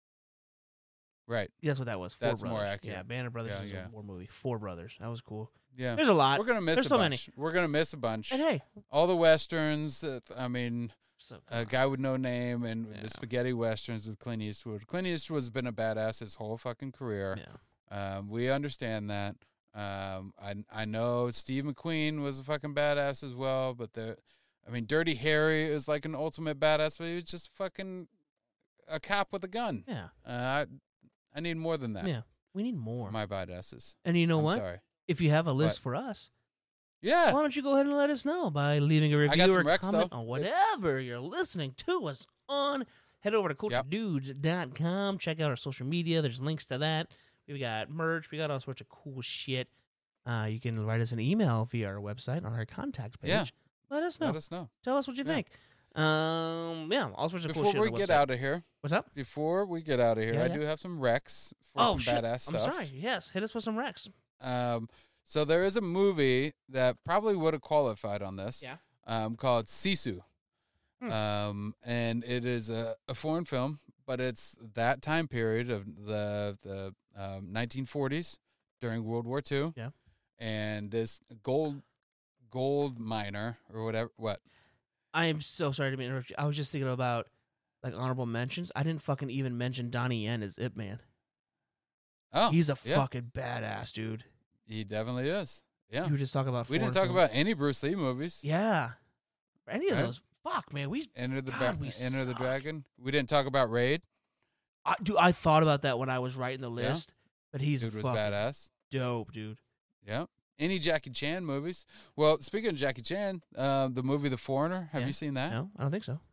Speaker 3: right.
Speaker 2: That's what that was. Four
Speaker 3: That's
Speaker 2: Brothers.
Speaker 3: more accurate.
Speaker 2: Yeah, Band of Brothers
Speaker 3: Yeah,
Speaker 2: is
Speaker 3: yeah.
Speaker 2: a war movie. Four Brothers. That was cool.
Speaker 3: Yeah,
Speaker 2: There's a lot.
Speaker 3: we're gonna miss
Speaker 2: There's
Speaker 3: a
Speaker 2: so
Speaker 3: bunch. We're gonna miss a bunch.
Speaker 2: And hey,
Speaker 3: All the westerns. Uh, I mean.
Speaker 2: so
Speaker 3: A Guy with No Name and
Speaker 2: Yeah.
Speaker 3: the spaghetti westerns with Clint Eastwood. Clint Eastwood's been a badass his whole fucking career.
Speaker 2: yeah.
Speaker 3: Um, we understand that. Um, I I know Steve McQueen was a fucking badass as well, but the, I mean, Dirty Harry is like an ultimate badass, but he was just fucking a cop with a gun.
Speaker 2: Yeah.
Speaker 3: Uh, I I need more than that.
Speaker 2: Yeah. We need more.
Speaker 3: For my badasses.
Speaker 2: and you know
Speaker 3: I'm
Speaker 2: what?
Speaker 3: sorry.
Speaker 2: If you have a list
Speaker 3: What?
Speaker 2: for us,
Speaker 3: Yeah.
Speaker 2: why don't you go ahead and let us know by leaving a review
Speaker 3: I got
Speaker 2: or
Speaker 3: some recs,
Speaker 2: comment
Speaker 3: though.
Speaker 2: on whatever you're listening to us on. Head over to culture dudes dot com. Check out our social media. There's links to that. We got merch. We got all sorts of cool shit. Uh, you can write us an email via our website on our contact page.
Speaker 3: Yeah.
Speaker 2: Let us know.
Speaker 3: Let us know.
Speaker 2: Tell us what you
Speaker 3: Yeah.
Speaker 2: think. Um, yeah, all sorts of
Speaker 3: Before
Speaker 2: cool shit.
Speaker 3: we
Speaker 2: on the
Speaker 3: get
Speaker 2: website.
Speaker 3: out of here,
Speaker 2: What's up?
Speaker 3: before we get out of here,
Speaker 2: Yeah,
Speaker 3: I
Speaker 2: yeah.
Speaker 3: do have some recs for
Speaker 2: oh
Speaker 3: some
Speaker 2: shit!
Speaker 3: badass
Speaker 2: I'm
Speaker 3: stuff.
Speaker 2: sorry. Yes, hit us with some Rex.
Speaker 3: Um, so there is a movie that probably would have qualified on this.
Speaker 2: Yeah.
Speaker 3: Um, called Sisu.
Speaker 2: Hmm.
Speaker 3: Um, and it is a, a foreign film, but it's that time period of the the um, nineteen forties during World War Two.
Speaker 2: Yeah.
Speaker 3: And this gold gold miner or whatever. What?
Speaker 2: I am so sorry to interrupt you. I was just thinking about like honorable mentions. I didn't fucking even mention Donnie Yen as Ip Man.
Speaker 3: Oh,
Speaker 2: He's a
Speaker 3: yeah.
Speaker 2: fucking badass, dude.
Speaker 3: He definitely is. Yeah.
Speaker 2: You were just talking about.
Speaker 3: We didn't
Speaker 2: foreign
Speaker 3: talk
Speaker 2: films.
Speaker 3: about any Bruce Lee movies.
Speaker 2: Yeah. Any of
Speaker 3: Right?
Speaker 2: those. Fuck, man. We.
Speaker 3: Enter the
Speaker 2: God,
Speaker 3: Ba-
Speaker 2: we
Speaker 3: Enter the
Speaker 2: suck.
Speaker 3: Dragon. We didn't talk about Raid.
Speaker 2: I, dude, I thought about that when I was writing the
Speaker 3: Yeah.
Speaker 2: list, but he's
Speaker 3: Dude was
Speaker 2: fucking
Speaker 3: badass.
Speaker 2: dope, dude.
Speaker 3: Yeah. Any Jackie Chan movies? Well, speaking of Jackie Chan, um, the movie The Foreigner. Have
Speaker 2: Yeah.
Speaker 3: you seen that?
Speaker 2: No, I don't think so.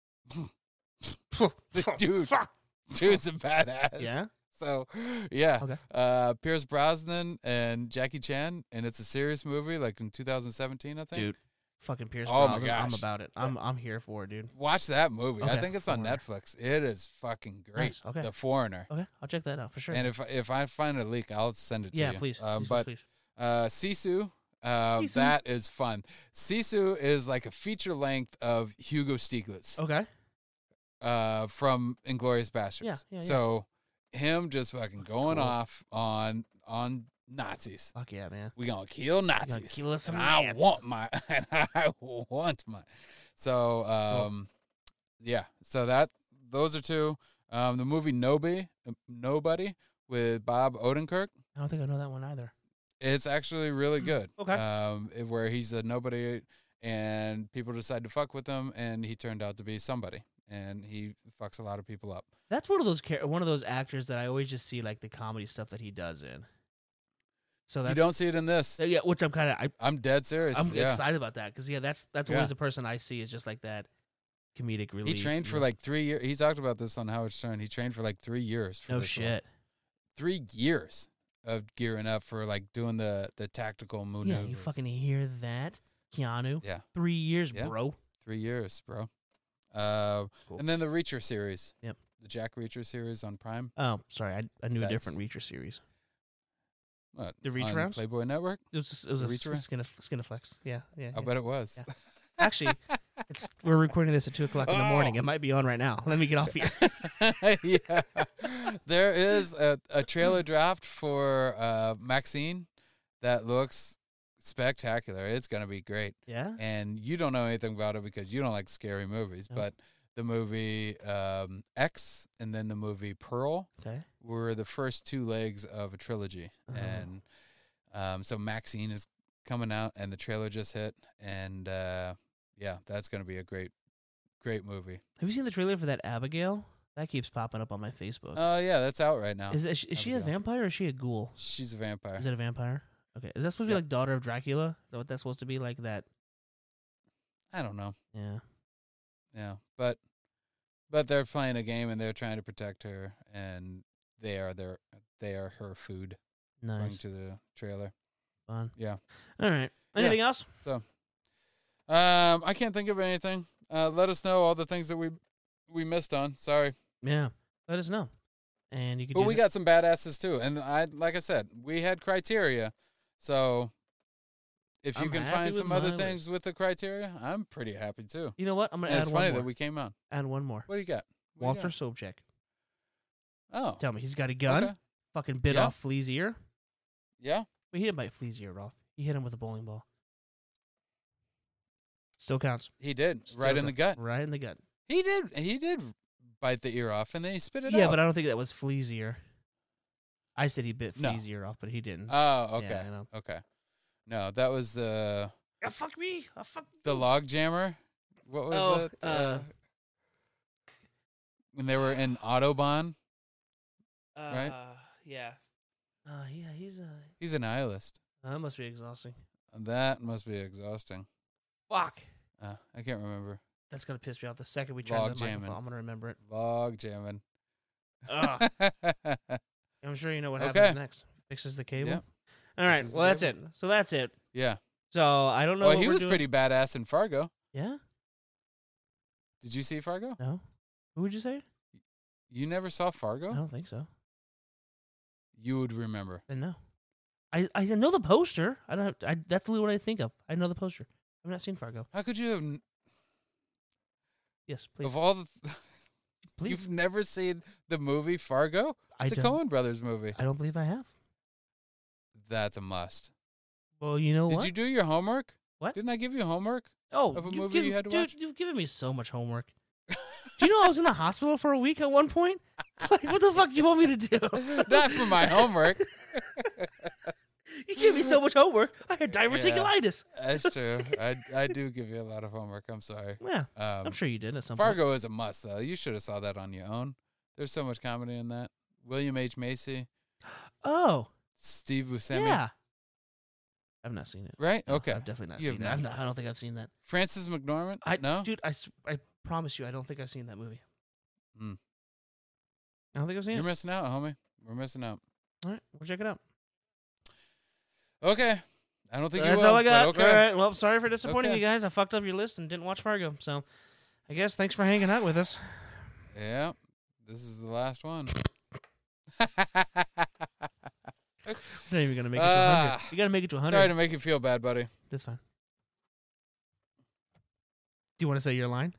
Speaker 3: Dude, dude's a badass.
Speaker 2: Yeah.
Speaker 3: So, yeah.
Speaker 2: Okay.
Speaker 3: Uh, Pierce Brosnan and Jackie Chan, and it's a serious movie, like in two thousand seventeen, I think.
Speaker 2: Dude, fucking Pierce
Speaker 3: Oh my
Speaker 2: Brosnan. I'm
Speaker 3: gosh.
Speaker 2: about it. I'm I'm here for it, dude.
Speaker 3: Watch that movie. I
Speaker 2: Okay,
Speaker 3: think it's on
Speaker 2: Foreigner.
Speaker 3: Netflix. It is fucking great.
Speaker 2: Nice, okay.
Speaker 3: The Foreigner.
Speaker 2: Okay, I'll check that out for sure.
Speaker 3: And if if I find a leak, I'll send it to
Speaker 2: yeah,
Speaker 3: you.
Speaker 2: please.
Speaker 3: Um,
Speaker 2: please,
Speaker 3: but
Speaker 2: please.
Speaker 3: Uh, Sisu, uh,
Speaker 2: Sisu.
Speaker 3: that is fun. Sisu is like a feature length of Hugo Stiglitz
Speaker 2: Okay.
Speaker 3: uh, from Inglourious Basterds.
Speaker 2: Yeah, yeah, yeah.
Speaker 3: So him just fucking going
Speaker 2: Cool.
Speaker 3: off on on Nazis.
Speaker 2: Fuck yeah, man.
Speaker 3: We gonna kill Nazis.
Speaker 2: kill us some
Speaker 3: and I
Speaker 2: Nazis.
Speaker 3: want my. And I want my. So um, yeah. So that those are two. Um, the movie Nobody, Nobody with Bob Odenkirk.
Speaker 2: I don't think I know that one either.
Speaker 3: It's actually really good.
Speaker 2: Okay.
Speaker 3: Um, it- where he's a nobody, and people decide to fuck with him, and he turned out to be somebody, and he fucks a lot of people up.
Speaker 2: That's one of those char- one of those actors that I always just see like the comedy stuff that he does in. So
Speaker 3: You
Speaker 2: that's
Speaker 3: don't see it in this.
Speaker 2: yeah, which I'm kind of I
Speaker 3: I'm dead serious.
Speaker 2: I'm
Speaker 3: yeah.
Speaker 2: excited about that because yeah, that's that's
Speaker 3: Yeah.
Speaker 2: always the person I see is just like that comedic relief.
Speaker 3: He trained
Speaker 2: you
Speaker 3: for
Speaker 2: know?
Speaker 3: like three years. He talked about this on Howard Stern. He trained for like three years. For
Speaker 2: no
Speaker 3: this role.
Speaker 2: shit.
Speaker 3: Three years of gearing up for like doing the the tactical
Speaker 2: Yeah,
Speaker 3: maneuvers.
Speaker 2: you fucking hear that, Keanu?
Speaker 3: Yeah.
Speaker 2: Three years,
Speaker 3: Yeah.
Speaker 2: bro.
Speaker 3: Three years, bro. Uh,
Speaker 2: Cool.
Speaker 3: and then the Reacher series.
Speaker 2: Yep.
Speaker 3: The Jack Reacher series on Prime.
Speaker 2: Oh, sorry, I I knew a different
Speaker 3: That's-
Speaker 2: Reacher series.
Speaker 3: What,
Speaker 2: The Reach
Speaker 3: on
Speaker 2: Rounds?
Speaker 3: Playboy Network.
Speaker 2: It was just, it was
Speaker 3: The
Speaker 2: a
Speaker 3: Reacher?
Speaker 2: s- skin of Skinaflex. Yeah, yeah.
Speaker 3: I
Speaker 2: yeah.
Speaker 3: bet it was.
Speaker 2: Yeah. Actually, it's, we're recording this at two o'clock in the morning.
Speaker 3: Oh.
Speaker 2: It might be on right now. Let me get off here.
Speaker 3: yeah. There is a, a trailer dropped for uh, Maxine that looks spectacular. It's going to be great.
Speaker 2: Yeah.
Speaker 3: And you don't know anything about it because you don't like scary movies.
Speaker 2: No.
Speaker 3: But the movie um, X and then the movie Pearl
Speaker 2: Okay.
Speaker 3: were the first two legs of a trilogy.
Speaker 2: Oh.
Speaker 3: And um, so Maxine is coming out, and the trailer just hit, and uh, yeah, that's gonna be a great, great movie.
Speaker 2: Have you seen the trailer for that Abigail? That keeps popping up on my Facebook.
Speaker 3: Oh uh, yeah, that's out right now.
Speaker 2: Is is, is she a
Speaker 3: Abigail.
Speaker 2: vampire or is she a ghoul?
Speaker 3: She's a vampire.
Speaker 2: Is it a vampire? Okay. Is that supposed to be
Speaker 3: Yeah.
Speaker 2: like daughter of Dracula? Is that what that's supposed to be like? That?
Speaker 3: I don't know.
Speaker 2: Yeah.
Speaker 3: Yeah, but but they're playing a game and they're trying to protect her, and they are their they are her food. According
Speaker 2: Nice.
Speaker 3: to the trailer.
Speaker 2: Fun.
Speaker 3: Yeah.
Speaker 2: All right. Anything else?
Speaker 3: So, um, I can't think of anything. Uh, let us know all the things that we we missed on. Sorry,
Speaker 2: Yeah. Let us know. And you can.
Speaker 3: but
Speaker 2: do
Speaker 3: we
Speaker 2: that.
Speaker 3: got some badasses too. And I, like I said, we had criteria. So, if you
Speaker 2: I'm
Speaker 3: can
Speaker 2: happy
Speaker 3: find
Speaker 2: with
Speaker 3: some other
Speaker 2: my
Speaker 3: things with the criteria, I'm pretty happy too.
Speaker 2: You know what? I'm gonna
Speaker 3: And
Speaker 2: add
Speaker 3: it's
Speaker 2: one
Speaker 3: funny
Speaker 2: more.
Speaker 3: that we came on.
Speaker 2: Add one more.
Speaker 3: What do you got? What
Speaker 2: Walter
Speaker 3: do you
Speaker 2: Sobchak.
Speaker 3: got? Oh,
Speaker 2: Tell me, he's got a gun.
Speaker 3: Okay.
Speaker 2: Fucking bit
Speaker 3: Yeah.
Speaker 2: off Flea's ear.
Speaker 3: yeah.
Speaker 2: Well, he didn't bite Flea's ear off. He hit him with a bowling ball. Still counts.
Speaker 3: He did
Speaker 2: Still
Speaker 3: right in the
Speaker 2: counts.
Speaker 3: gut.
Speaker 2: Right in the gut.
Speaker 3: He did. He did bite the ear off, and then he spit it
Speaker 2: Yeah,
Speaker 3: out.
Speaker 2: but I don't think that was Flea's ear. I said he bit
Speaker 3: No.
Speaker 2: Flea's ear off, but he didn't.
Speaker 3: Oh, okay.
Speaker 2: Yeah, I know.
Speaker 3: Okay. No, that was the
Speaker 2: Ah, fuck me. Ah, fuck
Speaker 3: the log jammer. What was
Speaker 2: Oh,
Speaker 3: it?
Speaker 2: uh,
Speaker 3: when they were in Autobahn.
Speaker 2: uh,
Speaker 3: right?
Speaker 2: Yeah. Uh, yeah, he's uh,
Speaker 3: He's a nihilist.
Speaker 2: that must be exhausting.
Speaker 3: That must be exhausting.
Speaker 2: Fuck.
Speaker 3: Uh, I can't remember.
Speaker 2: That's gonna piss me off. The second we turn
Speaker 3: Log
Speaker 2: the
Speaker 3: jamming.
Speaker 2: microphone, I'm gonna remember it.
Speaker 3: Log jamming.
Speaker 2: Ugh. I'm sure you know what
Speaker 3: Okay.
Speaker 2: happens next. Fixes the cable.
Speaker 3: Yep.
Speaker 2: All right.
Speaker 3: Fixes the
Speaker 2: Well, that's
Speaker 3: cable.
Speaker 2: it. So that's it.
Speaker 3: Yeah.
Speaker 2: So I don't know.
Speaker 3: Well,
Speaker 2: what
Speaker 3: he
Speaker 2: we're
Speaker 3: was
Speaker 2: doing.
Speaker 3: pretty badass in Fargo.
Speaker 2: Yeah.
Speaker 3: Did you see Fargo?
Speaker 2: No. Who would you say?
Speaker 3: You never saw Fargo?
Speaker 2: I don't think so.
Speaker 3: You would remember.
Speaker 2: Then no. I I know the poster. I don't. Have, I that's literally what I think of. I know the poster. I've not seen Fargo.
Speaker 3: How could you have? n-
Speaker 2: Yes, please.
Speaker 3: Of all the,
Speaker 2: Please.
Speaker 3: you've never seen the movie Fargo?
Speaker 2: I
Speaker 3: It's a
Speaker 2: don't.
Speaker 3: Coen Brothers movie.
Speaker 2: I don't believe I have.
Speaker 3: That's a must.
Speaker 2: Well, you know
Speaker 3: Did
Speaker 2: what?
Speaker 3: you do your homework?
Speaker 2: What?
Speaker 3: Didn't I give you homework?
Speaker 2: oh,
Speaker 3: of a
Speaker 2: you've
Speaker 3: movie
Speaker 2: given-
Speaker 3: you had to
Speaker 2: dude,
Speaker 3: watch?
Speaker 2: You've given me so much homework. Do you know I was in the hospital for a week at one point? Like, what the fuck do you want me to do?
Speaker 3: Not for my homework.
Speaker 2: You gave me so much homework. I had diverticulitis.
Speaker 3: That's true. I I do give you a lot of homework. I'm sorry.
Speaker 2: Yeah,
Speaker 3: Um,
Speaker 2: I'm sure you did at some point.
Speaker 3: Fargo is a must, though. You should have saw that on your own. There's so much comedy in that. William H. Macy,
Speaker 2: Oh,
Speaker 3: Steve Buscemi.
Speaker 2: yeah. I've not seen it.
Speaker 3: Right?
Speaker 2: No,
Speaker 3: Okay.
Speaker 2: I've definitely not
Speaker 3: You have
Speaker 2: seen it. I've
Speaker 3: not.
Speaker 2: not, I don't think I've seen that.
Speaker 3: Francis McDormand?
Speaker 2: I
Speaker 3: no?
Speaker 2: dude, I, s- I promise you, I don't think I've seen that movie.
Speaker 3: Mm.
Speaker 2: I don't think I've seen
Speaker 3: You're
Speaker 2: it.
Speaker 3: missing out, homie. We're missing out.
Speaker 2: All right, we'll check it out.
Speaker 3: Okay. I don't think you
Speaker 2: That's
Speaker 3: will,
Speaker 2: all I got.
Speaker 3: but okay.
Speaker 2: All right. Well, sorry for disappointing
Speaker 3: Okay.
Speaker 2: you guys. I fucked up your list and didn't watch Fargo. So, I guess thanks for hanging out with us.
Speaker 3: Yeah. This is the last one.
Speaker 2: You're not even gonna make it to one hundred.
Speaker 3: Ah.
Speaker 2: You gotta make it to one hundred.
Speaker 3: Sorry to make you feel bad, buddy.
Speaker 2: That's fine. Do you want to say your line?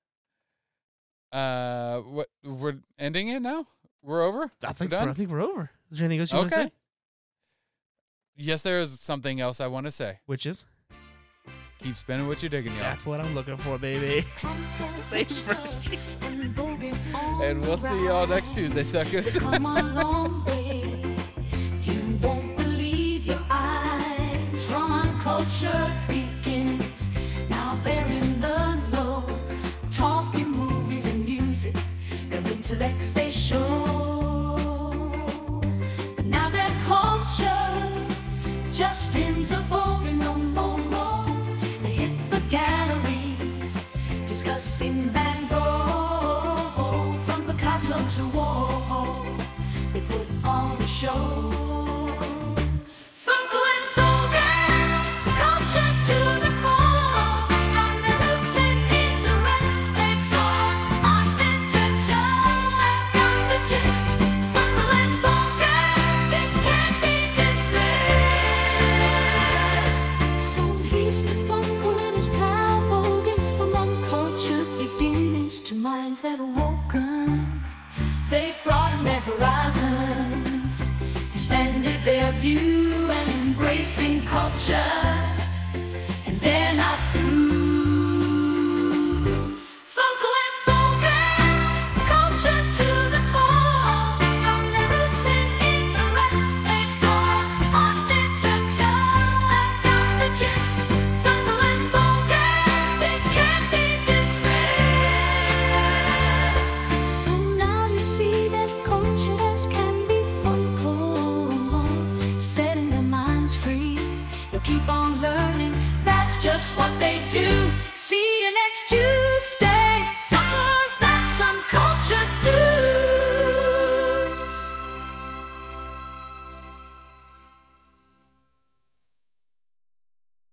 Speaker 3: Uh, what? We're ending it now? We're over?
Speaker 2: I think
Speaker 3: we're
Speaker 2: we're,
Speaker 3: done?
Speaker 2: I think we're over. Is there anything else you want to
Speaker 3: Okay.
Speaker 2: say?
Speaker 3: Yes, there is something else I want to say.
Speaker 2: Which is?
Speaker 3: Keep spinning what you're digging, y'all.
Speaker 2: That's what I'm looking for, baby. Stay fresh.
Speaker 3: And we'll see y'all next Tuesday, suckers.
Speaker 5: Come a long way. You won't believe your eyes from uncultured beginnings. Now they're in the know, talking movies and music. Their intellects they show, but now their culture just ends up voguing no more. They hit the galleries discussing Van Gogh, from Picasso to Warhol. They put on a show. Funko and Bogan, culture to the core. From their roots in ignorance, they've sought art, literature, and got the gist. Funko and Bogan, they can't be dismissed. So here's to Funko and his pal Bogan, from uncultured beginnings to minds that are woken. They've broadened their horizons, expanded their view, and embracing culture.